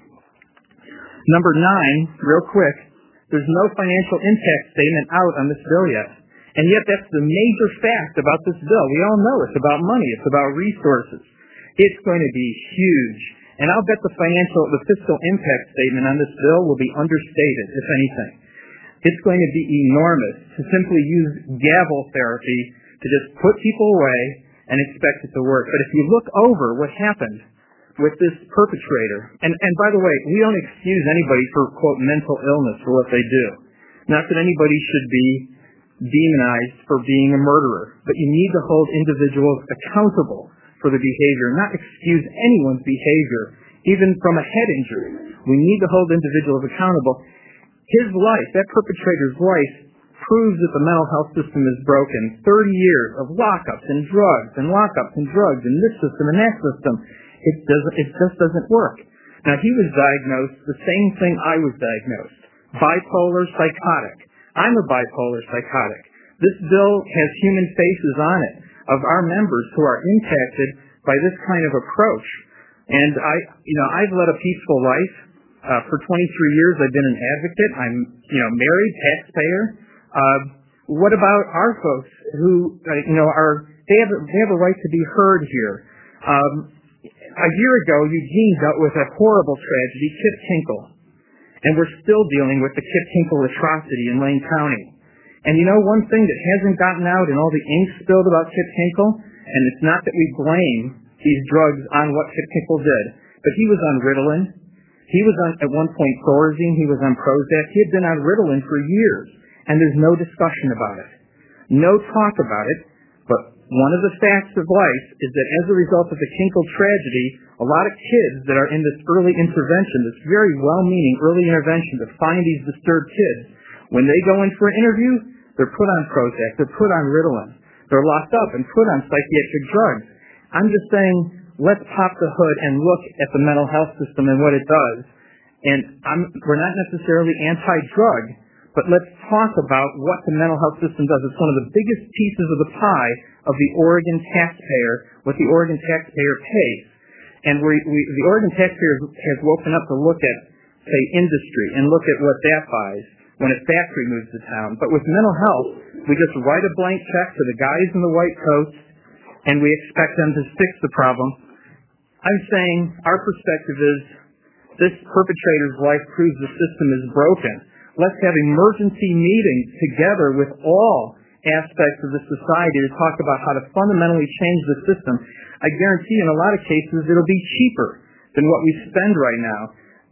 Number 9, real quick, there's no financial impact statement out on this bill yet. And yet that's the major fact about this bill. We all know it's about money. It's about resources. It's going to be huge. And I'll bet the fiscal impact statement on this bill will be understated, if anything. It's going to be enormous to simply use gavel therapy to just put people away and expect it to work. But if you look over what happened with this perpetrator, and by the way, we don't excuse anybody for, quote, mental illness for what they do. Not that anybody should be demonized for being a murderer, but you need to hold individuals accountable for the behavior, not excuse anyone's behavior, even from a head injury. We need to hold individuals accountable. His life, that perpetrator's life, proves that the mental health system is broken. 30 years of lockups and drugs and lockups and drugs in this system and that system. It just doesn't work. Now, he was diagnosed the same thing I was diagnosed, bipolar psychotic. I'm a bipolar psychotic. This bill has human faces on it of our members who are impacted by this kind of approach. And I've led a peaceful life. For 23 years, I've been an advocate. I'm, married, taxpayer. What about our folks who, they have a right to be heard here? A year ago, Eugene dealt with a horrible tragedy, Kip Hinkle. And we're still dealing with the Kip Hinkle atrocity in Lane County. And one thing that hasn't gotten out in all the ink spilled about Kip Hinkle, and it's not that we blame these drugs on what Kip Hinkle did, but he was on Ritalin. He was on, at one point, Thorazine. He was on Prozac. He had been on Ritalin for years, and there's no discussion about it. No talk about it, but one of the facts of life is that as a result of the Hinkle tragedy, a lot of kids that are in this early intervention, this very well-meaning early intervention to find these disturbed kids, when they go in for an interview, they're put on Prozac, they're put on Ritalin, they're locked up and put on psychiatric drugs. I'm just saying, let's pop the hood and look at the mental health system and what it does. And we're not necessarily anti-drug, but let's talk about what the mental health system does. It's one of the biggest pieces of the pie of the Oregon taxpayer, what the Oregon taxpayer pays. And the Oregon taxpayer has woken up to look at, say, industry and look at what that buys when a factory moves to town. But with mental health, we just write a blank check to the guys in the white coats, and we expect them to fix the problem. I'm saying our perspective is this perpetrator's life proves the system is broken. Let's have emergency meetings together with all aspects of the society to talk about how to fundamentally change the system. I guarantee in a lot of cases it'll be cheaper than what we spend right now.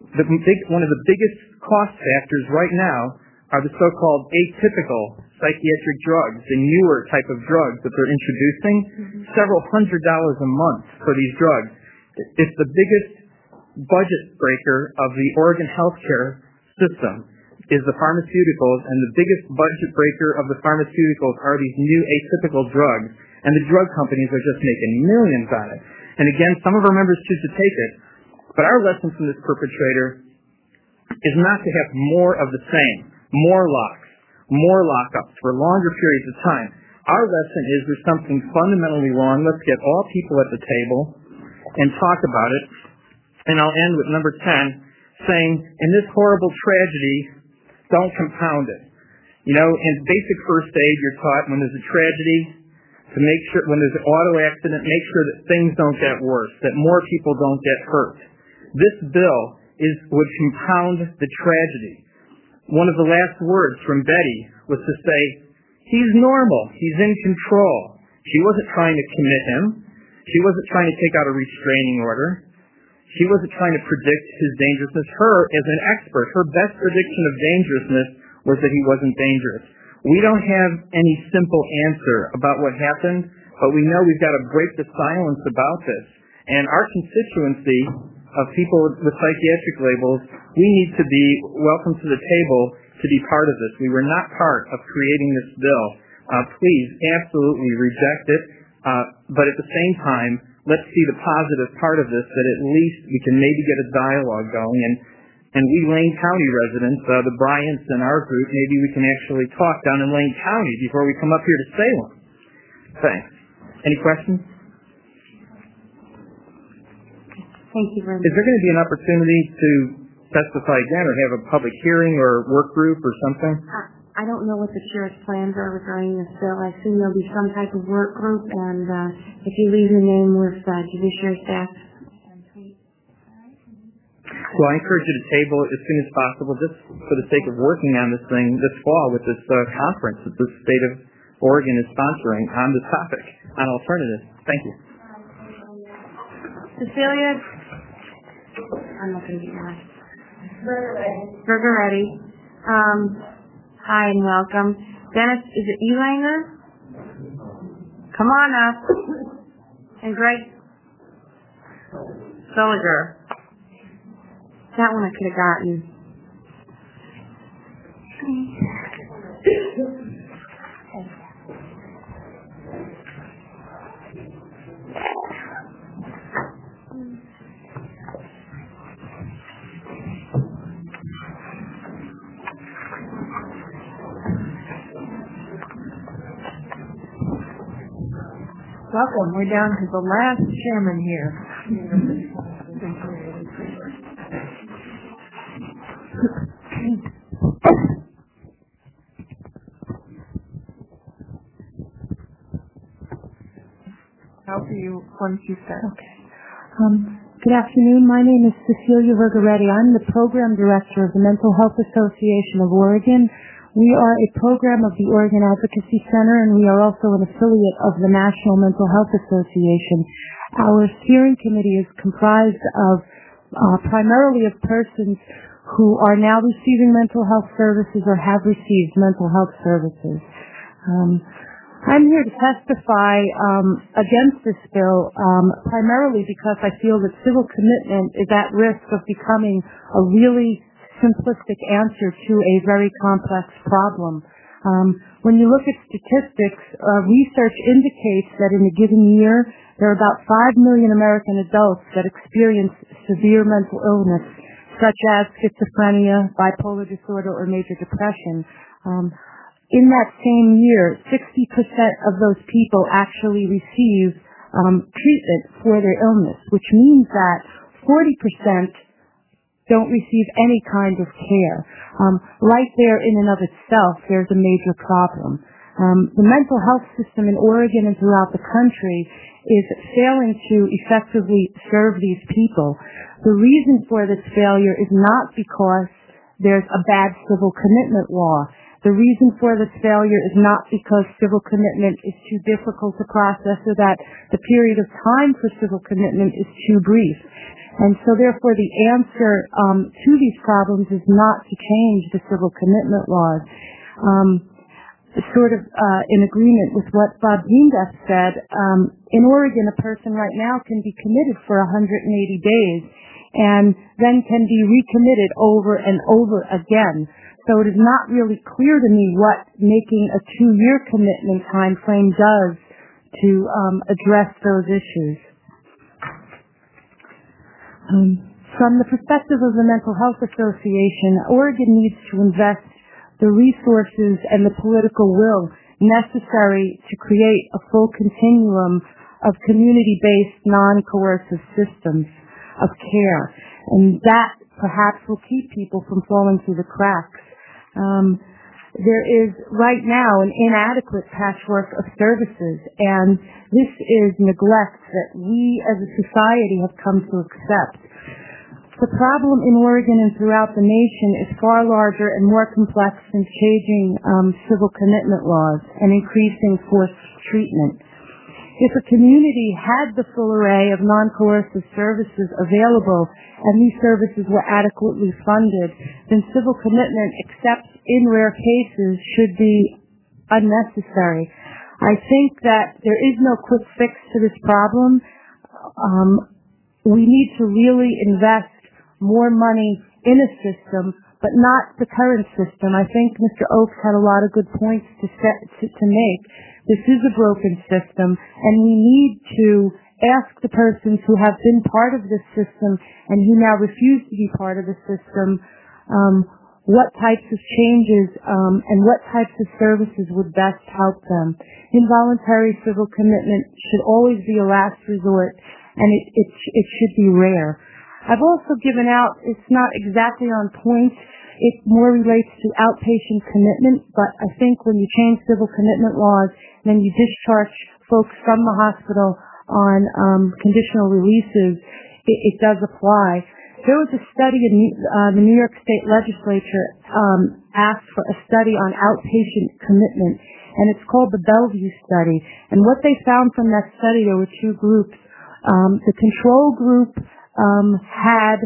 One of the biggest cost factors right now are the so-called atypical psychiatric drugs, the newer type of drugs that they're introducing, several $100s a month for these drugs. It's the biggest budget breaker of the Oregon healthcare system is the pharmaceuticals, and the biggest budget breaker of the pharmaceuticals are these new atypical drugs, and the drug companies are just making millions on it. And again, some of our members choose to take it, but our lesson from this perpetrator is not to have more of the same, more locks, more lockups for longer periods of time. Our lesson is there's something fundamentally wrong. Let's get all people at the table and talk about it. And I'll end with number 10, saying, in this horrible tragedy, don't compound it. In basic first aid, you're taught when there's a tragedy to make sure, when there's an auto accident, make sure that things don't get worse, that more people don't get hurt. This bill would compound the tragedy. One of the last words from Betty was to say, he's normal, he's in control. She wasn't trying to commit him. She wasn't trying to take out a restraining order. She wasn't trying to predict his dangerousness. Her, as an expert, her best prediction of dangerousness was that he wasn't dangerous. We don't have any simple answer about what happened, but we know we've got to break the silence about this. And our constituency of people with psychiatric labels, we need to be welcome to the table to be part of this. We were not part of creating this bill. Please absolutely reject it, but at the same time, let's see the positive part of this, that at least we can maybe get a dialogue going. And we Lane County residents, the Bryants in our group, maybe we can actually talk down in Lane County before we come up here to Salem. Thanks. Any questions? Thank you very much. Is there going to be an opportunity to testify again or have a public hearing or work group or something? I don't know what the chair's plans are regarding this bill. I assume there'll be some type of work group, and if you leave your name with judiciary staff. Well, I encourage you to table it as soon as possible, just for the sake of working on this thing this fall with this conference that the state of Oregon is sponsoring on this topic, on alternatives. Thank you. Cecilia? I'm not going to be right. Bergeretti. Hi and welcome. Dennis, is it Elanger? Come on up. And Greg Soliger. That one I could have gotten. Welcome. We're down to the last chairman here. How do you want to start? Okay. Good afternoon. My name is Cecilia Vergaretti. I'm the program director of the Mental Health Association of Oregon. We are a program of the Oregon Advocacy Center, and we are also an affiliate of the National Mental Health Association. Our steering committee is comprised of primarily of persons who are now receiving mental health services or have received mental health services. I'm here to testify against this bill primarily because I feel that civil commitment is at risk of becoming a really simplistic answer to a very complex problem. When you look at statistics, research indicates that in a given year, there are about 5 million American adults that experience severe mental illness, such as schizophrenia, bipolar disorder, or major depression. In that same year, 60% of those people actually receive treatment for their illness, which means that 40% don't receive any kind of care. Right there in and of itself, there's a major problem. The mental health system in Oregon and throughout the country is failing to effectively serve these people. The reason for this failure is not because there's a bad civil commitment law. The reason for this failure is not because civil commitment is too difficult to process or that the period of time for civil commitment is too brief. And so therefore the answer to these problems is not to change the civil commitment laws. Sort of in agreement with what Bob Greendeff said, in Oregon a person right now can be committed for 180 days and then can be recommitted over and over again. So it is not really clear to me what making a 2-year commitment time frame does to address those issues. From the perspective of the Mental Health Association, Oregon needs to invest the resources and the political will necessary to create a full continuum of community-based, non-coercive systems of care. And that perhaps will keep people from falling through the cracks. There is right now an inadequate patchwork of services, and this is neglect that we as a society have come to accept. The problem in Oregon and throughout the nation is far larger and more complex than changing civil commitment laws and increasing forced treatment. If a community had the full array of non-coercive services available and these services were adequately funded, then civil commitment, except in rare cases, should be unnecessary. I think that there is no quick fix to this problem. we need to really invest more money in a system, but not the current system. I think Mr. Oakes had a lot of good points to make. This is a broken system, and we need to ask the persons who have been part of this system and who now refuse to be part of the system what types of changes and what types of services would best help them. Involuntary civil commitment should always be a last resort, and it should be rare. I've also given out, it's not exactly on point, it more relates to outpatient commitment, but I think when you change civil commitment laws, then you discharge folks from the hospital on conditional releases, it does apply. There was a study in the New York State Legislature asked for a study on outpatient commitment, and it's called the Bellevue Study. And what they found from that study, there were two groups. The control group had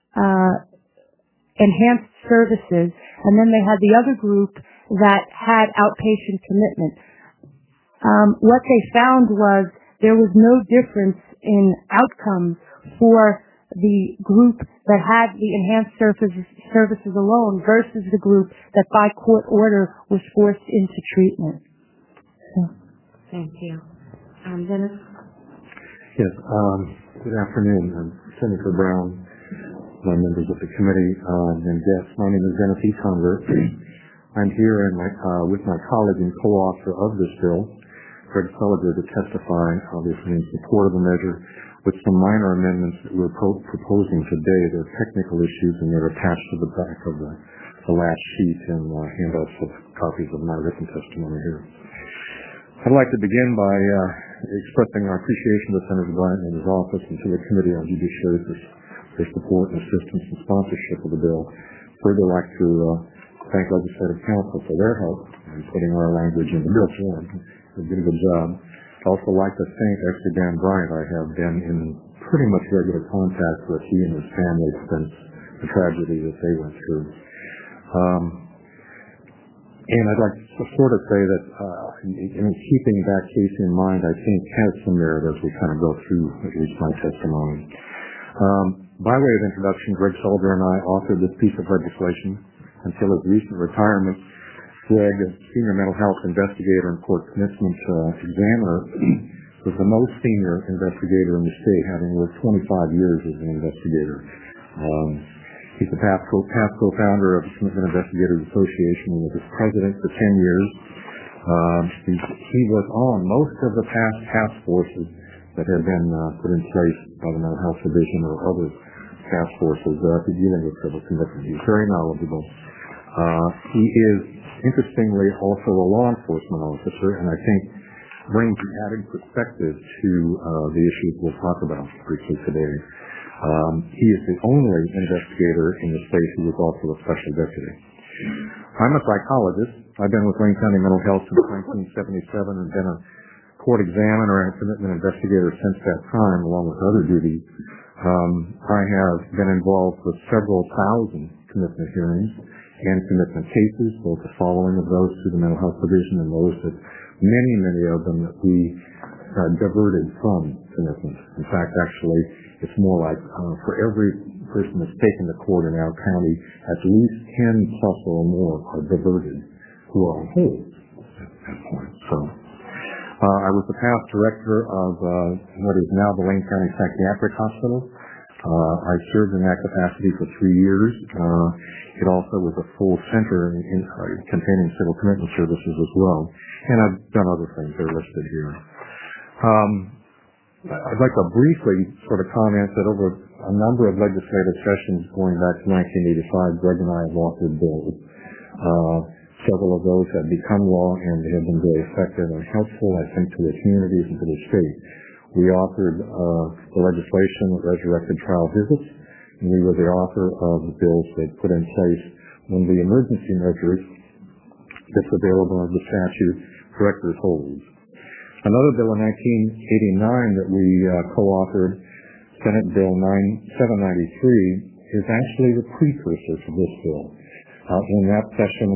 enhanced services, and then they had the other group that had outpatient commitment. What they found was there was no difference in outcomes for the group that had the enhanced services alone versus the group that by court order was forced into treatment. So. Thank you. Dennis? Yes, good afternoon. I'm Senator Brown, my members of the committee, and guests. My name is Dennis E. Conger. I'm here with my colleague and co-author of this bill, Greg Sullivan, to testify, obviously, in support of the measure, with some minor amendments that we're proposing today. They're technical issues, and they're attached to the back of the last sheet and handouts of copies of my written testimony here. I'd like to begin by expressing our appreciation to Senator Bryant and his office and to the Committee on Judiciary for their support and assistance and sponsorship of the bill. Further, I'd like to thank Legislative Council for their help in putting our language in the bill form. They did a good job. I'd also like to thank actually Dan Bryant. I have been in pretty much regular contact with he and his family since the tragedy that they went through. And I'd like to sort of say that in keeping that case in mind, I think has some merit as we kind of go through at least my testimony. By way of introduction, Greg Sullivan and I authored this piece of legislation. Until his recent retirement, Greg, a senior mental health investigator and court commitment examiner, was the most senior investigator in the state, having worked 25 years as an investigator. He's the past co-founder of the Commitment Investigators Association and was its president for 10 years. He was on most of the past task forces that have been put in place by the Mental Health Division or other task forces dealing with civil commitment. He's very knowledgeable. He is, interestingly, also a law enforcement officer, and I think brings an added perspective to the issues we'll talk about briefly today. He is the only investigator in the state who is also a special deputy. I'm a psychologist. I've been with Wayne County Mental Health since 1977 and been a court examiner and commitment investigator since that time, along with other duties. I have been involved with several thousand commitment hearings and commitment cases, both the following of those through the Mental Health Division and those that many of them that we diverted from commitment. In fact, actually, it's more like for every person that's taken to court in our county, at least 10 plus or more are diverted who are on hold at that point. So I was the past director of what is now the Wayne County Psychiatric Hospital. I served in that capacity for 3 years. It also was a full center containing civil commitment services as well. And I've done other things that are listed here. I'd like to briefly sort of comment that over a number of legislative sessions going back to 1985, Greg and I have authored bills. Several of those have become law and they have been very effective and helpful, I think, to the communities and to the state. We authored the legislation that resurrected trial visits, and we were the author of the bills that put in place when the emergency measures that's available under the statute directors holds. Another bill in 1989 that we co-authored, Senate Bill 793, is actually the precursor to this bill. In that session,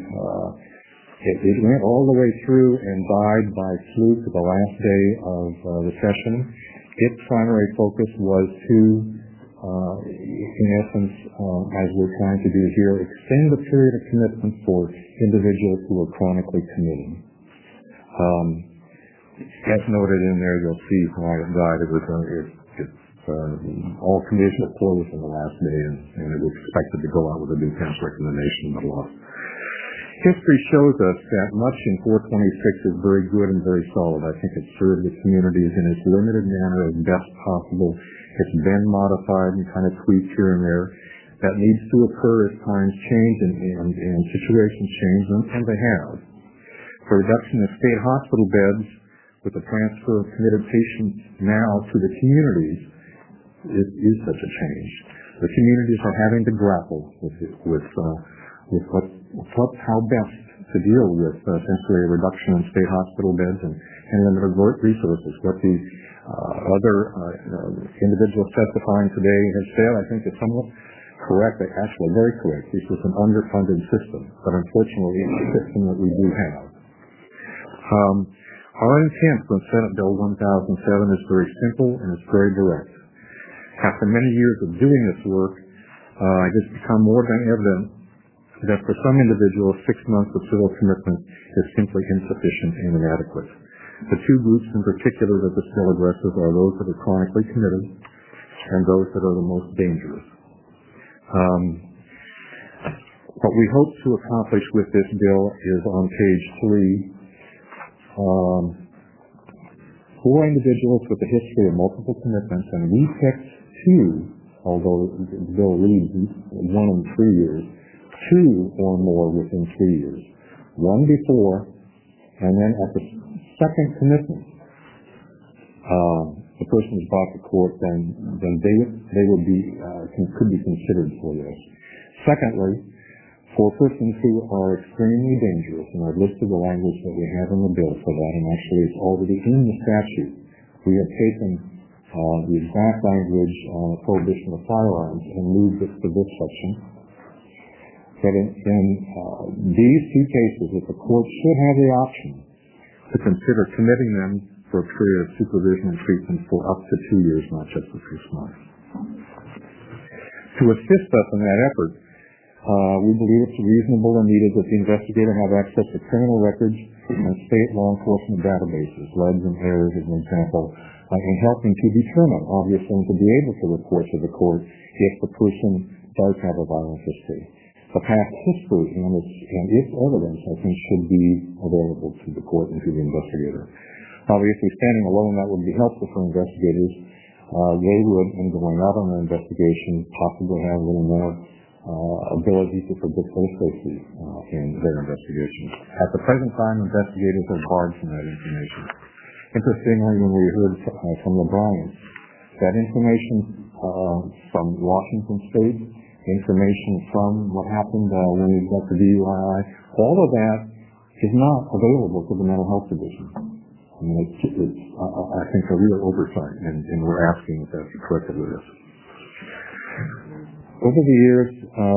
it went all the way through and died by fluke the last day of the session, Its primary focus was to, in essence, as we're trying to do here, extend the period of commitment for individuals who are chronically committing. As noted in there, you'll see why it died. All conditions were closed on the last day, and it was expected to go out with a defense recommendation, but lost. History shows us that much in 426 is very good and very solid. I think it served the communities in its limited manner as best possible. It's been modified and kind of tweaked here and there. That needs to occur as times change and situations change, and they have. The reduction of state hospital beds with the transfer of committed patients now to the communities is such a change. The communities are having to grapple with how best to deal with essentially a reduction in state hospital beds and limited resources. What the other individuals testifying today have said, I think, is somewhat correct, actually very correct. This was an underfunded system, but unfortunately it's a system that we do have. Our intent with Senate Bill 1007 is very simple and it's very direct. After many years of doing this work, it has become more than evident that for some individuals, 6 months of civil commitment is simply insufficient and inadequate. The two groups in particular that this bill addresses are those that are chronically committed and those that are the most dangerous. What we hope to accomplish with this bill is on page 3, for individuals with a history of multiple commitments, and we picked 2, although the bill reads 1 in 3 years, 2 or more within 3 years. 1 before, and then at the second commitment, the person is brought to court, then they would be could be considered for this. Secondly, for persons who are extremely dangerous, and I've listed the language that we have in the bill for that, and actually it's already in the statute. We have taken the exact language on the prohibition of firearms and moved it to this section. That in these 2 cases, that the court should have the option to consider committing them for a period of supervision and treatment for up to 2 years, not just for 6 months. To assist us in that effort, we believe it's reasonable and needed that the investigator have access to criminal records and state law enforcement databases, LEDs and AIRS as an example, in helping to determine, obviously, and to be able to report to the court if the person does have a violent history. The past history and its evidence, I think, should be available to the court and to the investigator. Obviously, standing alone, that would be helpful for investigators. They would, in going out on an investigation, possibly have a little more ability to predict their safety in their investigations. At the present time, investigators are barred from that information. Interestingly, when we heard from the Bryants, that information from Washington State, information from what happened when we got the DUI, all of that is not available to the Mental Health Division. I mean, it's I think, a real oversight, and we're asking that that's corrected with this. Over the years,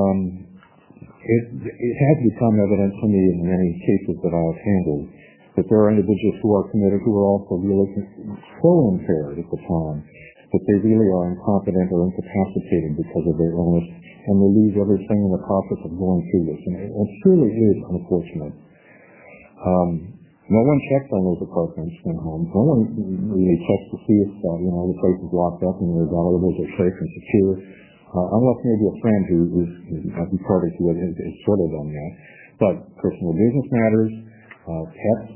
it has become evident to me in many cases that I've handled that there are individuals who are committed who are also really so impaired at the time that they really are incompetent or incapacitated because of their illness, and they lose everything in the process of going through this. And it truly is unfortunate. No one checks on those apartments and homes. No one really checks to see if the place is locked up and their valuables are safe and secure. Unless maybe a friend who is party to it is sort of done that. But personal business matters, pets,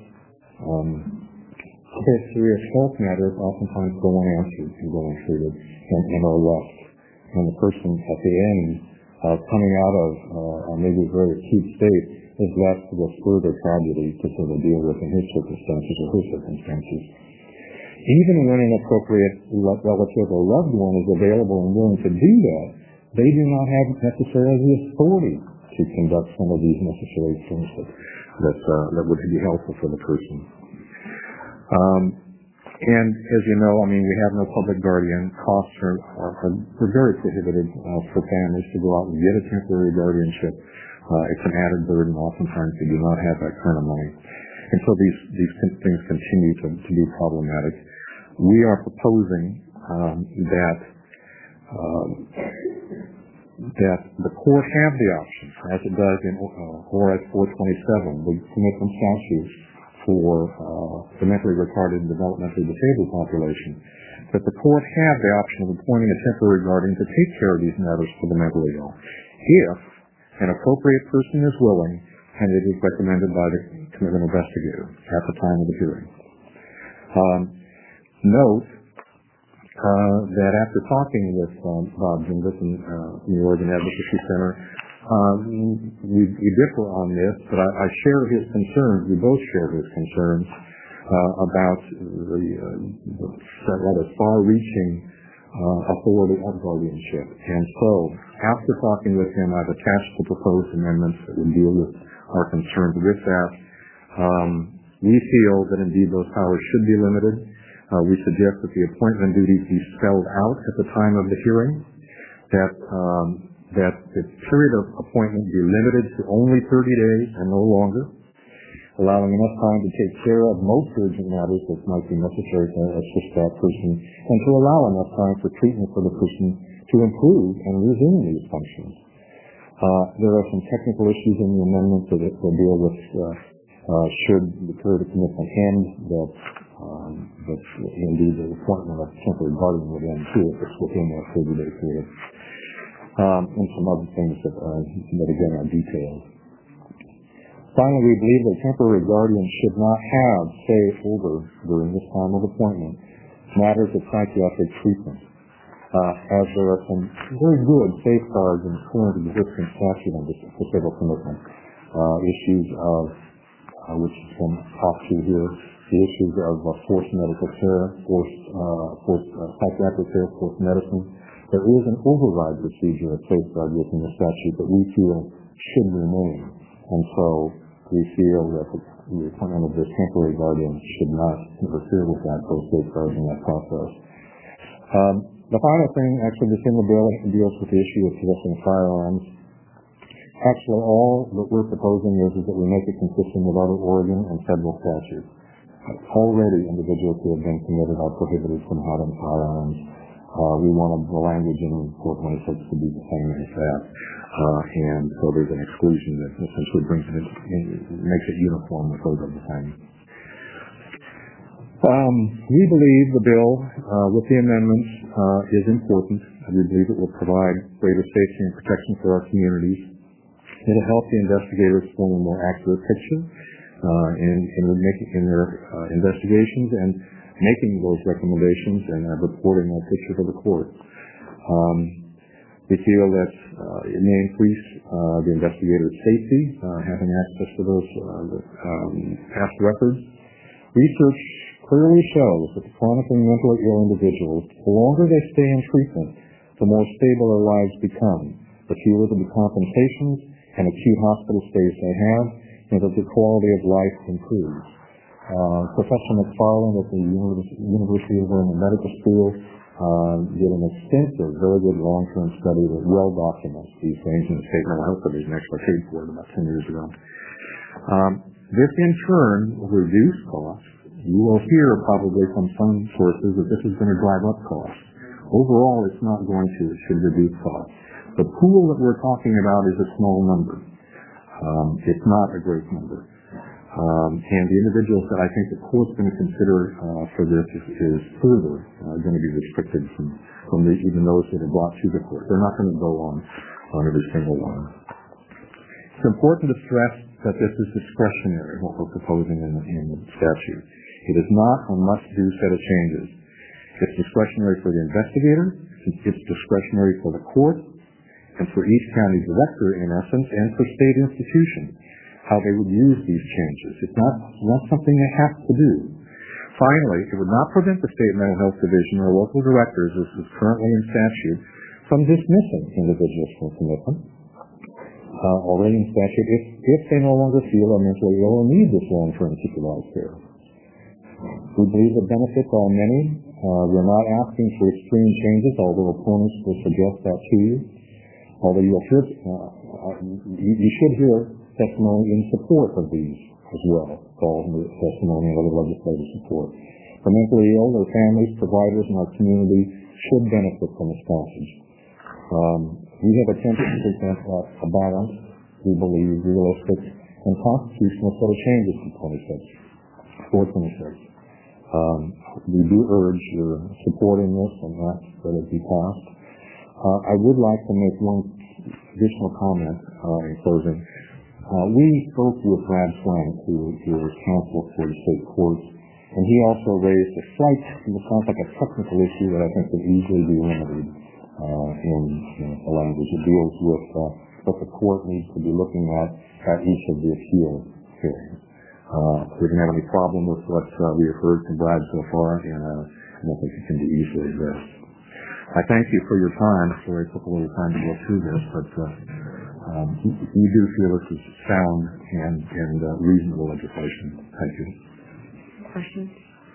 serious health matters oftentimes go unanswered and go untreated and are left. And the person at the end coming out of maybe a very acute state is left with further tragedy to sort of deal with in his circumstances or her circumstances. Even when an appropriate relative or loved one is available and willing to do that, they do not have necessarily the authority to conduct some of these necessary things that would be helpful for the person. And as you know, I mean, we have no public guardian. Costs are very prohibitive for families to go out and get a temporary guardianship. It's an added burden. Oftentimes they do not have that kind of money. And so these things continue to be problematic. we are proposing that the court have the option, as it does in ORS 427, the commitment statute for the mentally retarded and developmentally disabled population, that the court have the option of appointing a temporary guardian to take care of these matters for the mentally ill, if an appropriate person is willing and it is recommended by the commitment investigator at the time of the hearing. Note that after talking with Bob Jingles in the Oregon Advocacy Center, we differ on this, but I share his concerns. We both share his concerns about the rather far-reaching authority of guardianship. And so, after talking with him, I've attached the proposed amendments that would deal with our concerns with that. We feel that indeed those powers should be limited. We suggest that the appointment duties be spelled out at the time of the hearing, that the period of appointment be limited to only 30 days and no longer, allowing enough time to take care of most urgent matters that might be necessary to assist that person, and to allow enough time for treatment for the person to improve and resume these functions. There are some technical issues in the amendment that deal with should the period of commitment end, that indeed the appointment of temporary guardian would end too if it's within that 30-day period, and some other things that again are detailed. Finally, we believe that temporary guardians should not have say over during this time of appointment matters of psychiatric treatment, as there are some very good safeguards in current existing statute on disabled commitment, issues of which has been talked to here, the issues of forced medical care, forced psychiatric care, forced medicine. There is an override procedure of safeguard within the statute that we feel should remain, and so we feel that the appointment of this temporary guardian should not interfere with that, those safeguards in that process. The final thing, actually, that's in the bill deals with the issue of possessing firearms. Actually, all that we're proposing is that we make it consistent with other Oregon and federal statutes. Already, individuals who have been committed are prohibited from having firearms. We want the language in 426 to be the same as that, and so there's an exclusion that essentially brings it in, makes it uniform with those of the same. We believe the bill, with the amendments, is important. We believe it will provide greater safety and protection for our communities. It'll help the investigators form a more accurate picture in their investigations and making those recommendations and reporting that picture to the court. We feel that it may increase the investigator's safety, having access to those past records. Research clearly shows that the chronically mentally ill individuals, the longer they stay in treatment, the more stable their lives become, the fewer the decompensations and acute hospital stays they have, and that the quality of life improves. Professor McFarland at the University of Oregon Medical School did an extensive, very good long-term study that well documents these things in the State Mental Health Division, actually paid for it about 10 years ago. This in turn will reduce costs. You will hear probably from some sources that this is going to drive up costs. Overall, it's not going to. It should reduce costs. The pool that we're talking about is a small number. It's not a great number. And the individuals that I think the court's going to consider for this is further going to be restricted from even those that are brought to the court. They're not going to go on every single one. It's important to stress that this is discretionary, what we're proposing in the statute. It is not a must-do set of changes. It's discretionary for the investigator, it's discretionary for the court, and for each county director, in essence, and for state institutions, how they would use these changes. It's not something they have to do. Finally, it would not prevent the State Mental Health Division or local directors, as is currently in statute, from dismissing individuals from commitment, already in statute, if they no longer feel are mentally ill or need this long-term supervised care. We believe the benefits are many. We're not asking for extreme changes, although opponents will suggest that to you. Although you should hear testimony in support of these as well, calls and testimony and other legislative support. The mentally ill, their families, providers, and our community should benefit from this passage. We have attempted to present a balanced, we believe, realistic, and constitutional set of changes for 26. We do urge your support in this and ask that it be passed. I would like to make one additional comment in closing. We spoke with Brad Swank, who is counsel for the state courts, and he also raised a slight, it sounds like a technical issue that I think could easily be remedied in the language. It deals with what the court needs to be looking at each of the appeal hearings. We didn't have any problem with what we have heard from Brad so far, and I think it can be easily addressed. I thank you for your time. Sorry it took a little time to go through this, but we do feel this is sound and reasonable legislation. Thank you. Questions?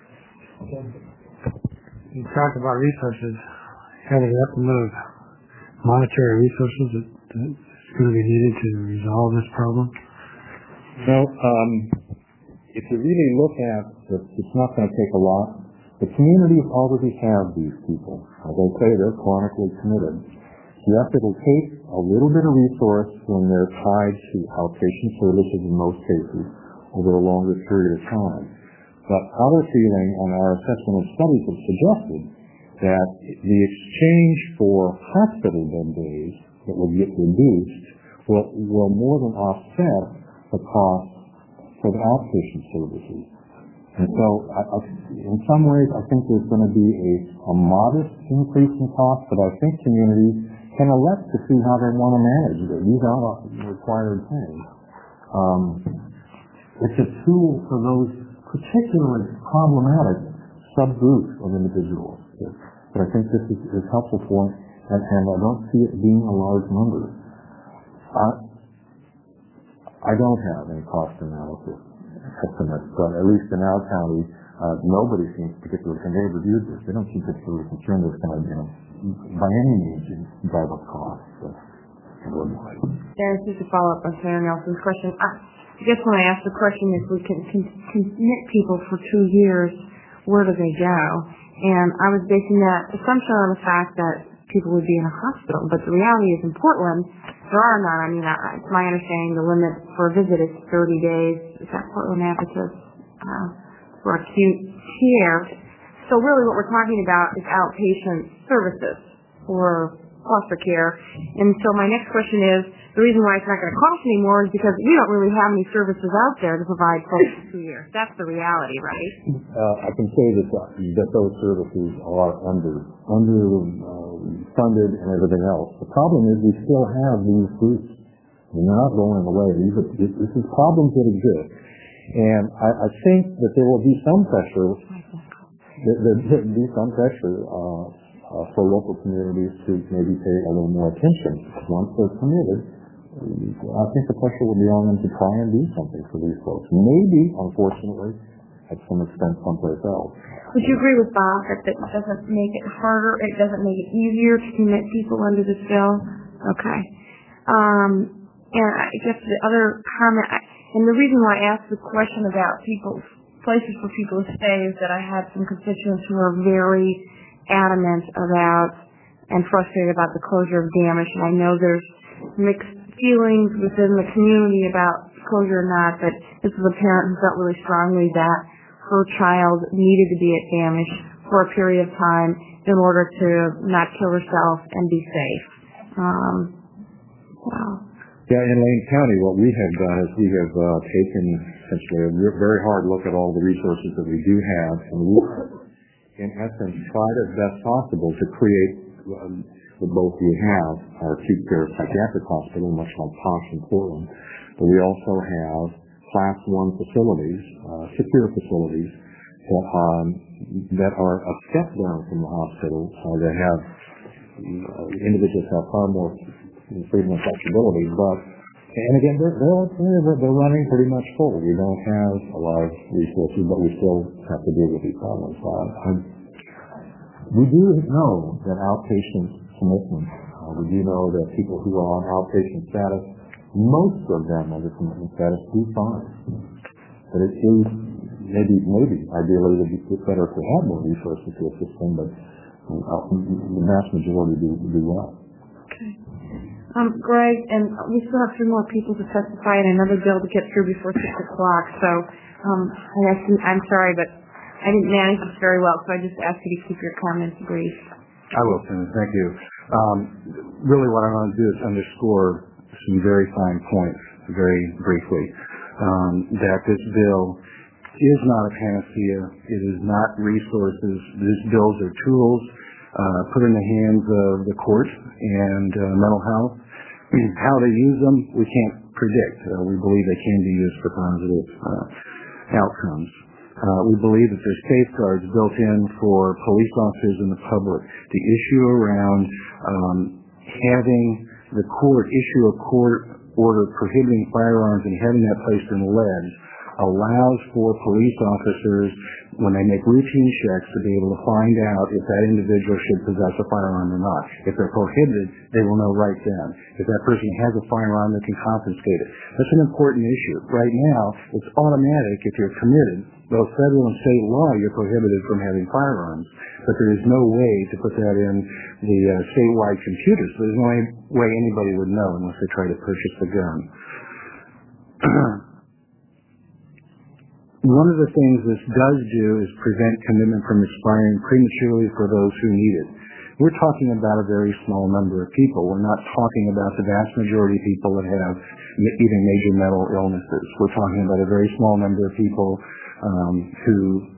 You talked about resources, having up the move, monetary resources that's going to be needed to resolve this problem? Well, if you really look at it, it's not going to take a lot. The communities already have these people. As I say, they're chronically committed. Yes, it'll take a little bit of resource when they're tied to outpatient services in most cases over a longer period of time. But our feeling and our assessment of studies have suggested that the exchange for hospital bed days that will get reduced will more than offset the cost for the outpatient services. And so, in some ways, I think there's going to be a modest increase in cost, but I think communities can elect to see how they want to manage it. These are required things. It's a tool for those particularly problematic subgroups of individuals that I think this is helpful for, and I don't see it being a large number. I don't have any cost analysis estimates, but at least in our county, nobody seems particularly, and they've reviewed this, they don't seem particularly concerned that it's going to, by any means, drive up costs. Darren, just to follow up on Senator Nelson's question, I guess when I asked the question, if we can commit people for 2 years, where do they go? And I was basing that assumption on the fact that people would be in a hospital, but the reality is in Portland, there are none. I mean, it's my understanding the limit for a visit is 30 days. Is that Portland Advocates for acute care? So really what we're talking about is outpatient services for foster care. And so my next question is, the reason why it's not going to cost anymore is because we don't really have any services out there to provide folks for 2 years. That's the reality, right? I can say that those services are funded and everything else. The problem is we still have these groups. They're not going away. This is problems that exist. And I think that there will be some pressure. There will be some pressure for local communities to maybe pay a little more attention. Once they're committed, I think the pressure will be on them to try and do something for these folks. Maybe, unfortunately, at some extent someplace else. Would you agree with Bob that it doesn't make it harder, it doesn't make it easier to commit people under this bill? Okay. And I guess the other comment, and the reason why I asked the question about places for people to stay is that I had some constituents who are very adamant about and frustrated about the closure of Damish, and I know there's mixed feelings within the community about closure or not, but this is a parent who felt really strongly that her child needed to be at Damish for a period of time in order to not kill herself and be safe. Yeah, in Lane County, what we have done is we have taken essentially a very hard look at all the resources that we do have, and we, in essence, tried as best possible to create both we have our acute care psychiatric hospital, much like POSH in Portland, but we also have Class 1 facilities, secure facilities that are a step down from the hospital that have individuals have far more freedom and flexibility, and again, they're running pretty much full. We don't have a lot of resources, but we still have to deal with these problems. We do know that outpatient commitment, we do know that people who are on outpatient status, most of them under commitment status do fine. But it is maybe ideally it would be better if they had more resources to assist them, but the vast majority do well. Okay. Greg, and we still have 3 more people to testify and another bill to get through before 6 o'clock. So I'm sorry, but I didn't manage this very well, so I just ask you to keep your comments brief. I will, Susan. Thank you. Really what I want to do is underscore some very fine points, very briefly, that this bill is not a panacea. It is not resources. These bills are tools put in the hands of the court and mental health. How they use them, we can't predict. We believe they can be used for positive outcomes. We believe that there's safeguards built in for police officers and the public. The issue around having the court issue a court order prohibiting firearms and having that placed in lead allows for police officers, when they make routine checks, to be able to find out if that individual should possess a firearm or not. If they're prohibited, they will know right then. If that person has a firearm, they can confiscate it. That's an important issue. Right now, it's automatic if you're committed. Both federal and state law, you're prohibited from having firearms. But there is no way to put that in the statewide computers. So there's no way anybody would know unless they try to purchase the gun. One of the things this does do is prevent commitment from expiring prematurely for those who need it. We're talking about a very small number of people. We're not talking about the vast majority of people that have even major mental illnesses. We're talking about a very small number of people who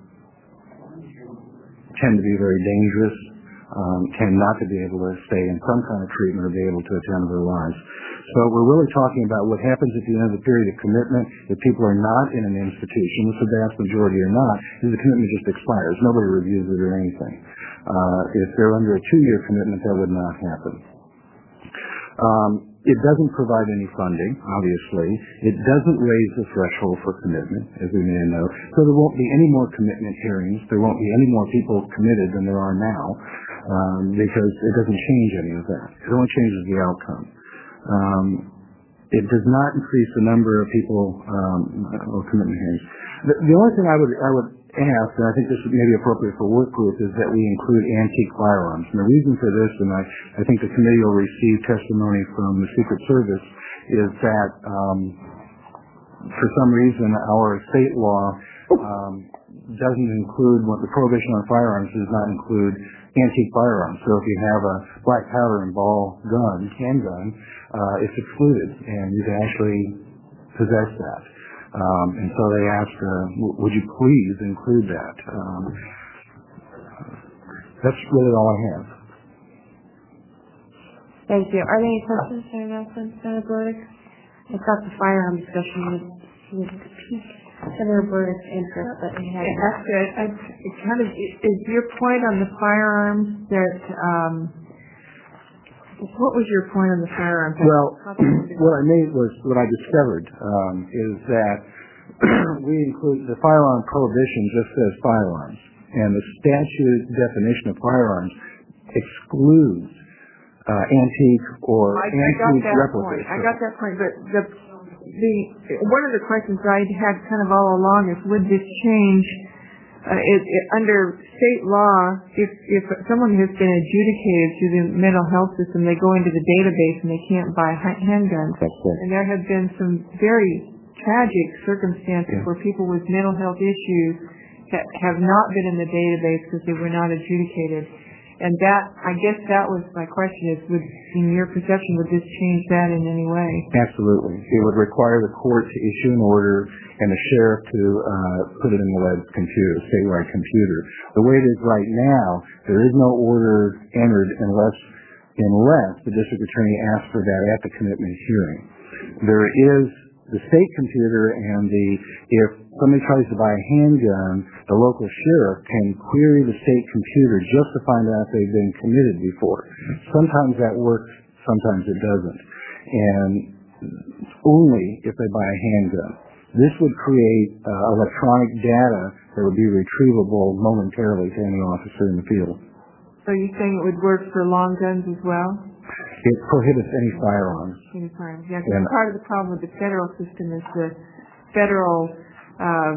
tend to be very dangerous, tend not to be able to stay in some kind of treatment or be able to attend their lives. So we're really talking about what happens at the end of the period of commitment. If people are not in an institution, which the vast majority are not, the commitment just expires. Nobody reviews it or anything. If they're under a 2-year commitment, that would not happen. It doesn't provide any funding, obviously. It doesn't raise the threshold for commitment, as we may know. So there won't be any more commitment hearings. There won't be any more people committed than there are now, because it doesn't change any of that. It only changes the outcome. It does not increase the number of people or commitment hearings. The only thing I would ask, and I think this may be appropriate for work group, is that we include antique firearms. And the reason for this, and I think the committee will receive testimony from the Secret Service, is that for some reason our state law doesn't include, what the prohibition on firearms does not include antique firearms. So if you have a black powder and ball gun, handgun, it's excluded, and you can actually possess that. And so they asked, would you please include that? That's really all I have. Thank you. Are there any questions for Senator Burdick? I thought the firearm discussion was pique Senator Burdick's interest that he had. Yeah, that's good. Is your point on the firearms that what was your point on the firearms? Well, what I discovered is that we include the firearm prohibition just says firearms, and the statute definition of firearms excludes antique or antique replicas. I got that point, but one of the questions I had kind of all along is, would this change under state law, if someone has been adjudicated through the mental health system, they go into the database and they can't buy handguns. That's right. And there have been some very tragic circumstances where people with mental health issues have not been in the database because they were not adjudicated. And that, I guess that was my question, is in your perception, would this change that in any way? Absolutely. It would require the court to issue an order and the sheriff to put it in the lead computer, statewide computer. The way it is right now, there is no order entered unless the district attorney asks for that at the commitment hearing. There is the state computer, and if somebody tries to buy a handgun, the local sheriff can query the state computer just to find out if they've been committed before. Sometimes that works, sometimes it doesn't. And only if they buy a handgun. This would create electronic data that would be retrievable momentarily to any officer in the field. So you're saying it would work for long guns as well? It prohibits any firearms. Any firearms, yeah. Because part of the problem with the federal system is the federal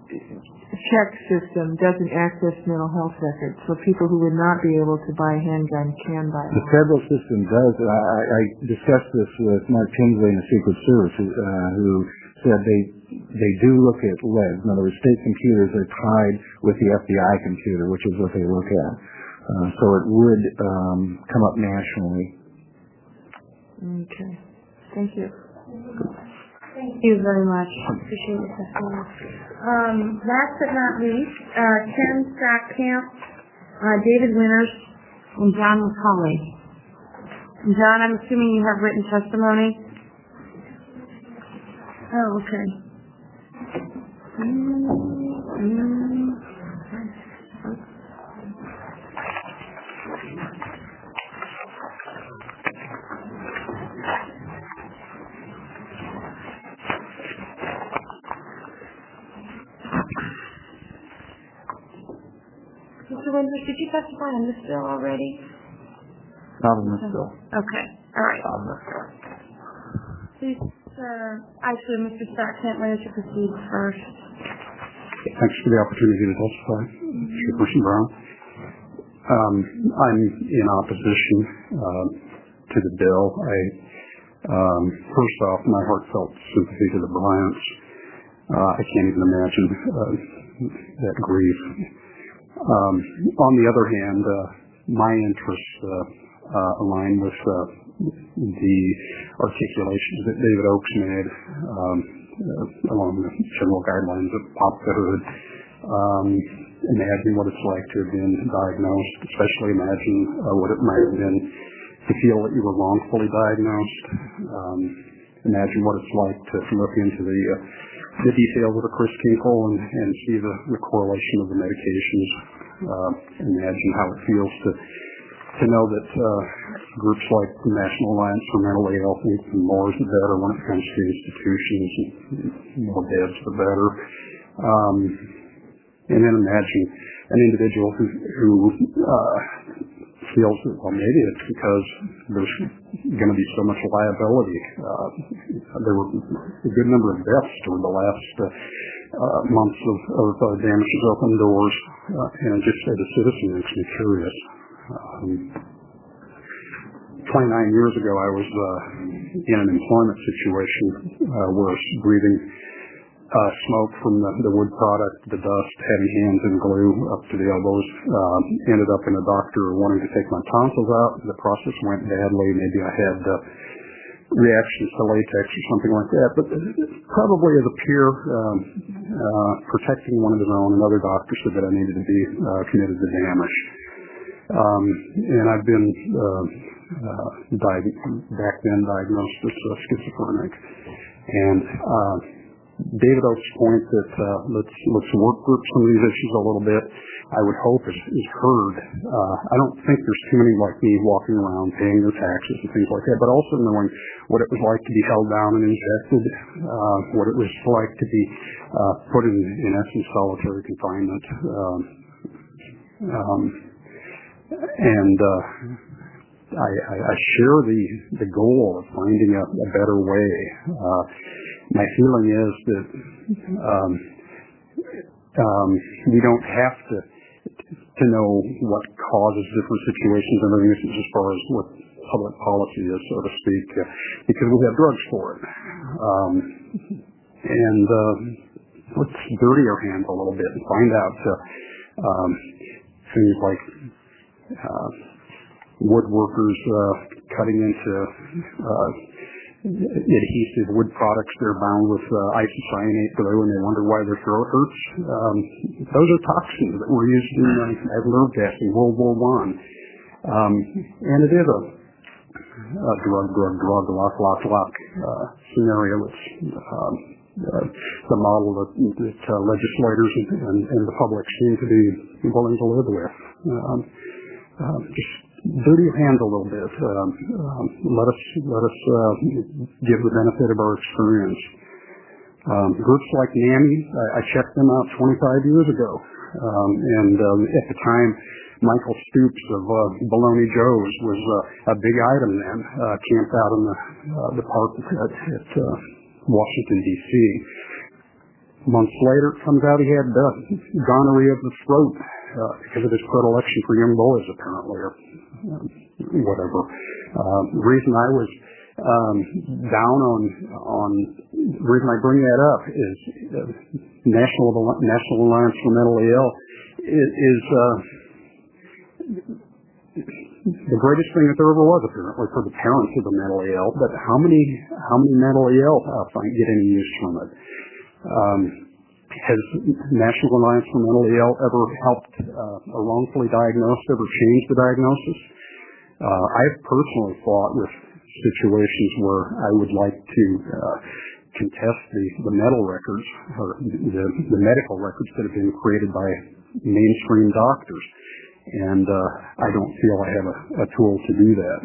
check system doesn't access mental health records, so people who would not be able to buy a handgun can buy The federal system does. I discussed this with Mark Tinsley in the Secret Service, who said they do look at legs. In other words, state computers are tied with the FBI computer, which is what they look at. So it would come up nationally. Okay. Thank you. Thank you very much. Appreciate your testimony. Last but not least, Ken Stockamp, David Winters, and John McCulley. John, I'm assuming you have written testimony? Oh, okay. Mr. Winters, did you testify on this bill already? Not on this bill. Okay. All right. Not on this bill. Please, actually, Mr. Stockamp, why don't you proceed first? Thanks for the opportunity to testify, Chairperson Brown. I'm in opposition to the bill. First off, my heartfelt sympathy to the Bryants. I can't even imagine that grief. On the other hand, my interests align with the articulations that David Oakes made along the general guidelines of Pophood. Imagine what it's like to have been diagnosed, especially imagine what it might have been to feel that you were wrongfully diagnosed. Imagine what it's like to look into the details of a Chris Kinkle and see the correlation of the medications. Imagine how it feels to know that groups like the National Alliance for Mentally Ill think the more is the better when it comes to institutions, and more beds the better. And then imagine an individual who feels that, well, maybe it's because there's going to be so much liability. There were a good number of deaths during the last months of Damages Open Doors, and just as a citizen makes me curious. 29 years ago, I was in an employment situation where breathing smoke from the wood product, the dust, heavy hands and glue up to the elbows, ended up in a doctor wanting to take my tonsils out. The process went badly. Maybe I had reactions to latex or something like that. But probably as a peer protecting one of his own, another doctor said that I needed to be committed to damage. And I've been back then diagnosed as schizophrenic. And David Oakes' point that let's work group some of these issues a little bit, I would hope is heard. I don't think there's too many like me walking around paying their taxes and things like that, but also knowing what it was like to be held down and injected, what it was like to be put in essence, solitary confinement. I share the goal of finding a better way. My feeling is that we don't have to know what causes different situations and everything as far as what public policy is, so to speak, because we have drugs for it. And let's dirty our hands a little bit and find out things like woodworkers cutting into adhesive wood products. They're bound with isocyanate glue and they wonder why their throat hurts. Those are toxins that were used as nerve gas in World War I. And it is a drug, lock scenario. It's the model that legislators and the public seem to be willing to live with. Just dirty your hands a little bit. Let us give the benefit of our experience. Groups like NAMI, I checked them out 25 years ago. And at the time, Michael Stoops of Baloney Joe's was a big item then, camped out in the park at Washington, D.C. Months later, it comes out he had gonorrhea of the throat because of his predilection for young boys, apparently, or whatever. The reason I was down on the reason I bring that up is National Alliance for Mentally Ill is the greatest thing that there ever was, apparently, for the parents of the mentally ill. But how many mentally ill get any use from it? Has National Alliance for Mentally Ill ever helped a wrongfully diagnosed, ever changed the diagnosis? I've personally fought with situations where I would like to contest the medical records, or the medical records that have been created by mainstream doctors, and I don't feel I have a tool to do that.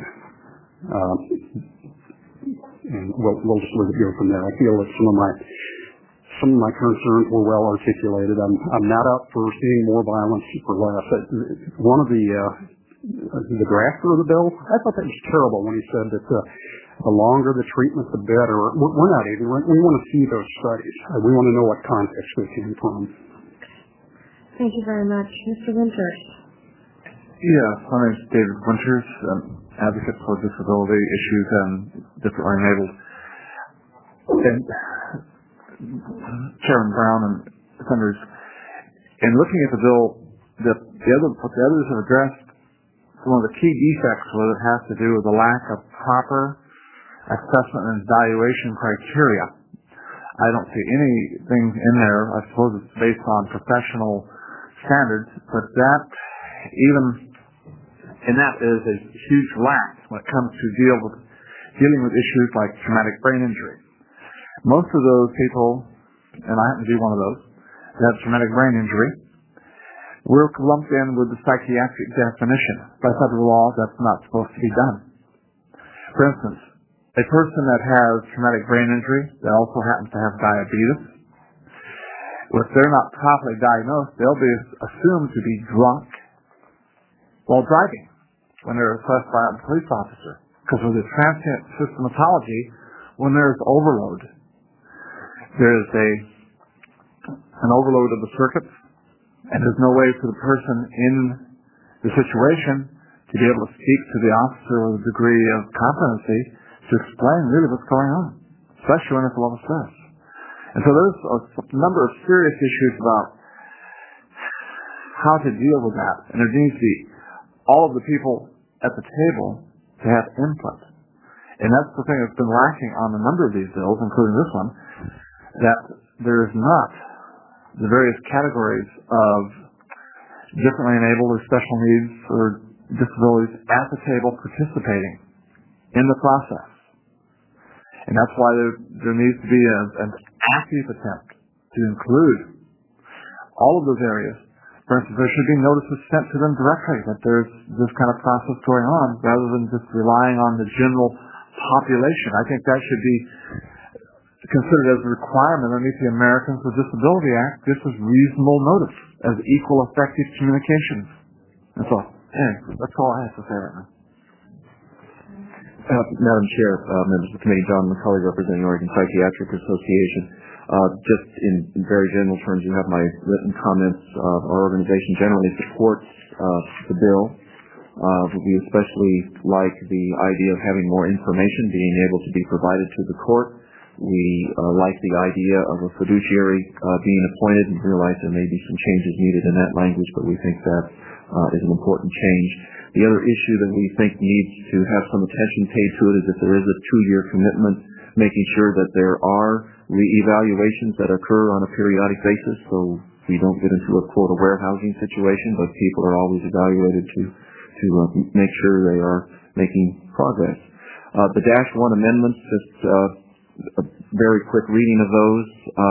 And we'll just let it go from there. I feel that some of my concerns were well articulated. I'm not up for seeing more violence for less. One of the drafter of the bill, I thought that was terrible when he said that the longer the treatment, the better. We're not ignorant. We want to see those studies. We want to know what context they came from. Thank you very much. Mr. Winters. Yes, my name is David Winters, advocate for disability issues and differently enabled. And Chairman Brown and senators, in looking at the bill, what the others have addressed, one of the key defects with it has to do with the lack of proper assessment and evaluation criteria. I don't see anything in there. I suppose it's based on professional standards, but that is a huge lack when it comes to dealing with issues like traumatic brain injury. Most of those people, and I happen to be one of those, that have traumatic brain injury, we're lumped in with the psychiatric definition. By federal law, that's not supposed to be done. For instance, a person that has traumatic brain injury that also happens to have diabetes, if they're not properly diagnosed, they'll be assumed to be drunk while driving when they're assessed by a police officer. Because of the transient symptomatology, when there's overload, there's an overload of the circuits, and there's no way for the person in the situation to be able to speak to the officer with a degree of competency to explain really what's going on, especially when it's a lot of stress. And so there's a number of serious issues about how to deal with that, and there needs to be all of the people at the table to have input. And that's the thing that's been lacking on a number of these bills, including this one, that there is not the various categories of differently enabled or special needs or disabilities at the table participating in the process. And that's why there needs to be an active attempt to include all of those areas. For instance, there should be notices sent to them directly that there's this kind of process going on, rather than just relying on the general population. I think that should be considered as a requirement underneath the Americans with Disability Act. This is reasonable notice as equal effective communications. That's all. Anyway, that's all I have to say right now. Madam Chair, members of the committee, John McCulley representing Oregon Psychiatric Association. Just in very general terms, you have my written comments. Our organization generally supports the bill. We especially like the idea of having more information being able to be provided to the court. We like the idea of a fiduciary being appointed, and realize there may be some changes needed in that language, but we think that is an important change. The other issue that we think needs to have some attention paid to it is if there is a 2-year commitment, making sure that there are re-evaluations that occur on a periodic basis, so we don't get into a quota warehousing situation, but people are always evaluated to make sure they are making progress. The -1 amendments, just a very quick reading of those.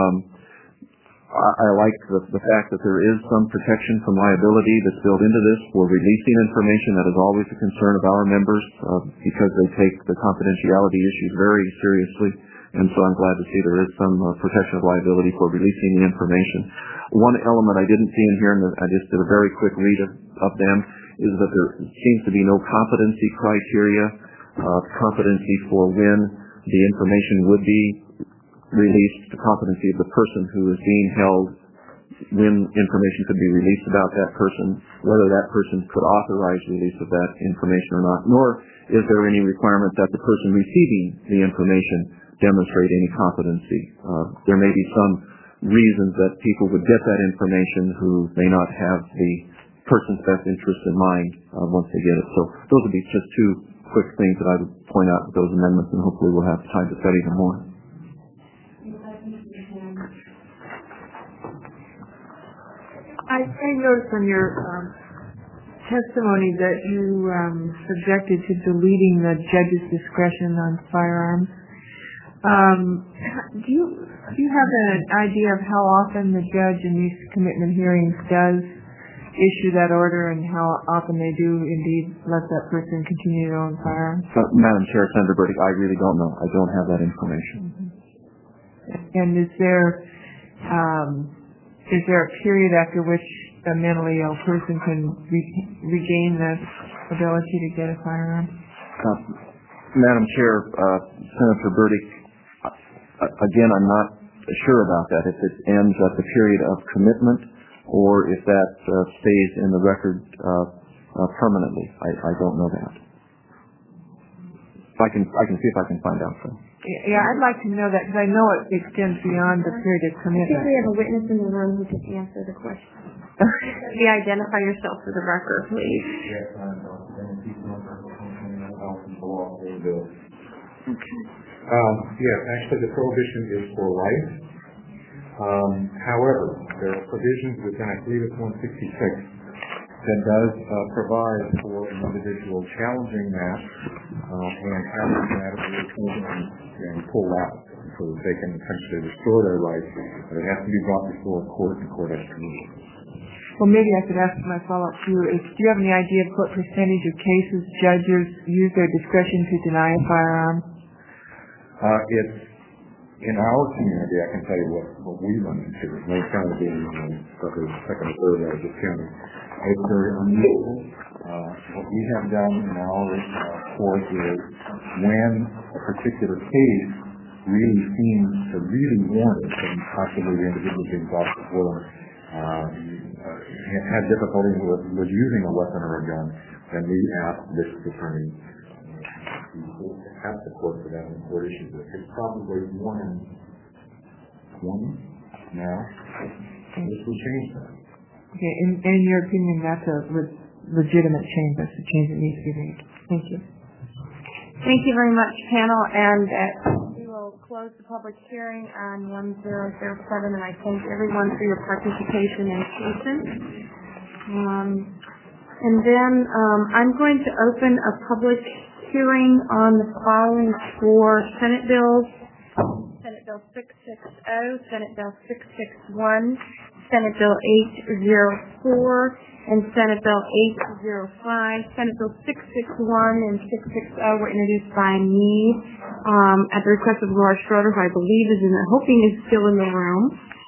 I like the fact that there is some protection from liability that's built into this for releasing information. That is always a concern of our members because they take the confidentiality issues very seriously. And so I'm glad to see there is some protection of liability for releasing the information. One element I didn't see in here, and I just did a very quick read of them, is that there seems to be no competency criteria, competency for when the information would be released, the competency of the person who is being held, when information could be released about that person, whether that person could authorize release of that information or not, nor is there any requirement that the person receiving the information demonstrate any competency. There may be some reasons that people would get that information who may not have the person's best interest in mind once they get it. So those would be just two quick things that I would point out with those amendments, and hopefully we'll have time to study them more. I noticed on your testimony that you objected to deleting the judge's discretion on firearms. Do you have an idea of how often the judge in these commitment hearings does issue that order, and how often they do indeed let that person continue to own firearms? Madam Chair, Senator Burdick, I really don't know. I don't have that information. Mm-hmm. And is there a period after which a mentally ill person can regain the ability to get a firearm? Madam Chair, Senator Burdick, again, I'm not sure about that. If it ends at the period of commitment, or if that stays in the record permanently, I don't know that. I can see if I can find out. So. Yeah, I'd like to know that, because I know it extends beyond the period of commitment. I think we have a witness in the room who can answer the question. Maybe identify yourself for the record, please. Yes, yes, actually the prohibition is for life. However, there are provisions within, I believe it's 166, that does provide for an individual challenging that and having that and pull out so that they can essentially restore their rights. But it has to be brought before a court, and court has to rule. Well, maybe I could ask my follow-up to you. Do you have any idea of what percentage of cases judges use their discretion to deny a firearm? It's in our community, I can tell you what we run into. Lake County being the second or third largest county. It's very unusual. What we have done in our court is when a particular case really seems to really warrant it, and possibly the individual being brought before had difficulty with using a weapon or a gun, then we ask this attorney to ask the court for that, and the court issues it. It's probably 1 in 20 now. This will change that. Okay, in your opinion, that's a legitimate change. That's a change that needs to be made. Thank you. Thank you very much, panel. And we will close the public hearing on 1007, and I thank everyone for your participation and patience. And then I'm going to open a public hearing on the following 4 Senate bills: Senate Bill 660, Senate Bill 661, Senate Bill 804, and Senate Bill 805. Senate Bill 661 and 660 were introduced by me at the request of Laura Schroeder, who I believe is hoping is still in the room.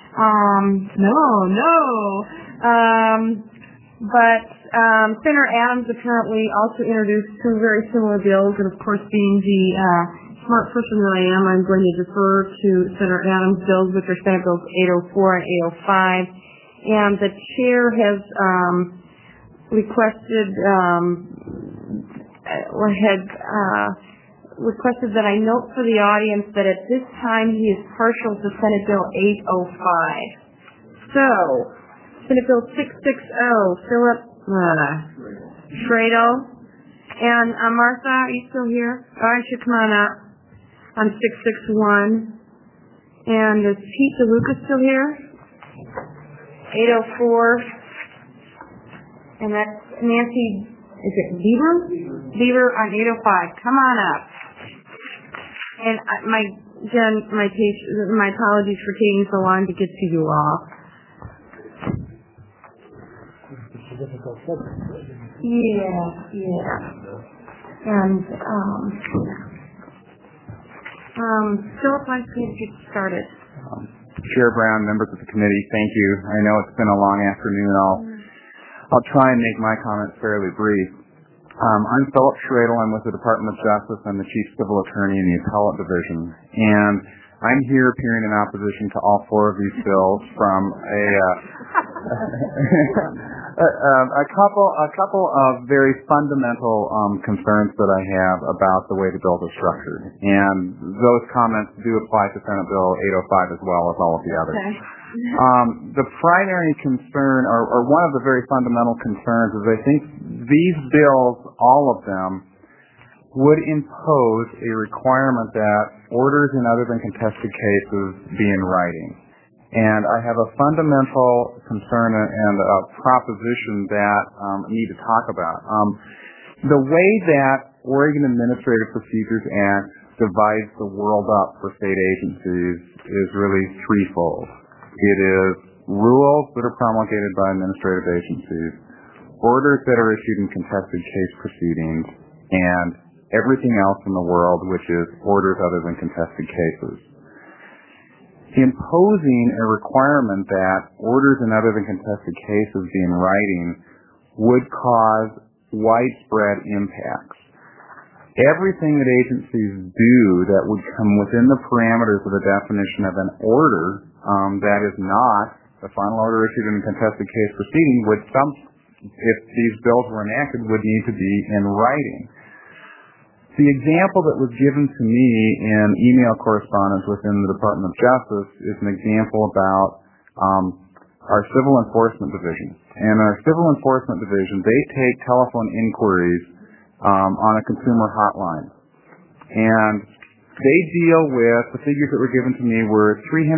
But Senator Adams apparently also introduced 2 very similar bills, and of course, being the smart person that I am, I'm going to defer to Senator Adams' bills, which are Senate Bills 804 and 805. And the chair has requested that I note for the audience that at this time he is partial to Senate Bill 805. So, Senate Bill 660, Philip Schradel. And Martha, are you still here? All right, you come on up on 661. And is Pete DeLuca still here? 804. And that's Nancy, is it Beaver? Beaver on 805. Come on up. And my apologies for taking so long to get to you all. Yeah. And Philip, let's get started. Chair Brown, members of the committee, thank you. I know it's been a long afternoon. I'll try and make my comments fairly brief. I'm Philip Schradel. I'm with the Department of Justice. I'm the Chief Civil Attorney in the Appellate Division. And I'm here appearing in opposition to all four of these bills from a couple of very fundamental concerns that I have about the way the bills are structured. And those comments do apply to Senate Bill 805 as well as all of the others. Okay. The primary concern, or one of the very fundamental concerns, is I think these bills, all of them, would impose a requirement that orders in other than contested cases be in writing. And I have a fundamental concern and a proposition that I need to talk about. The way that Oregon Administrative Procedures Act divides the world up for state agencies is really threefold. It is rules that are promulgated by administrative agencies, orders that are issued in contested case proceedings, and everything else in the world, which is orders other than contested cases. Imposing a requirement that orders in other than contested cases be in writing would cause widespread impacts. Everything that agencies do that would come within the parameters of the definition of an order that is not the final order issued in a contested case proceeding would, if these bills were enacted, would need to be in writing. The example that was given to me in email correspondence within the Department of Justice is an example about our Civil Enforcement Division. And our Civil Enforcement Division, they take telephone inquiries on a consumer hotline. And they deal with, the figures that were given to me were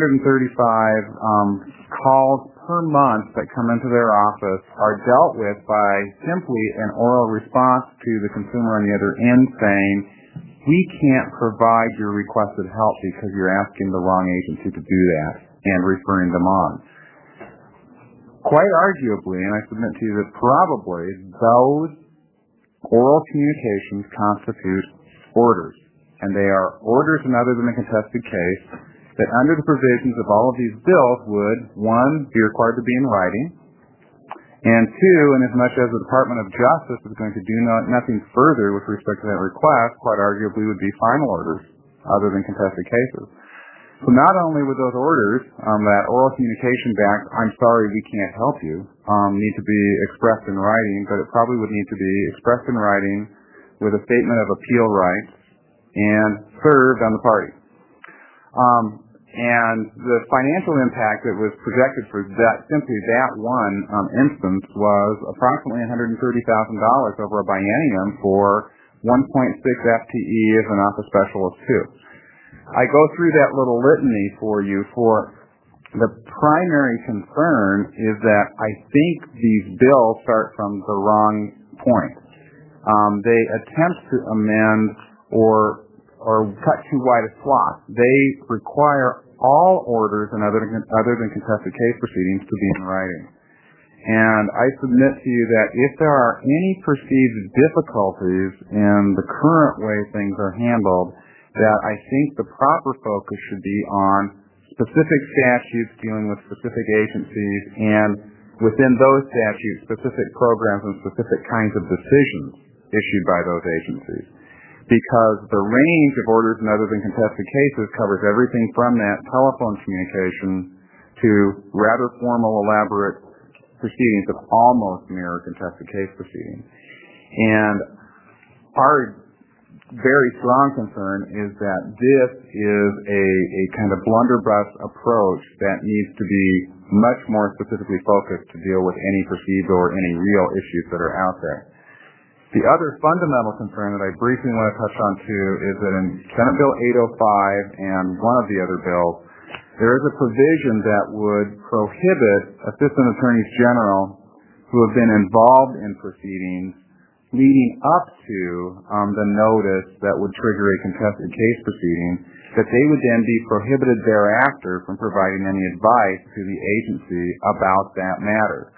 335 calls per month that come into their office are dealt with by simply an oral response to the consumer on the other end saying, we can't provide your requested help because you're asking the wrong agency to do that, and referring them on. Quite arguably, and I submit to you that probably those oral communications constitute orders, and they are orders in other than a contested case that under the provisions of all of these bills would, one, be required to be in writing, and two, inasmuch as the Department of Justice is going to do nothing further with respect to that request, quite arguably would be final orders other than contested cases. So not only would those orders, that oral communication back, I'm sorry, we can't help you, need to be expressed in writing, but it probably would need to be expressed in writing with a statement of appeal rights and served on the party. And the financial impact that was projected for that, simply that one instance, was approximately $130,000 over a biennium for 1.6 FTE as an office specialist too. I go through that little litany for you. For the primary concern is that I think these bills start from the wrong point. They attempt to amend or cut too wide a swath. They require all orders and other than contested case proceedings to be in writing. And I submit to you that if there are any perceived difficulties in the current way things are handled, that I think the proper focus should be on specific statutes dealing with specific agencies, and within those statutes, specific programs and specific kinds of decisions issued by those agencies. Because the range of orders and other than contested cases covers everything from that telephone communication to rather formal, elaborate proceedings that almost mirror contested case proceedings. And our very strong concern is that this is a kind of blunderbuss approach that needs to be much more specifically focused to deal with any perceived or any real issues that are out there. The other fundamental concern that I briefly want to touch on too is that in Senate Bill 805 and one of the other bills, there is a provision that would prohibit assistant attorneys general who have been involved in proceedings leading up to the notice that would trigger a contested case proceeding, that they would then be prohibited thereafter from providing any advice to the agency about that matter.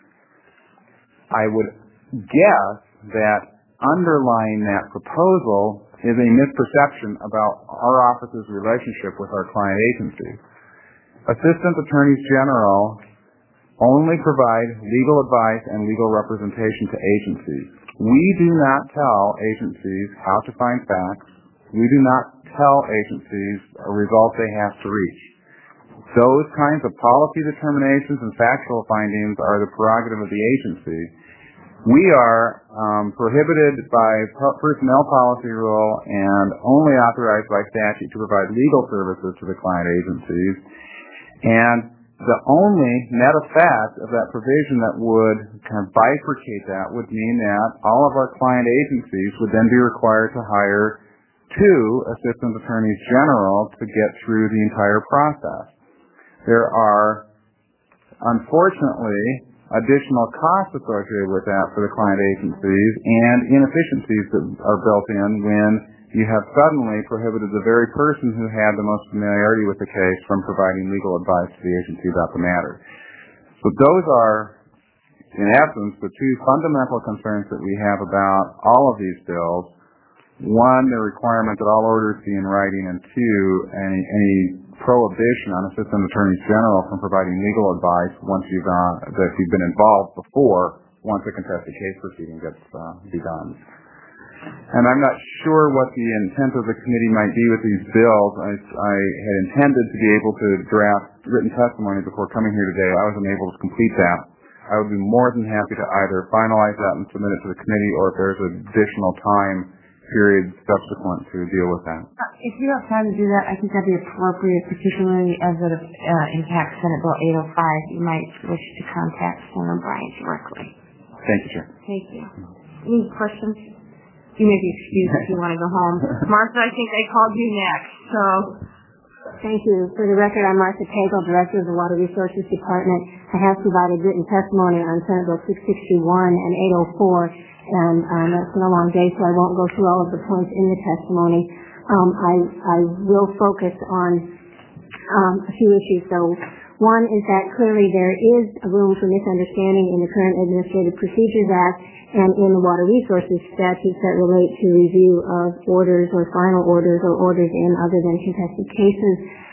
I would guess that underlying that proposal is a misperception about our office's relationship with our client agencies. Assistant attorneys general only provide legal advice and legal representation to agencies. We do not tell agencies how to find facts. We do not tell agencies a result they have to reach. Those kinds of policy determinations and factual findings are the prerogative of the agency. We are prohibited by personnel policy rule and only authorized by statute to provide legal services to the client agencies. And the only net effect of that provision that would kind of bifurcate that would mean that all of our client agencies would then be required to hire 2 assistant attorneys general to get through the entire process. There are, unfortunately, additional costs associated with that for the client agencies and inefficiencies that are built in when you have suddenly prohibited the very person who had the most familiarity with the case from providing legal advice to the agency about the matter. So those are, in essence, the 2 fundamental concerns that we have about all of these bills. 1, the requirement that all orders be in writing, and 2, any prohibition on assistant attorneys general from providing legal advice once that you've been involved before, once a contested case proceeding gets begun. And I'm not sure what the intent of the committee might be with these bills. I had intended to be able to draft written testimony before coming here today. I wasn't able to complete that. I would be more than happy to either finalize that and submit it to the committee, or if there's additional time period subsequent to deal with that. If you have time to do that, I think that'd be appropriate, particularly as it impacts Senate Bill 805. You might wish to contact Senator Bryant directly. Thank you, Chair. Thank you. Any questions? You may be excused if you want to go home. Martha, I think I called you next. So, thank you. For the record, I'm Martha Cagle, Director of the Water Resources Department. I have provided written testimony on Senate Bill 661 and 804. And it's been a long day, so I won't go through all of the points in the testimony. I will focus on a few issues. So one is that clearly there is a room for misunderstanding in the current Administrative Procedures Act and in the Water Resources statutes that relate to review of orders or final orders or orders in other than contested cases.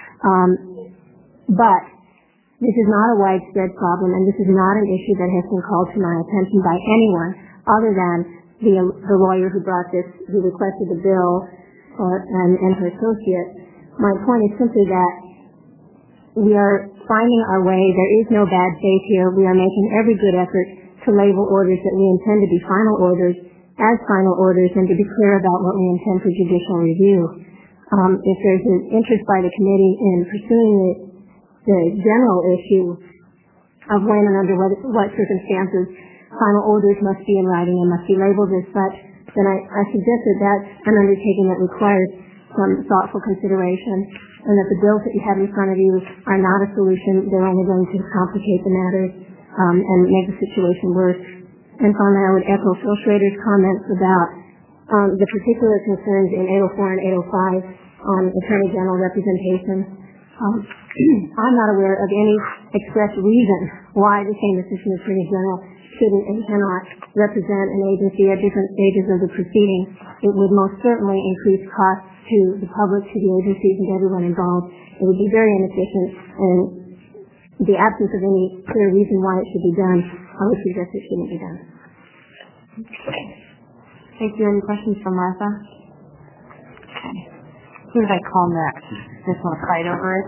But this is not a widespread problem, and this is not an issue that has been called to my attention by anyone other than the lawyer who brought this, who requested the bill, and her associate. My point is simply that we are finding our way. There is no bad faith here. We are making every good effort to label orders that we intend to be final orders as final orders and to be clear about what we intend for judicial review. If there's an interest by the committee in pursuing the general issue of when and under what circumstances final orders must be in writing and must be labeled as such, then I suggest that that's an undertaking that requires some thoughtful consideration, and that the bills that you have in front of you are not a solution. They're only going to complicate the matter and make the situation worse. And finally, I would echo Phil Schrader's comments about the particular concerns in 804 and 805 on Attorney General representation. I'm not aware of any express reason why the same Assistant Attorney General shouldn't and cannot represent an agency at different stages of the proceeding. It would most certainly increase costs to the public, to the agencies, and to everyone involved. It would be very inefficient, and the absence of any clear reason why it should be done, I would suggest it shouldn't be done. Thank you. Any questions for Martha? Okay. Who did I call next? Just want to fight over it?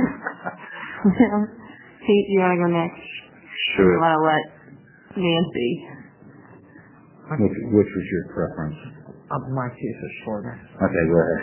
Pete, do you want to go next? Sure. You want to let Nancy? Which was your preference? My case is shorter. Okay, go ahead.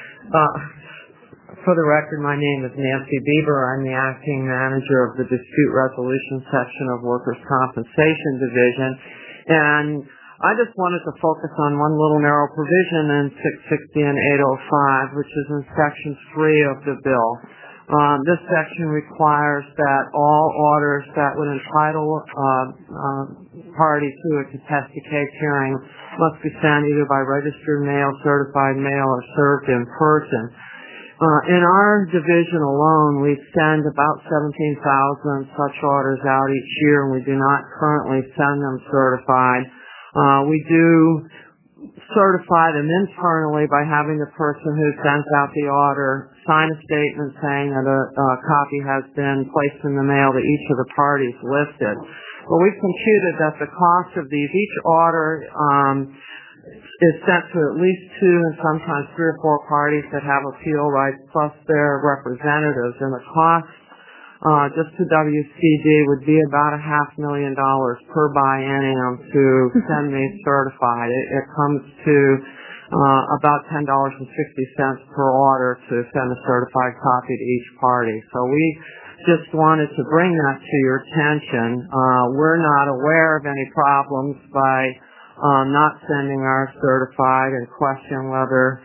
For the record, my name is Nancy Bieber. I'm the acting manager of the Dispute Resolution Section of Workers' Compensation Division. And I just wanted to focus on one little narrow provision in 660 and 805, which is in Section 3 of the bill. This section requires that all orders that would entitle party to a contested case hearing must be sent either by registered mail, certified mail, or served in person. In our division alone, we send about 17,000 such orders out each year, and we do not currently send them certified. We do certify them internally by having the person who sends out the order sign a statement saying that a copy has been placed in the mail to each of the parties listed. Well, we've computed that the cost of these, each order is sent to at least 2 and sometimes 3 or 4 parties that have appeal rights plus their representatives. And the cost just to WCD would be about $500,000 per biennium to send these certified. It comes to about $10.60 per order to send a certified copy to each party. So we just wanted to bring that to your attention. We're not aware of any problems by not sending our certified and question whether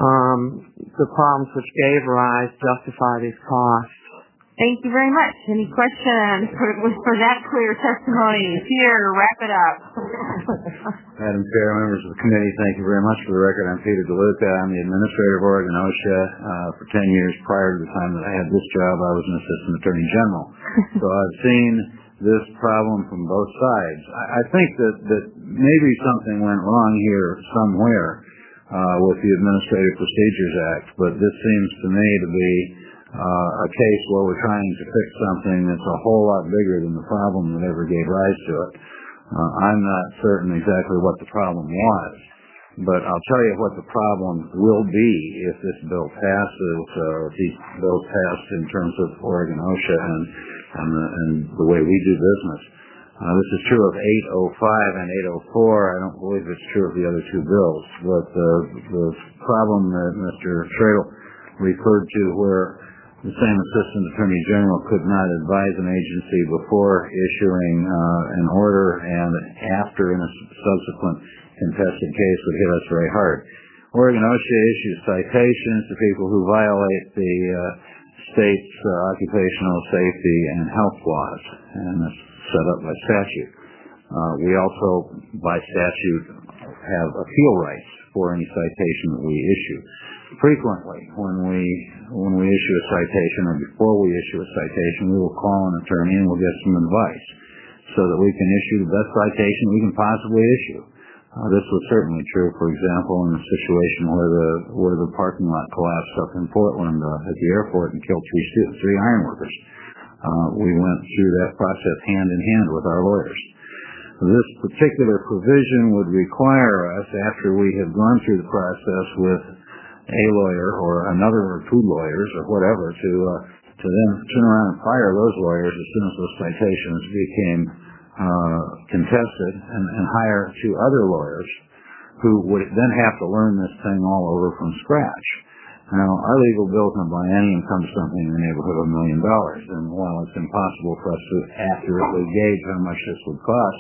the problems which gave rise justify these costs. Thank you very much. Any questions for that clear testimony? Here, wrap it up. Madam Chair, members of the committee, thank you very much. For the record, I'm Peter DeLuca. I'm the administrator of Oregon OSHA. For 10 years prior to the time that I had this job, I was an assistant attorney general. So I've seen this problem from both sides. I think that maybe something went wrong here somewhere with the Administrative Procedures Act, but this seems to me to be a case where we're trying to fix something that's a whole lot bigger than the problem that ever gave rise to it. I'm not certain exactly what the problem was, but I'll tell you what the problem will be if this bill passes, or if these bills pass in terms of Oregon OSHA and the way we do business. This is true of 805 and 804. I don't believe it's true of the other 2 bills, but the problem that Mr. Schradel referred to, where the same Assistant Attorney General could not advise an agency before issuing an order and after in a subsequent contested case would hit us very hard. Oregon OSHA issues citations to people who violate the state's occupational safety and health laws, and it's set up by statute. We also, by statute, have appeal rights for any citation that we issue. Frequently, when we issue a citation or before we issue a citation, we will call an attorney and we'll get some advice so that we can issue the best citation we can possibly issue. This was certainly true, for example, in a situation where the parking lot collapsed up in Portland at the airport and killed 3 ironworkers. We went through that process hand in hand with our lawyers. This particular provision would require us, after we have gone through the process with a lawyer or another or 2 lawyers or whatever, to then turn around and fire those lawyers as soon as those citations became contested and hire 2 other lawyers who would then have to learn this thing all over from scratch. Now, our legal bills in a biennium come to something in the neighborhood of $1 million, and while it's impossible for us to accurately gauge how much this would cost,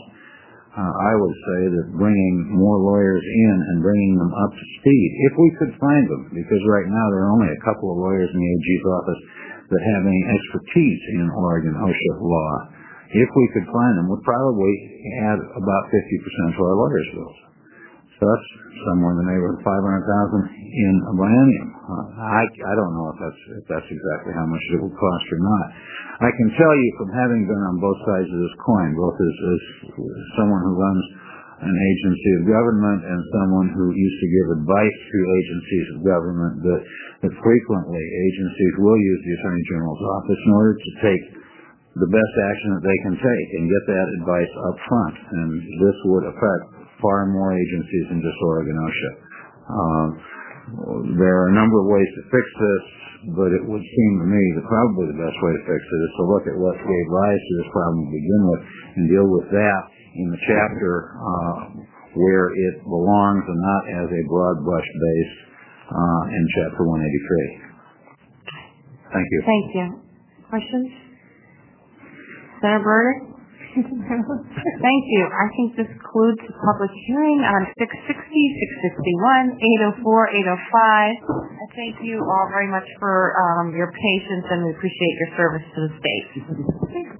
I would say that bringing more lawyers in and bringing them up to speed, if we could find them, because right now there are only a couple of lawyers in the AG's office that have any expertise in Oregon OSHA law. If we could find them, we'd probably add about 50% to our lawyers' bills. So that's somewhere in the neighborhood of $500,000 in a biennium. I don't know if that's exactly how much it would cost or not. I can tell you from having been on both sides of this coin, both as someone who runs an agency of government and someone who used to give advice to agencies of government, that frequently agencies will use the Attorney General's office in order to take the best action that they can take and get that advice up front. And this would affect far more agencies than just Oregon OSHA. There are a number of ways to fix this, but it would seem to me that probably the best way to fix it is to look at what gave rise to this problem to begin with and deal with that in the chapter where it belongs and not as a broad brush base in Chapter 183. Thank you. Thank you. Questions? Senator Berger? Thank you. I think this concludes the public hearing on 660, 661, 804, 805. I thank you all very much for your patience, and we appreciate your service to the state.